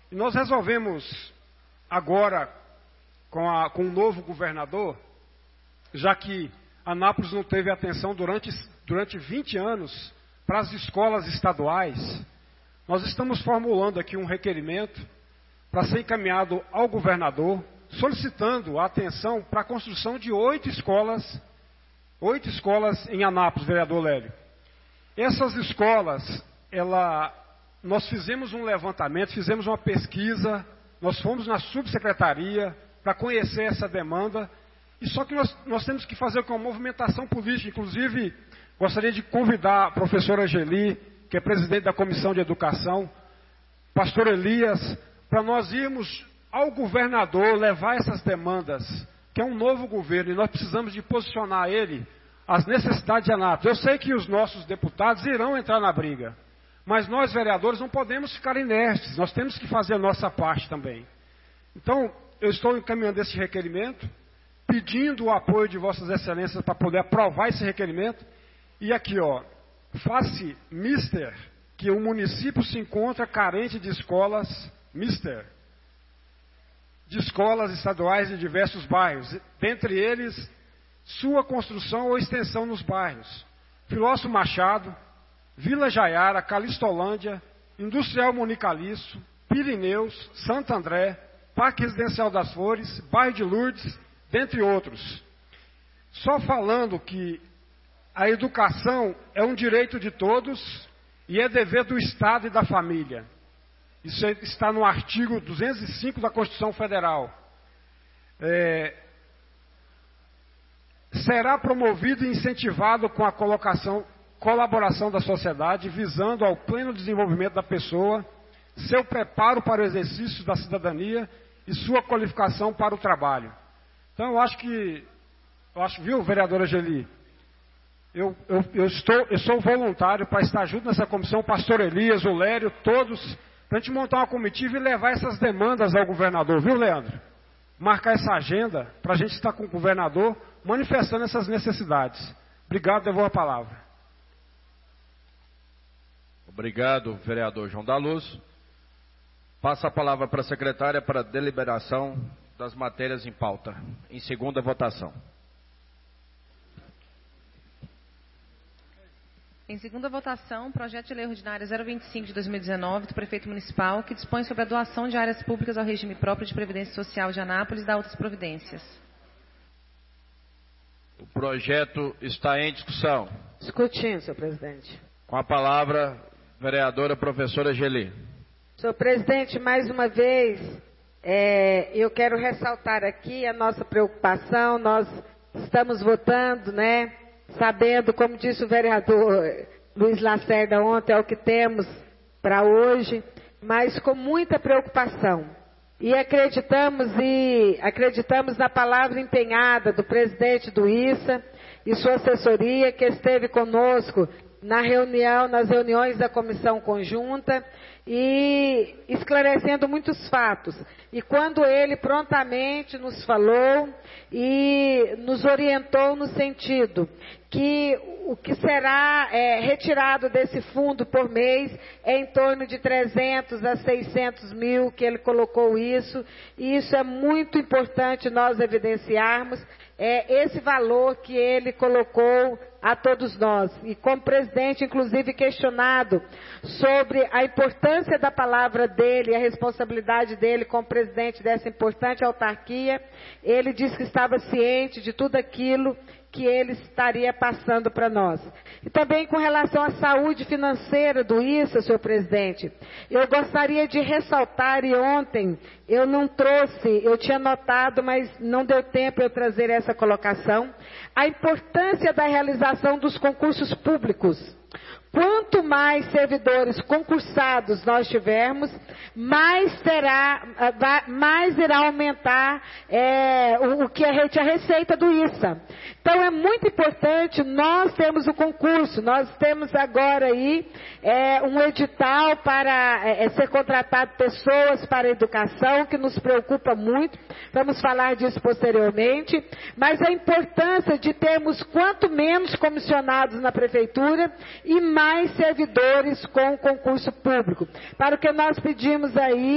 E nós resolvemos agora, com, a, com o novo governador, já que Anápolis não teve atenção durante, durante vinte anos para as escolas estaduais, nós estamos formulando aqui um requerimento para ser encaminhado ao governador, solicitando a atenção para a construção de oito escolas, oito escolas em Anápolis, vereador Lélio. Essas escolas, ela, nós fizemos um levantamento, fizemos uma pesquisa, nós fomos na subsecretaria para conhecer essa demanda, e só que nós, nós temos que fazer com uma movimentação política. Inclusive, gostaria de convidar a professora Angeli, que é presidente da Comissão de Educação, pastor Elias, para nós irmos ao governador levar essas demandas, que é um novo governo, e nós precisamos de posicionar ele as necessidades de Anápolis. Eu sei que os nossos deputados irão entrar na briga, mas nós, vereadores, não podemos ficar inertes, nós temos que fazer a nossa parte também. Então, eu estou encaminhando esse requerimento, pedindo o apoio de vossas excelências para poder aprovar esse requerimento. E aqui, ó, face mister que o município se encontra carente de escolas, mister de escolas estaduais em diversos bairros, dentre eles, sua construção ou extensão nos bairros Filósofo Machado, Vila Jaiara, Calistolândia, Industrial Monicaliço, Pirineus, Santo André, Parque Residencial das Flores, Bairro de Lourdes, dentre outros. Só falando que a educação é um direito de todos e é dever do Estado e da família. Isso está no artigo duzentos e cinco da Constituição Federal. É, será promovido e incentivado com a colocação, colaboração da sociedade, visando ao pleno desenvolvimento da pessoa, seu preparo para o exercício da cidadania e sua qualificação para o trabalho. Então, eu acho que, eu acho, viu, vereadora Angeli, eu, eu, eu, estou, eu sou voluntário para estar junto nessa comissão, o pastor Elias, o Lério, todos, para a gente montar uma comitiva e levar essas demandas ao governador, viu, Leandro? Marcar essa agenda para a gente estar com o governador manifestando essas necessidades. Obrigado, devolvo a palavra. Obrigado, vereador João da Luz. Passa a palavra para a secretária para deliberação das matérias em pauta, em segunda votação. Em segunda votação, projeto de lei ordinária zero vinte e cinco de dois mil e dezenove do prefeito municipal, que dispõe sobre a doação de áreas públicas ao regime próprio de previdência social de Anápolis e da outras providências. O projeto está em discussão. Discutindo, senhor presidente. Com a palavra, vereadora professora Angeli. Senhor presidente, mais uma vez, é, eu quero ressaltar aqui a nossa preocupação. Nós estamos votando, né? Sabendo, como disse o vereador Luiz Lacerda ontem, é o que temos para hoje, mas com muita preocupação. E acreditamos, e acreditamos na palavra empenhada do presidente do I S A e sua assessoria, que esteve conosco na reunião, nas reuniões da comissão conjunta, e esclarecendo muitos fatos. E quando ele prontamente nos falou e nos orientou no sentido que o que será é, retirado desse fundo por mês é em torno de trezentos a seiscentos mil, que ele colocou isso, e isso é muito importante nós evidenciarmos, é, esse valor que ele colocou a todos nós. E como presidente, inclusive, questionado sobre a importância da palavra dele, a responsabilidade dele como presidente dessa importante autarquia, ele disse que estava ciente de tudo aquilo que ele estaria passando para nós. E também com relação à saúde financeira do I S A, senhor presidente, eu gostaria de ressaltar, e ontem eu não trouxe, eu tinha notado, mas não deu tempo eu trazer essa colocação, a importância da realização dos concursos públicos. Quanto mais servidores concursados nós tivermos, mais será, mais irá aumentar é, o, o que é a receita do I S A. Então é muito importante nós termos o concurso. Nós temos agora aí é, um edital para é, ser contratado pessoas para a educação, que nos preocupa muito. Vamos falar disso posteriormente. Mas a importância de termos quanto menos comissionados na prefeitura e mais servidores com concurso público. Para o que nós pedimos aí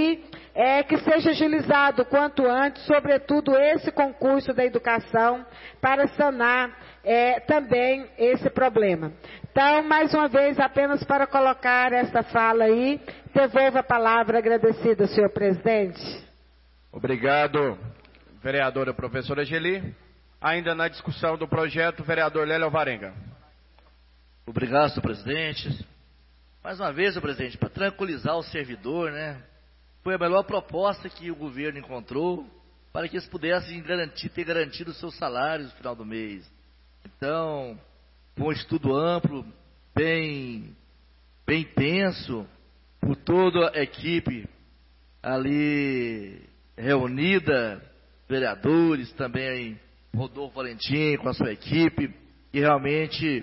é, que seja agilizado o quanto antes, sobretudo esse concurso da educação, para sanar é, também esse problema. Então, mais uma vez, apenas para colocar essa fala aí, devolvo a palavra agradecida, senhor presidente. Obrigado, vereadora professora Geli. Ainda na discussão do projeto, vereador Lélio Alvarenga. Obrigado, senhor presidente. Mais uma vez, senhor presidente, para tranquilizar o servidor, né? Foi a melhor proposta que o governo encontrou para que eles pudessem garantir, ter garantido os seus salários no final do mês. Então, com um estudo amplo, bem, bem intenso, por toda a equipe ali reunida, vereadores, também Rodolfo Valentim com a sua equipe, e realmente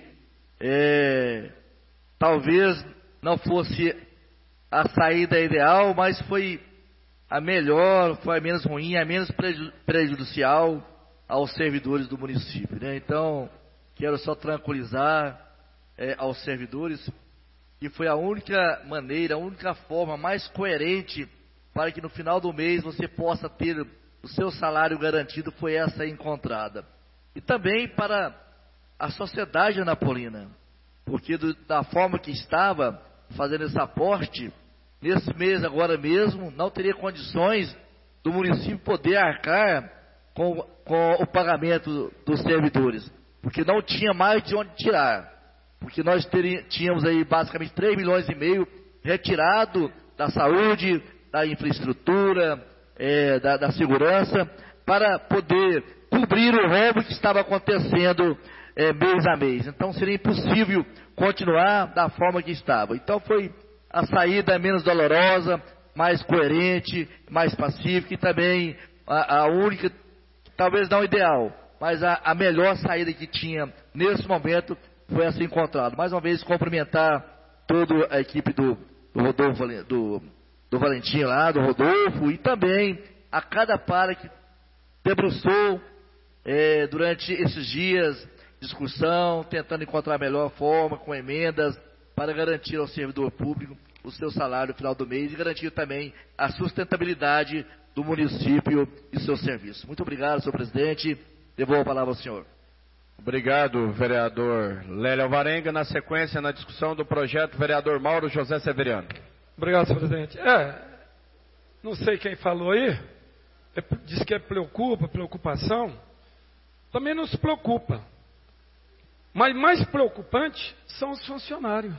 é, talvez não fosse a saída ideal, mas foi a melhor, foi a menos ruim, a menos prejudicial aos servidores do município, né? Então, quero só tranquilizar é, aos servidores que foi a única maneira, a única forma mais coerente para que no final do mês você possa ter o seu salário garantido, foi essa encontrada. E também para a sociedade anapolina, porque do, da forma que estava fazendo esse aporte, nesse mês agora mesmo, não teria condições do município poder arcar com, com o pagamento dos servidores, porque não tinha mais de onde tirar, porque nós teria, tínhamos aí basicamente três milhões e meio retirado da saúde, da infraestrutura, é, da, da segurança, para poder cobrir o rombo que estava acontecendo é, mês a mês. Então seria impossível continuar da forma que estava. Então foi a saída menos dolorosa, mais coerente, mais pacífica e também a, a única, talvez não ideal, mas a, a melhor saída que tinha nesse momento foi essa encontrada. Mais uma vez cumprimentar toda a equipe do, do Rodolfo, do, do Valentim lá, do Rodolfo, e também a cada para que debruçou é, durante esses dias, discussão, tentando encontrar a melhor forma, com emendas, para garantir ao servidor público o seu salário no final do mês e garantir também a sustentabilidade do município e seu serviço. Muito obrigado, senhor presidente. Devolvo a palavra ao senhor. Obrigado, vereador Lélio Alvarenga. Na sequência, na discussão do projeto, vereador Mauro José Severiano. Obrigado, senhor presidente. É, não sei quem falou aí, é, diz que é preocupa, preocupação. Também não se preocupa. Mas mais preocupante são os funcionários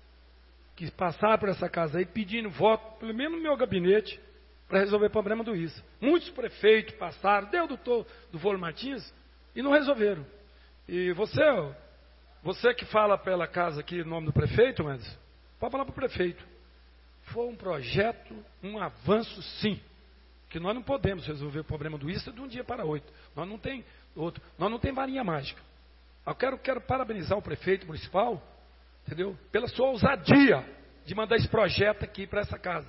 que passaram por essa casa aí pedindo voto, pelo menos no meu gabinete, para resolver o problema do I S A. Muitos prefeitos passaram, deu o doutor do Volo Martins, e não resolveram. E você, você que fala pela casa aqui, em nome do prefeito, mas pode falar para o prefeito. Foi um projeto, um avanço sim, que nós não podemos resolver o problema do I S A de um dia para outro. Nós não tem outro, nós não tem varinha mágica. Eu quero, quero parabenizar o prefeito municipal, entendeu? Pela sua ousadia de mandar esse projeto aqui para essa casa.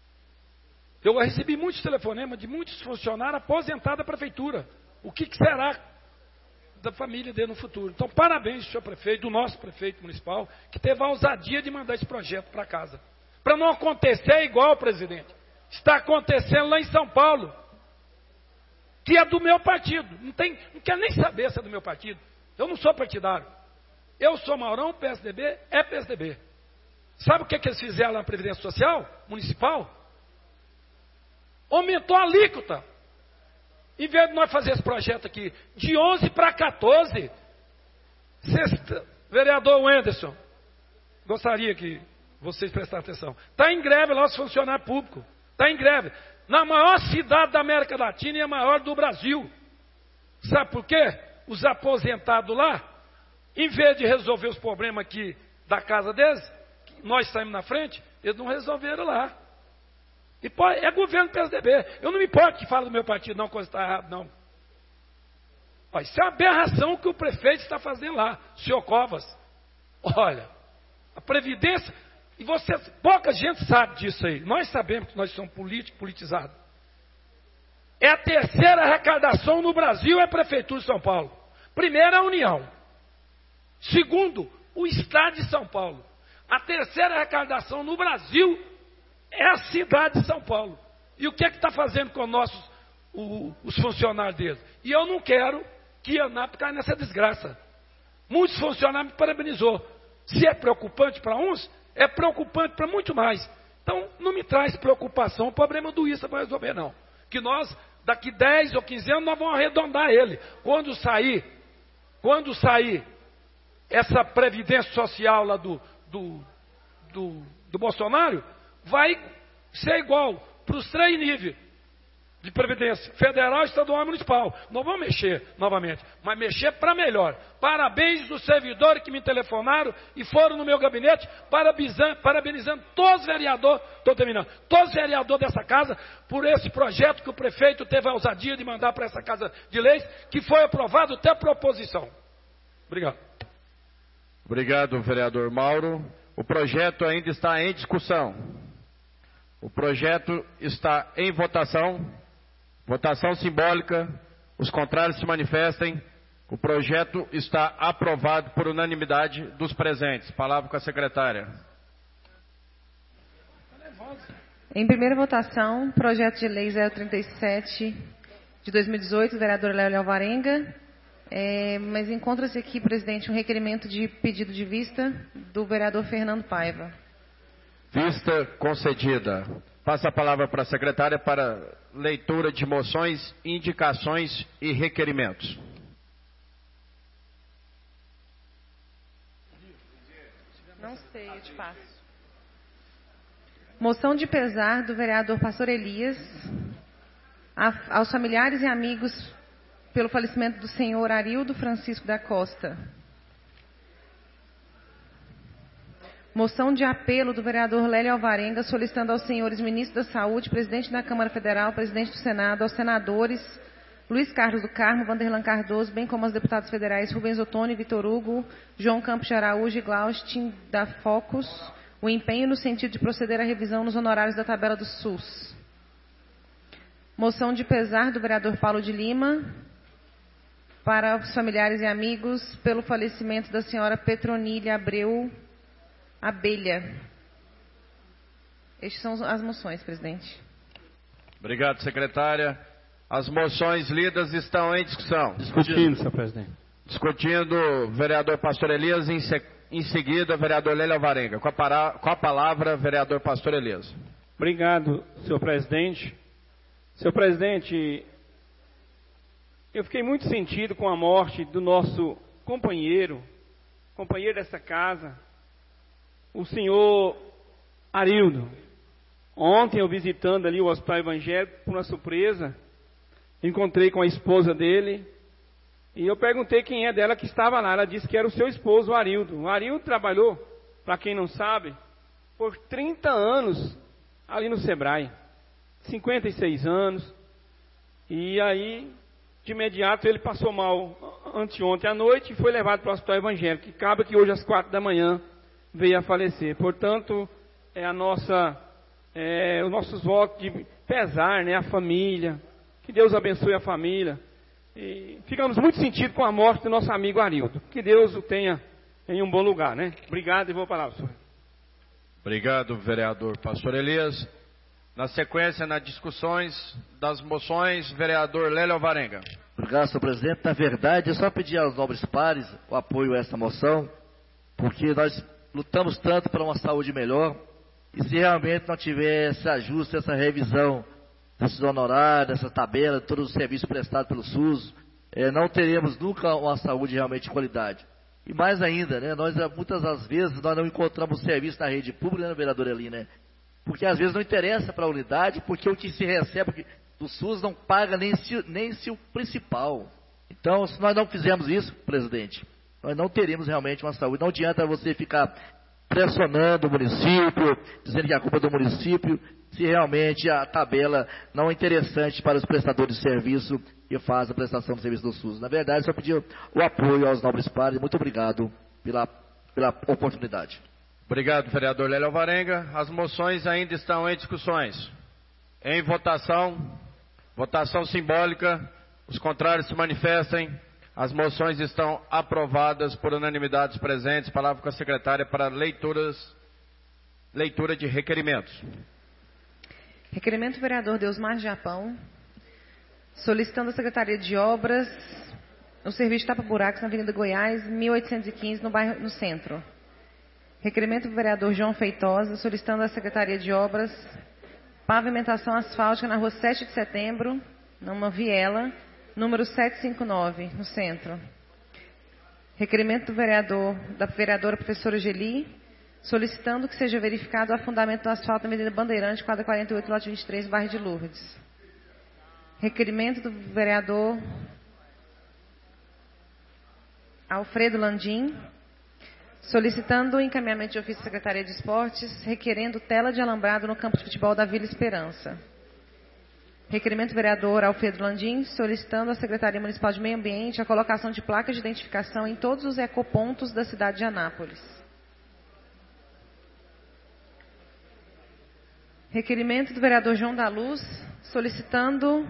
Eu recebi muitos telefonemas de muitos funcionários aposentados da prefeitura. O que, que será da família dele no futuro? Então, parabéns, senhor prefeito, do nosso prefeito municipal, que teve a ousadia de mandar esse projeto para casa. Para não acontecer igual, presidente. Está acontecendo lá em São Paulo, que é do meu partido. Não, tem, não quero nem saber se é do meu partido. Eu não sou partidário. Eu sou Maurão, P S D B, é P S D B. Sabe o que, que eles fizeram na Previdência Social Municipal? Aumentou a alíquota. Em vez de nós fazer esse projeto aqui, de onze para quatorze. Sexta, vereador Wenderson, gostaria que vocês prestassem atenção. Está em greve lá os funcionários públicos. Está em greve. Na maior cidade da América Latina e a maior do Brasil. Sabe por quê? Os aposentados lá, em vez de resolver os problemas aqui da casa deles, nós saímos na frente, eles não resolveram lá. E pode, é governo P S D B. Eu não me importo que fala do meu partido, não, coisa está errada, não. Olha, isso é uma aberração que o prefeito está fazendo lá, o senhor Covas. Olha, a Previdência, e você, pouca gente sabe disso aí. Nós sabemos que nós somos políticos, politizados. É a terceira arrecadação no Brasil, é a Prefeitura de São Paulo. Primeiro, a União. Segundo, o Estado de São Paulo. A terceira arrecadação no Brasil é a cidade de São Paulo. E o que é que está fazendo com nossos, o, os funcionários deles? E eu não quero que a ANAP caia nessa desgraça. Muitos funcionários me parabenizou. Se é preocupante para uns, é preocupante para muito mais. Então, não me traz preocupação, o problema do isso vai resolver, não. Que nós, daqui dez ou quinze anos, nós vamos arredondar ele. Quando sair, quando sair essa previdência social lá do, do, do, do Bolsonaro, vai ser igual para os três níveis de previdência, federal, estadual e municipal. Não vamos mexer novamente, mas mexer para melhor. Parabéns dos servidores que me telefonaram e foram no meu gabinete, parabenizando, parabenizando todos os vereadores, estou terminando, todos os vereadores dessa casa, por esse projeto que o prefeito teve a ousadia de mandar para essa casa de leis, que foi aprovado até proposição. Obrigado. Obrigado, vereador Mauro. O projeto ainda está em discussão. O projeto está em votação. Votação simbólica. Os contrários se manifestem. O projeto está aprovado por unanimidade dos presentes. Palavra com a secretária. Em primeira votação, projeto de lei zero trinta e sete de dois mil e dezoito, vereador Léo Alvarenga. É, mas encontra-se aqui, presidente, um requerimento de pedido de vista do vereador Fernando Paiva. Vista concedida. Passa a palavra para a secretária para leitura de moções, indicações e requerimentos. Não sei, eu te passo. Moção de pesar do vereador Pastor Elias a, aos familiares e amigos pelo falecimento do senhor Arildo Francisco da Costa. Moção de apelo do vereador Lélio Alvarenga, solicitando aos senhores ministros da Saúde, presidente da Câmara Federal, presidente do Senado, aos senadores Luiz Carlos do Carmo, Vanderlan Cardoso, bem como aos deputados federais Rubens Ottoni, Vitor Hugo, João Campos de Araújo e Glaustin da Focus, o empenho no sentido de proceder à revisão nos honorários da tabela do SUS. Moção de pesar do vereador Paulo de Lima, para os familiares e amigos, pelo falecimento da senhora Petronília Abreu Abelha. Estas são as moções, presidente. Obrigado, secretária. As moções lidas estão em discussão. Discutindo, senhor presidente. Discutindo o vereador Pastor Elias, em, se, em seguida, vereador Lélio Alvarenga. Com a, para, com a palavra, vereador Pastor Elias. Obrigado, senhor presidente. Senhor presidente, eu fiquei muito sentido com a morte do nosso companheiro, companheiro dessa casa, o senhor Arildo. Ontem, eu visitando ali o Hospital Evangélico, por uma surpresa, encontrei com a esposa dele, e eu perguntei quem é dela que estava lá. Ela disse que era o seu esposo, o Arildo. O Arildo trabalhou, para quem não sabe, por trinta anos ali no Sebrae. cinquenta e seis anos. E aí, de imediato, ele passou mal anteontem à noite e foi levado para o Hospital Evangélico, que cabe que hoje às quatro da manhã veio a falecer. Portanto, é a nossa, é, os nossos votos de pesar, né, a família. Que Deus abençoe a família. E ficamos muito sentidos com a morte do nosso amigo Arildo. Que Deus o tenha em um bom lugar, né? Obrigado e vou para lá, senhor. Obrigado, vereador Pastor Elias. Na sequência, nas discussões das moções, vereador Lélio Alvarenga. Obrigado, senhor presidente. Na verdade, eu só pedi aos nobres pares o apoio a essa moção, porque nós lutamos tanto para uma saúde melhor, e se realmente não tiver esse ajuste, essa revisão desses honorários, dessa tabela, de todos os serviços prestados pelo SUS, eh, não teremos nunca uma saúde realmente de qualidade. E mais ainda, né, nós muitas das vezes nós não encontramos serviço na rede pública, né, vereador Eli, né? Porque às vezes não interessa para a unidade, porque o que se recebe do SUS não paga nem se, nem se o principal. Então, se nós não fizermos isso, presidente, nós não teremos realmente uma saúde. Não adianta você ficar pressionando o município, dizendo que a culpa é do município, se realmente a tabela não é interessante para os prestadores de serviço que fazem a prestação de serviço do SUS. Na verdade, só pedir o apoio aos nobres pares. Muito obrigado pela, pela oportunidade. Obrigado, vereador Lélio Alvarenga. As moções ainda estão em discussões. Em votação, votação simbólica, os contrários se manifestem. As moções estão aprovadas por unanimidade dos presentes. Palavra com a secretária para leituras, leitura de requerimentos. Requerimento do vereador Deusmar Japão, solicitando à Secretaria de Obras o serviço de tapa-buracos na Avenida Goiás, mil oitocentos e quinze, no bairro, no centro. Requerimento do vereador João Feitosa, solicitando à Secretaria de Obras pavimentação asfáltica na rua sete de setembro, numa viela, número setecentos e cinquenta e nove, no centro. Requerimento do vereador, da vereadora professora Geli, solicitando que seja verificado o afundamento do asfalto na Avenida Bandeirante, quadra quarenta e oito, lote vinte e três, bairro de Lourdes. Requerimento do vereador Alfredo Landim, solicitando o encaminhamento de ofício à Secretaria de Esportes, requerendo tela de alambrado no campo de futebol da Vila Esperança. Requerimento do vereador Alfredo Landim, solicitando à Secretaria Municipal de Meio Ambiente a colocação de placas de identificação em todos os ecopontos da cidade de Anápolis. Requerimento do vereador João da Luz, solicitando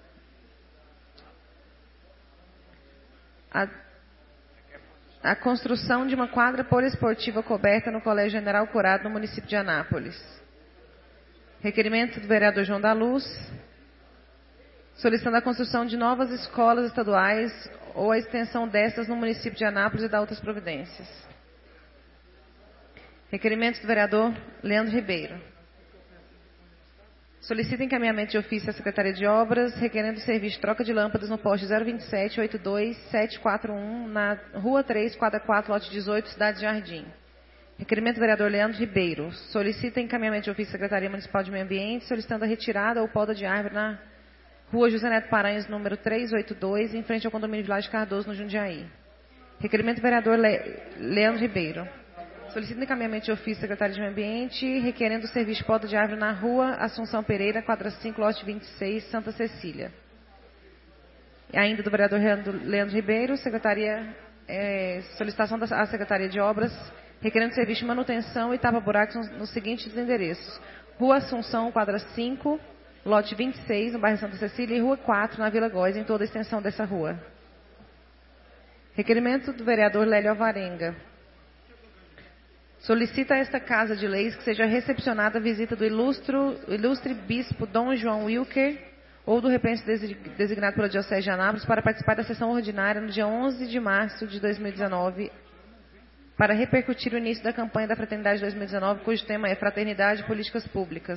a, a construção de uma quadra poliesportiva coberta no Colégio General Curado, no município de Anápolis. Requerimento do vereador João da Luz, solicitando a construção de novas escolas estaduais ou a extensão destas no município de Anápolis e da outras providências. Requerimento do vereador Leandro Ribeiro. Solicita encaminhamento de ofício à Secretaria de Obras, requerendo serviço de troca de lâmpadas no poste zero vinte e sete, oitenta e dois, setecentos e quarenta e um, na Rua três, quadra quatro, lote dezoito, Cidade Jardim. Requerimento do vereador Leandro Ribeiro. Solicita encaminhamento de ofício à Secretaria Municipal de Meio Ambiente, solicitando a retirada ou poda de árvore na Rua José Neto Paranhos, número trezentos e oitenta e dois, em frente ao condomínio Vilagem Cardoso, no Jundiaí. Requerimento do vereador Le... Leandro Ribeiro. Solicita encaminhamento de ofício à Secretaria de Meio Ambiente, requerendo o serviço de poda de árvore na Rua Assunção Pereira, quadra cinco, lote vinte e seis, Santa Cecília. E ainda do vereador Leandro Ribeiro, secretaria, é, solicitação da à Secretaria de Obras, requerendo serviço de manutenção e tapa-buracos nos, nos seguintes endereços: Rua Assunção, quadra cinco, lote vinte e seis, no bairro Santa Cecília, e Rua quatro, na Vila Góes, em toda a extensão dessa rua. Requerimento do vereador Lélio Alvarenga. Solicita a esta Casa de Leis que seja recepcionada a visita do ilustro, ilustre bispo Dom João Wilker, ou do representante designado pela Diocese de Anápolis, para participar da sessão ordinária no dia onze de março de dois mil e dezenove, para repercutir o início da campanha da Fraternidade dois mil e dezenove, cujo tema é Fraternidade e Políticas Públicas.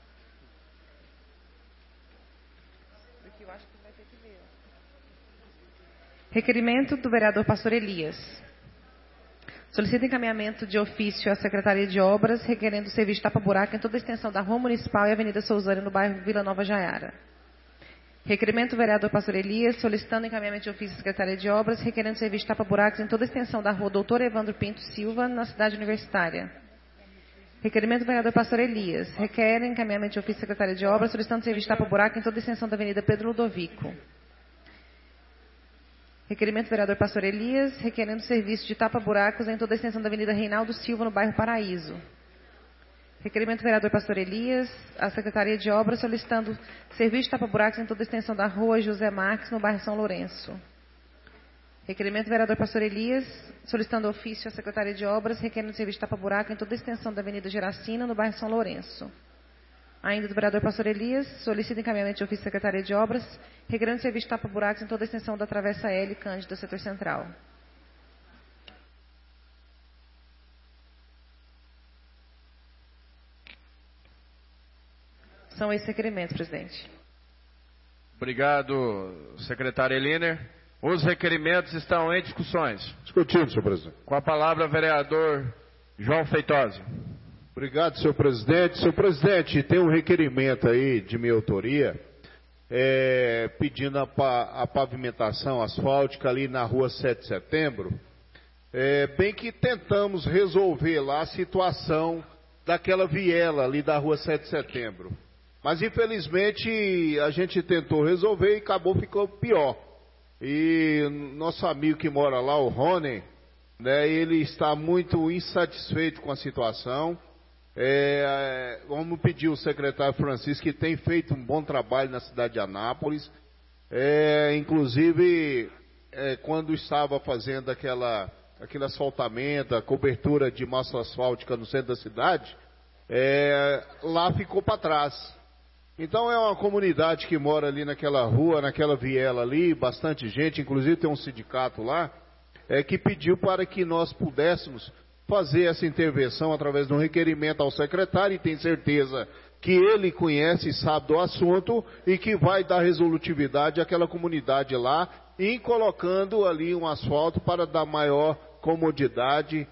Requerimento do vereador Pastor Elias. Solicita encaminhamento de ofício à Secretaria de Obras, requerendo o serviço de tapa-buraco em toda a extensão da Rua Municipal e Avenida Sousânia, no bairro Vila Nova Jaiara. Requerimento do vereador Pastor Elias, solicitando encaminhamento de ofício à Secretaria de Obras, requerendo serviço de tapa-buracos em toda a extensão da Rua Doutor Evandro Pinto Silva, na cidade universitária. Requerimento do vereador Pastor Elias, requer encaminhamento de ofício à Secretaria de Obras, solicitando serviço de tapa-buraco em toda a extensão da Avenida Pedro Ludovico. Requerimento do vereador Pastor Elias, requerendo serviço de tapa-buracos em toda a extensão da Avenida Reinaldo Silva, no bairro Paraíso. Requerimento do vereador Pastor Elias, à Secretaria de Obras, solicitando serviço de tapa-buracos em toda a extensão da Rua José Marques, no bairro São Lourenço. Requerimento do vereador Pastor Elias, solicitando ofício à Secretaria de Obras, requerendo serviço de tapa-buraco em toda a extensão da Avenida Geracina, no bairro São Lourenço. Ainda do vereador Pastor Elias, solicita encaminhamento de ofício à Secretaria de Obras, requerendo serviço de tapa-buracos em toda a extensão da Travessa L, Cândido, setor central. São esses requerimentos, presidente. Obrigado, secretária Eliner. Os requerimentos estão em discussões. Discutido, senhor presidente. Com a palavra, vereador João Feitosa. Obrigado, senhor presidente. Senhor presidente, tem um requerimento aí de minha autoria, é, pedindo a, pa, a pavimentação asfáltica ali na rua sete de setembro. É, bem que tentamos resolver lá a situação daquela viela ali da rua sete de setembro. Mas, infelizmente, a gente tentou resolver e acabou ficando pior. E nosso amigo que mora lá, o Rony, né, ele está muito insatisfeito com a situação. É, vamos pedir ao secretário Francisco, que tem feito um bom trabalho na cidade de Anápolis. É, inclusive, é, quando estava fazendo aquela, aquele asfaltamento, a cobertura de massa asfáltica no centro da cidade, é, lá ficou para trás. Então é uma comunidade que mora ali naquela rua, naquela viela ali, bastante gente, inclusive tem um sindicato lá, é, que pediu para que nós pudéssemos fazer essa intervenção através de um requerimento ao secretário, e tem certeza que ele conhece e sabe do assunto e que vai dar resolutividade àquela comunidade lá, e colocando ali um asfalto para dar maior comodidade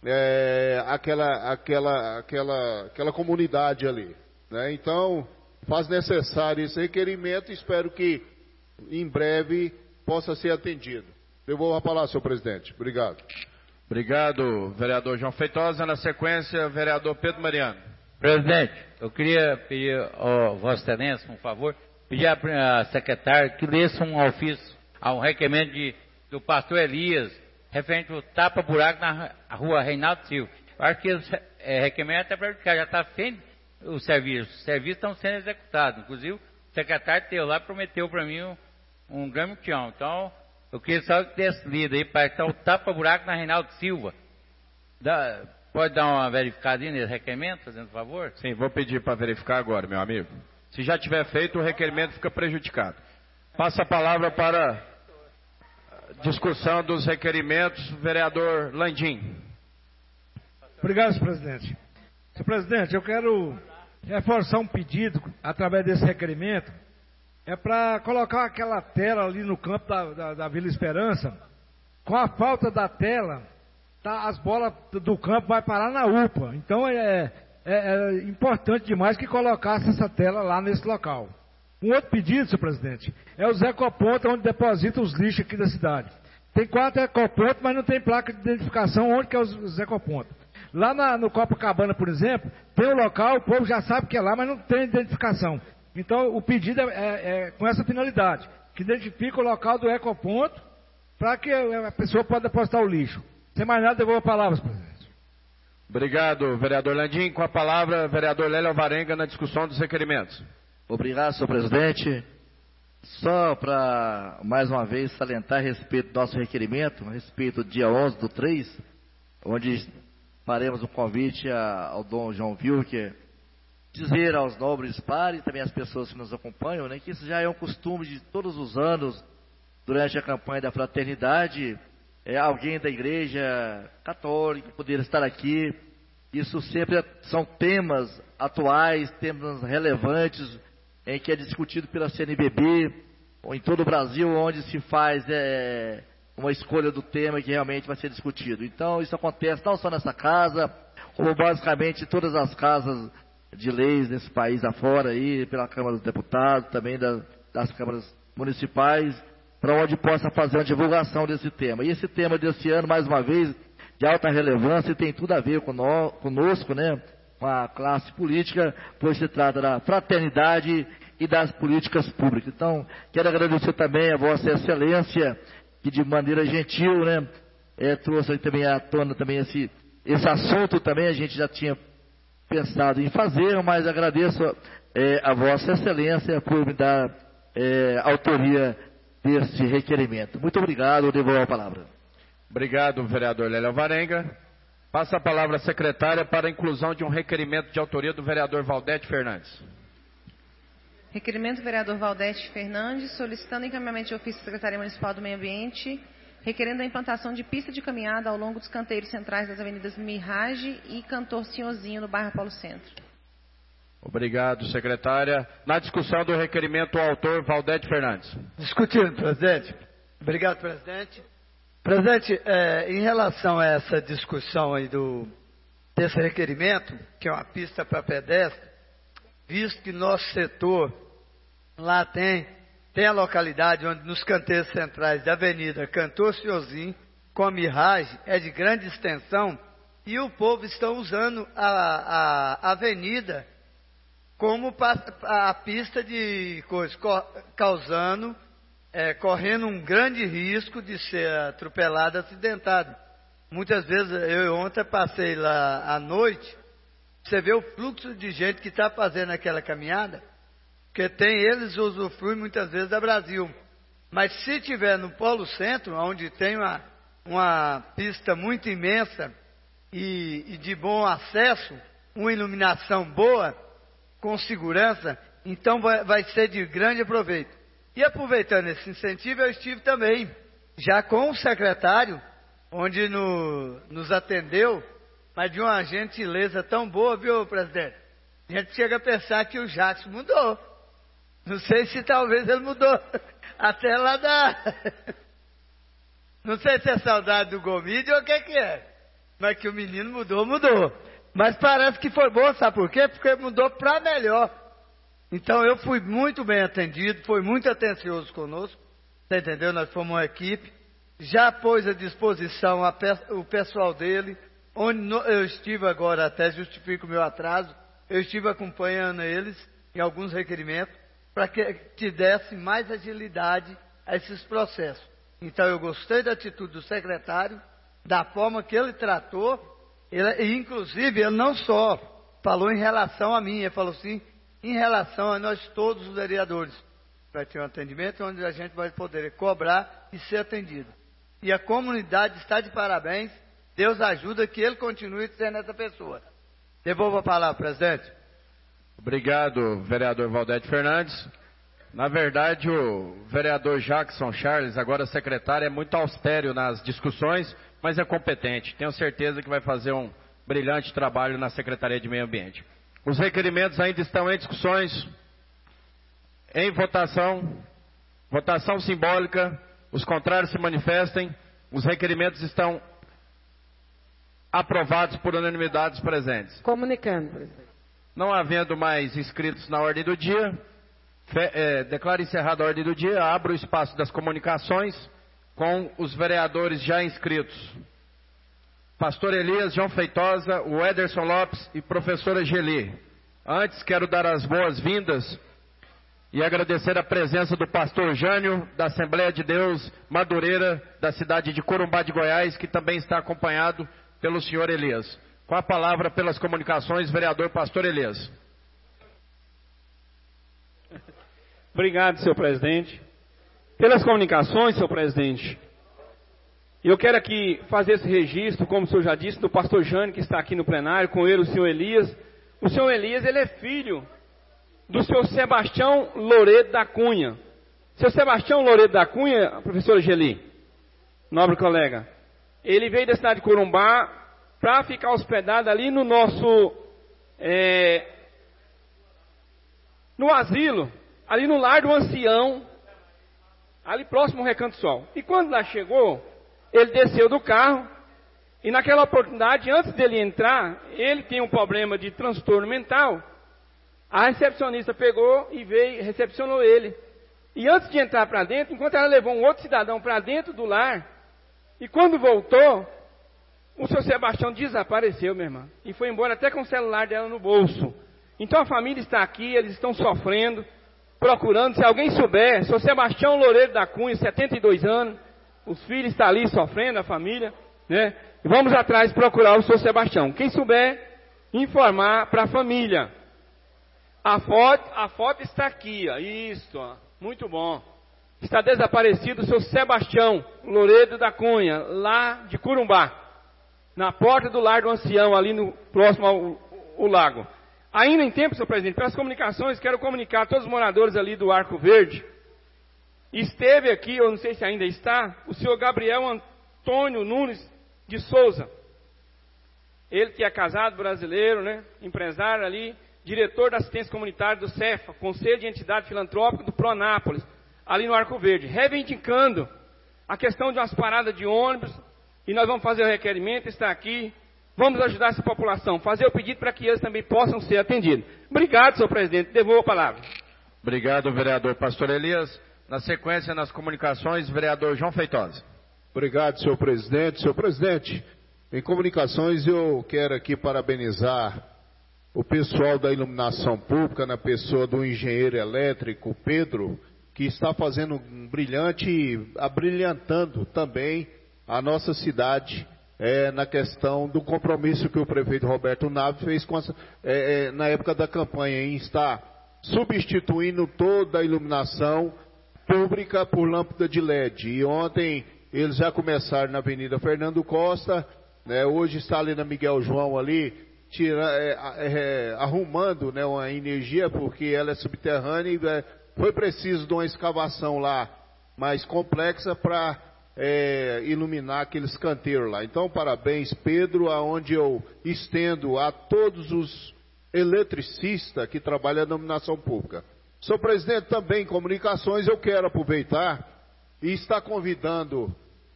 é, àquela, àquela, àquela, àquela comunidade ali, né? Então, faz necessário esse requerimento e espero que em breve possa ser atendido. Devolvo a palavra, senhor presidente. Obrigado. Obrigado, vereador João Feitosa. Na sequência, vereador Pedro Mariano. Presidente, eu queria pedir ao Vossa Excelência, um favor, pedir à secretária que lesse um ofício, um requerimento de, do pastor Elias, referente ao tapa-buraco na rua Reinaldo Silva. Eu acho que esse é, requerimento é prejudicado, já está feito o serviço. Os serviços estão sendo executados. Inclusive, o secretário teve lá e prometeu para mim um, um grande mutirão. Então, eu queria só que desse lido aí, para estar o tapa-buraco na Reinaldo Silva. Dá, pode dar uma verificadinha nesse requerimento, fazendo favor? Sim, vou pedir para verificar agora, meu amigo. Se já tiver feito, o requerimento fica prejudicado. Passa a palavra para discussão dos requerimentos, vereador Landim. Obrigado, senhor presidente. Senhor presidente, eu quero reforçar um pedido através desse requerimento. É para colocar aquela tela ali no campo da, da, da Vila Esperança. Com a falta da tela, tá, as bolas do campo vai parar na U P A. Então é, é, é importante demais que colocasse essa tela lá nesse local. Um outro pedido, senhor presidente, é os ecopontos onde deposita os lixos aqui da cidade. Tem quatro ecopontos, mas não tem placa de identificação onde que é os, os ecopontos. Lá na, no Copacabana, por exemplo, tem um local, o povo já sabe que é lá, mas não tem identificação. Então, o pedido é, é, é com essa finalidade, que identifica o local do ecoponto, para que a pessoa possa depositar o lixo. Sem mais nada, devolvo a palavra, senhor presidente. Obrigado, vereador Landim. Com a palavra, vereador Lélio Alvarenga, na discussão dos requerimentos. Obrigado, senhor presidente. Só para, mais uma vez, salientar a respeito do nosso requerimento, a respeito do dia onze do três, onde faremos um convite a, ao dom João Wilker, dizer aos nobres pares e também às pessoas que nos acompanham, né, que isso já é um costume de todos os anos, durante a campanha da fraternidade, é, alguém da igreja católica poder estar aqui. Isso sempre são temas atuais, temas relevantes, em que é discutido pela C N B B, ou em todo o Brasil, onde se faz é, uma escolha do tema que realmente vai ser discutido. Então, isso acontece não só nessa casa, como basicamente em todas as casas de leis nesse país afora, aí, pela Câmara dos Deputados, também da, das câmaras municipais, para onde possa fazer uma divulgação desse tema. E esse tema desse ano, mais uma vez, de alta relevância, e tem tudo a ver com nós, conosco, né, com a classe política, pois se trata da fraternidade e das políticas públicas. Então, quero agradecer também a Vossa Excelência, que de maneira gentil, né, é, trouxe também à tona também esse, esse assunto também, a gente já tinha pensado em fazer, mas agradeço é, a Vossa Excelência por me dar é, autoria desse requerimento. Muito obrigado, eu devolvo a palavra. Obrigado, vereador Lélio Alvarenga. Passa a palavra à secretária para a inclusão de um requerimento de autoria do vereador Valdete Fernandes. Requerimento do vereador Valdete Fernandes, solicitando encaminhamento de ofício da Secretaria Municipal do Meio Ambiente, requerendo a implantação de pista de caminhada ao longo dos canteiros centrais das avenidas Mirage e Cantor Senhorzinho, no bairro Paulo Centro. Obrigado, secretária. Na discussão do requerimento, o autor Valdete Fernandes. Discutindo, presidente. Obrigado, presidente. Presidente, é, em relação a essa discussão aí do, desse requerimento, que é uma pista para pedestre, visto que nosso setor lá tem, tem a localidade onde nos canteiros centrais da avenida Cantor Senhorzinho, com a Mirage, é de grande extensão, e o povo está usando a, a avenida como a pista de coisas, causando, é, correndo um grande risco de ser atropelado, acidentado. Muitas vezes, eu ontem passei lá à noite, você vê o fluxo de gente que está fazendo aquela caminhada, porque tem eles usufruem muitas vezes da Brasil. Mas se tiver no Polo Centro, onde tem uma, uma pista muito imensa e, e de bom acesso, uma iluminação boa, com segurança, Então vai, vai ser de grande proveito. E aproveitando esse incentivo, eu estive também já com o secretário, onde no, nos atendeu, mas de uma gentileza tão boa, viu, presidente? A gente chega a pensar que o Jackson mudou. Não sei se talvez ele mudou até lá da... Não sei se é saudade do Gomide ou o que que é. Mas que o menino mudou, mudou. Mas parece que foi bom, sabe por quê? Porque mudou para melhor. Então eu fui muito bem atendido, foi muito atencioso conosco. Você entendeu? Nós fomos uma equipe. Já pôs à disposição a pe o pessoal dele. Onde no, eu estive agora, até justifico o meu atraso, eu estive acompanhando eles em alguns requerimentos para que te desse mais agilidade a esses processos. Então eu gostei da atitude do secretário, da forma que ele tratou, ele, e inclusive ele não só falou em relação a mim, ele falou assim, em relação a nós todos os vereadores. Vai ter um atendimento onde a gente vai poder cobrar e ser atendido. E a comunidade está de parabéns, Deus ajuda que ele continue sendo essa pessoa. Devolvo a palavra, presidente. Obrigado, vereador Valdete Fernandes. Na verdade, o vereador Jackson Charles, agora secretário, é muito austero nas discussões, mas é competente. Tenho certeza que vai fazer um brilhante trabalho na Secretaria de Meio Ambiente. Os requerimentos ainda estão em discussões, em votação, votação simbólica, os contrários se manifestem, os requerimentos estão aprovados por unanimidade dos presentes. Comunicando, presidente. Não havendo mais inscritos na ordem do dia, Fe, é, declaro encerrada a ordem do dia, abro o espaço das comunicações com os vereadores já inscritos. Pastor Elias, João Feitosa, o Ederson Lopes e professora Geli. Antes, quero dar as boas-vindas e agradecer a presença do pastor Jânio, da Assembleia de Deus Madureira, da cidade de Corumbá de Goiás, que também está acompanhado pelo senhor Elias. Com a palavra pelas comunicações, vereador pastor Elias. Obrigado, senhor presidente. Pelas comunicações, senhor presidente, eu quero aqui fazer esse registro, como o senhor já disse, do pastor Jânio, que está aqui no plenário, com ele o senhor Elias. O senhor Elias, ele é filho do senhor Sebastião Loredo da Cunha. Senhor Sebastião Loredo da Cunha, professora Geli, nobre colega, ele veio da cidade de Corumbá para ficar hospedado ali no nosso, é, no asilo, ali no lar do ancião, ali próximo ao Recanto Sol. E quando lá chegou, ele desceu do carro, e naquela oportunidade, antes dele entrar, ele tinha um problema de transtorno mental. A recepcionista pegou e veio, recepcionou ele. E antes de entrar para dentro, enquanto ela levou um outro cidadão para dentro do lar, e quando voltou, o seu Sebastião desapareceu, minha irmã, e foi embora até com o celular dela no bolso. Então a família está aqui, eles estão sofrendo, procurando. Se alguém souber, seu Sebastião Loureiro da Cunha, setenta e dois anos, os filhos estão ali sofrendo, a família, né? E vamos atrás procurar o seu Sebastião. Quem souber, informar para a família. A foto, a foto está aqui, ó. Isso, ó. Muito bom. Está desaparecido o seu Sebastião Loureiro da Cunha, lá de Corumbá, na porta do lar do ancião, ali no, próximo ao, ao lago. Ainda em tempo, senhor presidente, pelas comunicações, quero comunicar a todos os moradores ali do Arco Verde. Esteve aqui, eu não sei se ainda está, o senhor Gabriel Antônio Nunes de Souza. Ele que é casado, brasileiro, né, empresário ali, diretor da assistência comunitária do CEFA, Conselho de Entidade Filantrópica do Pronápolis, ali no Arco Verde, reivindicando a questão de umas paradas de ônibus, e nós vamos fazer o requerimento, está aqui, vamos ajudar essa população, fazer o pedido para que eles também possam ser atendidos. Obrigado, senhor presidente, devolvo a palavra. Obrigado, vereador pastor Elias. Na sequência, nas comunicações, vereador João Feitosa. Obrigado, senhor presidente. Senhor presidente, em comunicações eu quero aqui parabenizar o pessoal da iluminação pública, na pessoa do engenheiro elétrico Pedro, que está fazendo um brilhante, abrilhantando também a nossa cidade, é, na questão do compromisso que o prefeito Roberto Naves fez com a, é, é, na época da campanha, em estar substituindo toda a iluminação pública por lâmpada de L E D. E ontem eles já começaram na Avenida Fernando Costa, né, hoje está ali na Miguel João ali, tira, é, é, arrumando, né, uma energia, porque ela é subterrânea e é, foi preciso de uma escavação lá mais complexa para é, iluminar aqueles canteiros lá. Então, parabéns, Pedro, aonde eu estendo a todos os eletricistas que trabalham na iluminação pública. Senhor presidente, também em comunicações, eu quero aproveitar e estar convidando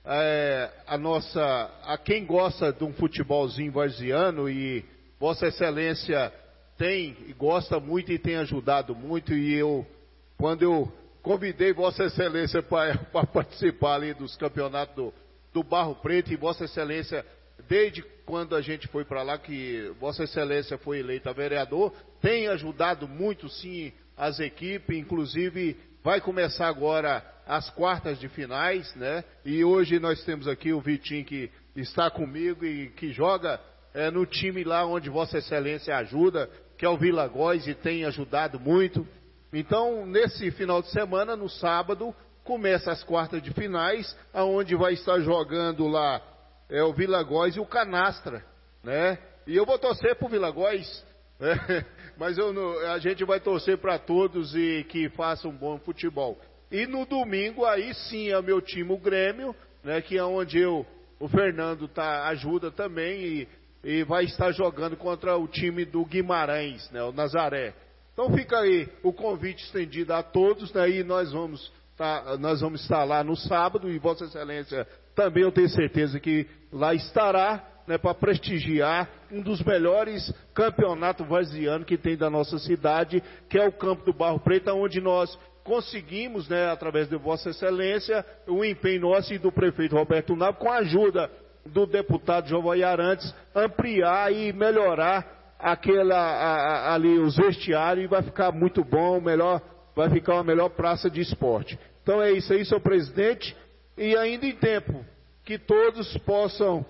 é, a nossa, a quem gosta de um futebolzinho varziano, e Vossa Excelência tem e gosta muito e tem ajudado muito, e eu, quando eu convidei Vossa Excelência para participar ali dos campeonatos do, do Barro Preto, e Vossa Excelência, desde quando a gente foi para lá, que Vossa Excelência foi eleita vereador, tem ajudado muito sim as equipes, inclusive vai começar agora as quartas de finais, né? E hoje nós temos aqui o Vitinho que está comigo e que joga é, no time lá onde Vossa Excelência ajuda, que é o Vila Góis, e tem ajudado muito. Então, nesse final de semana, no sábado, começa as quartas de finais, aonde vai estar jogando lá é, o Vila Góis e o Canastra, né? E eu vou torcer para o Vila Góis, né? Mas eu não, a gente vai torcer para todos e que façam um bom futebol. E no domingo, aí sim, é o meu time, o Grêmio, né? Que é onde eu, o Fernando tá, ajuda também, e, e vai estar jogando contra o time do Guimarães, né? O Nazaré. Então fica aí o convite estendido a todos, daí nós vamos, tá, nós vamos estar lá no sábado, e Vossa Excelência também eu tenho certeza que lá estará, né, para prestigiar um dos melhores campeonatos varzianos que tem da nossa cidade, que é o Campo do Barro Preto, onde nós conseguimos, né, através de Vossa Excelência, o empenho nosso e do prefeito Roberto Nabo, com a ajuda do deputado Giovanni Arantes, ampliar e melhorar aquela, a, a, ali os vestiários, e vai ficar muito bom, melhor, vai ficar uma melhor praça de esporte. Então é isso aí, senhor presidente, e ainda em tempo que todos possam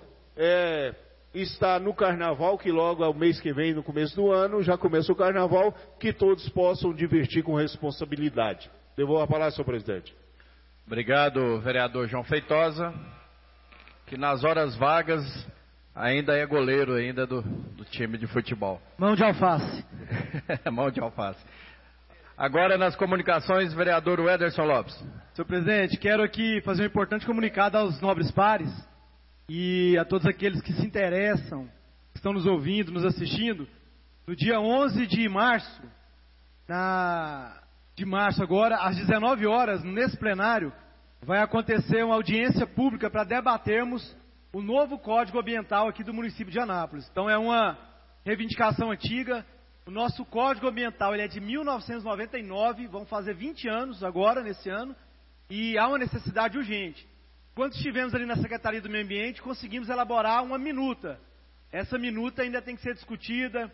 é, estar no carnaval, que logo é o mês que vem, no começo do ano, já começa o carnaval, que todos possam divertir com responsabilidade. Devolvo a palavra, senhor presidente. Obrigado, vereador João Feitosa, que nas horas vagas ainda é goleiro ainda do, do time de futebol. Mão de alface. Mão de alface. Agora nas comunicações, vereador Wederson Lopes. Senhor presidente, quero aqui fazer um importante comunicado aos nobres pares e a todos aqueles que se interessam, que estão nos ouvindo, nos assistindo. No dia onze de março, na, de março agora, às dezenove horas, nesse plenário, vai acontecer uma audiência pública para debatermos o novo Código Ambiental aqui do município de Anápolis. Então é uma reivindicação antiga. O nosso Código Ambiental ele é de mil novecentos e noventa e nove, vão fazer vinte anos agora, nesse ano, e há uma necessidade urgente. Quando estivemos ali na Secretaria do Meio Ambiente, conseguimos elaborar uma minuta. Essa minuta ainda tem que ser discutida,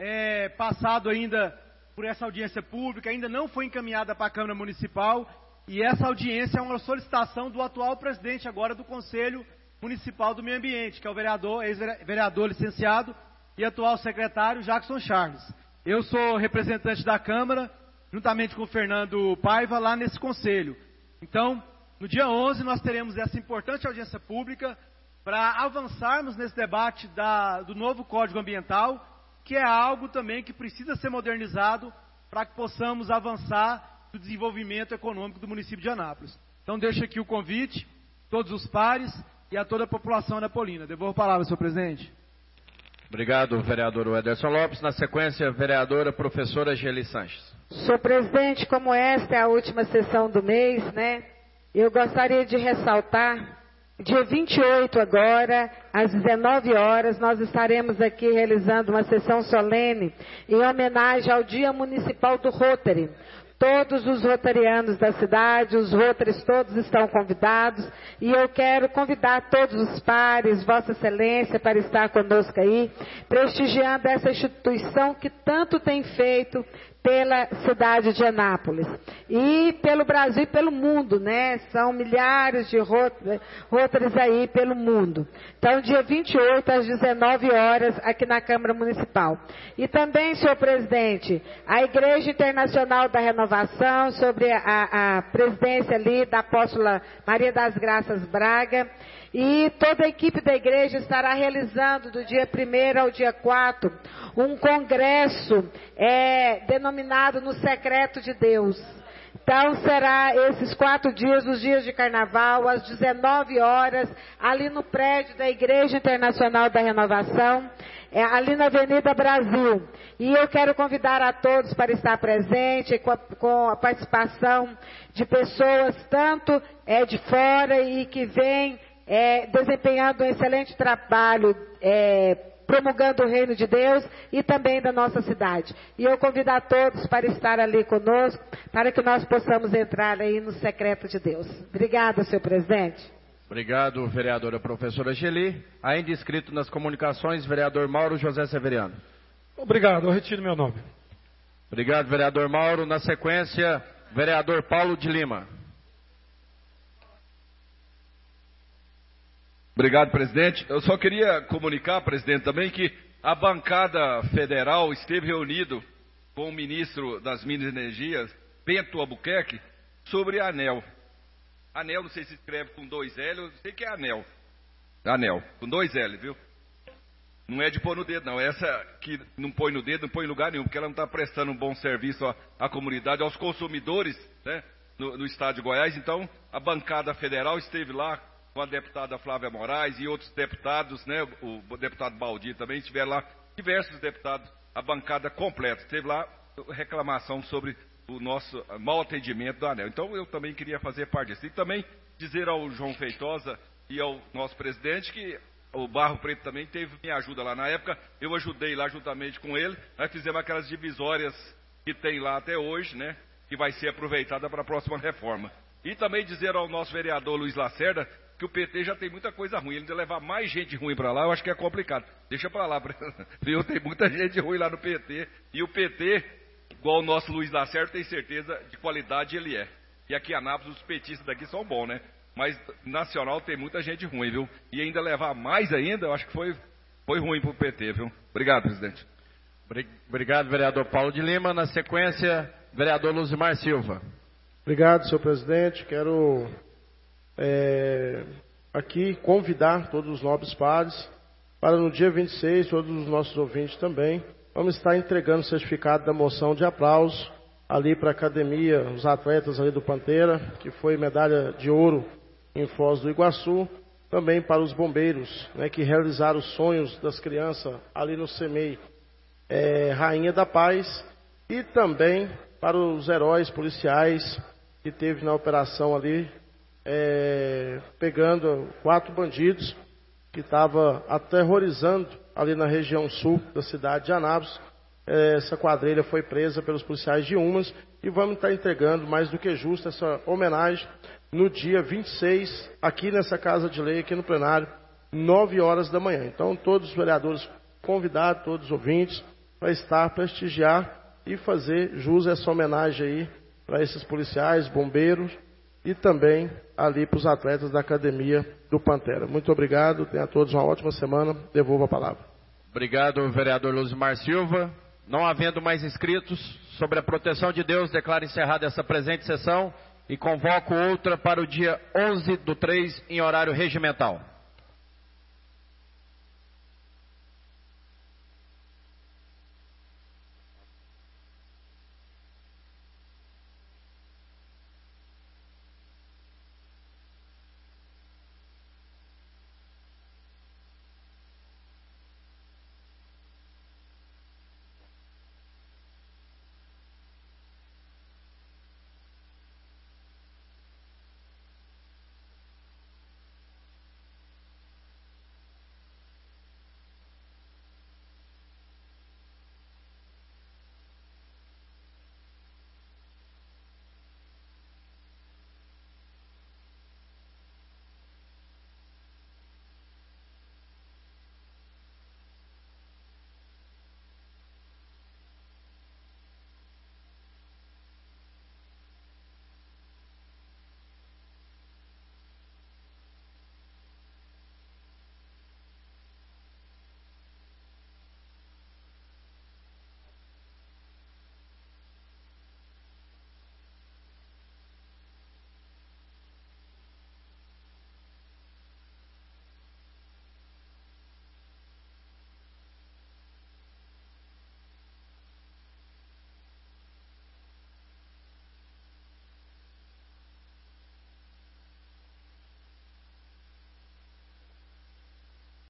é, passado ainda por essa audiência pública, ainda não foi encaminhada para a Câmara Municipal, e essa audiência é uma solicitação do atual presidente agora do Conselho Municipal do Meio Ambiente, que é o vereador, ex-vereador licenciado e atual secretário Jackson Charles. Eu sou representante da Câmara, juntamente com o Fernando Paiva, lá nesse conselho. Então, no dia onze, nós teremos essa importante audiência pública para avançarmos nesse debate da, do novo Código Ambiental, que é algo também que precisa ser modernizado para que possamos avançar no desenvolvimento econômico do município de Anápolis. Então, deixo aqui o convite, todos os pares e a toda a população anapolina. Devolvo a palavra, senhor presidente. Obrigado, vereador Wederson Lopes. Na sequência, vereadora professora Geli Sanches. Senhor presidente, como esta é a última sessão do mês, né? Eu gostaria de ressaltar, dia vinte e oito agora, às dezenove horas, nós estaremos aqui realizando uma sessão solene em homenagem ao Dia Municipal do Rotary. Todos os rotarianos da cidade, os Rotaries todos estão convidados, e eu quero convidar todos os pares, Vossa Excelência, para estar conosco aí, prestigiando essa instituição que tanto tem feito pela cidade de Anápolis e pelo Brasil e pelo mundo, né? São milhares de Rotaries aí pelo mundo. Então, dia vinte e oito às dezenove horas aqui na Câmara Municipal. E também, senhor presidente, a Igreja Internacional da Renovação, sobre a, a presidência ali da apóstola Maria das Graças Braga, E toda a equipe da igreja estará realizando do dia primeiro ao dia quatro um congresso é, denominado no Secreto de Deus. Então será esses quatro dias, os dias de carnaval, às dezenove horas, ali no prédio da Igreja Internacional da Renovação, é, ali na Avenida Brasil. E eu quero convidar a todos para estar presente, com a, com a participação de pessoas tanto é, de fora e que vêm é, desempenhando um excelente trabalho, é, promulgando o reino de Deus e também da nossa cidade. E eu convido a todos para estar ali conosco, para que nós possamos entrar aí no secreto de Deus. Obrigada, senhor presidente. Obrigado, vereadora professora Geli. Ainda inscrito nas comunicações, vereador Mauro José Severiano. Obrigado, eu retiro meu nome. Obrigado, vereador Mauro. Na sequência, vereador Paulo de Lima. Obrigado, presidente. Eu só queria comunicar, presidente, também que a bancada federal esteve reunido com o ministro das Minas e Energias, Bento Albuquerque, sobre a ANEEL. ANEEL, não sei se escreve com dois L, eu sei que é ANEEL. ANEEL, com dois L, viu? Não é de pôr no dedo, não. Essa que não põe no dedo, não põe em lugar nenhum, porque ela não está prestando um bom serviço à, à comunidade, aos consumidores, né, no, no estado de Goiás. Então, a bancada federal esteve lá com a deputada Flávia Moraes e outros deputados, né, o, o deputado Baldi também, estiveram lá, diversos deputados, a bancada completa. Esteve lá reclamação sobre o nosso mau atendimento da ANEEL. Então, eu também queria fazer parte disso. E também dizer ao João Feitosa e ao nosso presidente que o Barro Preto também teve minha ajuda lá. Na época, eu ajudei lá juntamente com ele. Nós fizemos aquelas divisórias que tem lá até hoje, né, que vai ser aproveitada para a próxima reforma. E também dizer ao nosso vereador Luiz Lacerda que o P T já tem muita coisa ruim. Ele de levar mais gente ruim para lá, eu acho que é complicado. Deixa para lá, viu? Tem muita gente ruim lá no P T. E o P T, igual o nosso Luiz Lacerda, tem certeza de qualidade ele é. E aqui em Anápolis, os petistas daqui são bons, né? Mas nacional tem muita gente ruim, viu? E ainda levar mais ainda, eu acho que foi, foi ruim para o P T, viu? Obrigado, presidente. Obrigado, vereador Paulo de Lima. Na sequência, vereador Luzimar Silva. Obrigado, senhor presidente. Quero é, aqui convidar todos os nobres pares para no dia vinte e seis, todos os nossos ouvintes também, vamos estar entregando o certificado da moção de aplauso ali para a academia, os atletas ali do Pantera, que foi medalha de ouro em Foz do Iguaçu, também para os bombeiros, né, que realizaram os sonhos das crianças ali no CEMEI é, Rainha da Paz, e também para os heróis policiais que teve na operação ali, é, pegando quatro bandidos que estavam aterrorizando ali na região sul da cidade de Anápolis. Essa quadrilha foi presa pelos policiais de Umas e vamos estar entregando, mais do que justo, essa homenagem no dia vinte e seis, aqui nessa Casa de Lei, aqui no plenário, nove horas da manhã. Então, todos os vereadores convidados, todos os ouvintes, para estar, prestigiar e fazer jus a essa homenagem aí para esses policiais, bombeiros e também ali para os atletas da Academia do Pantera. Muito obrigado, tenham a todos uma ótima semana, devolvo a palavra. Obrigado, vereador Luzimar Silva. Não havendo mais inscritos, sobre a proteção de Deus, declaro encerrada essa presente sessão e convoco outra para o dia onze do três, em horário regimental.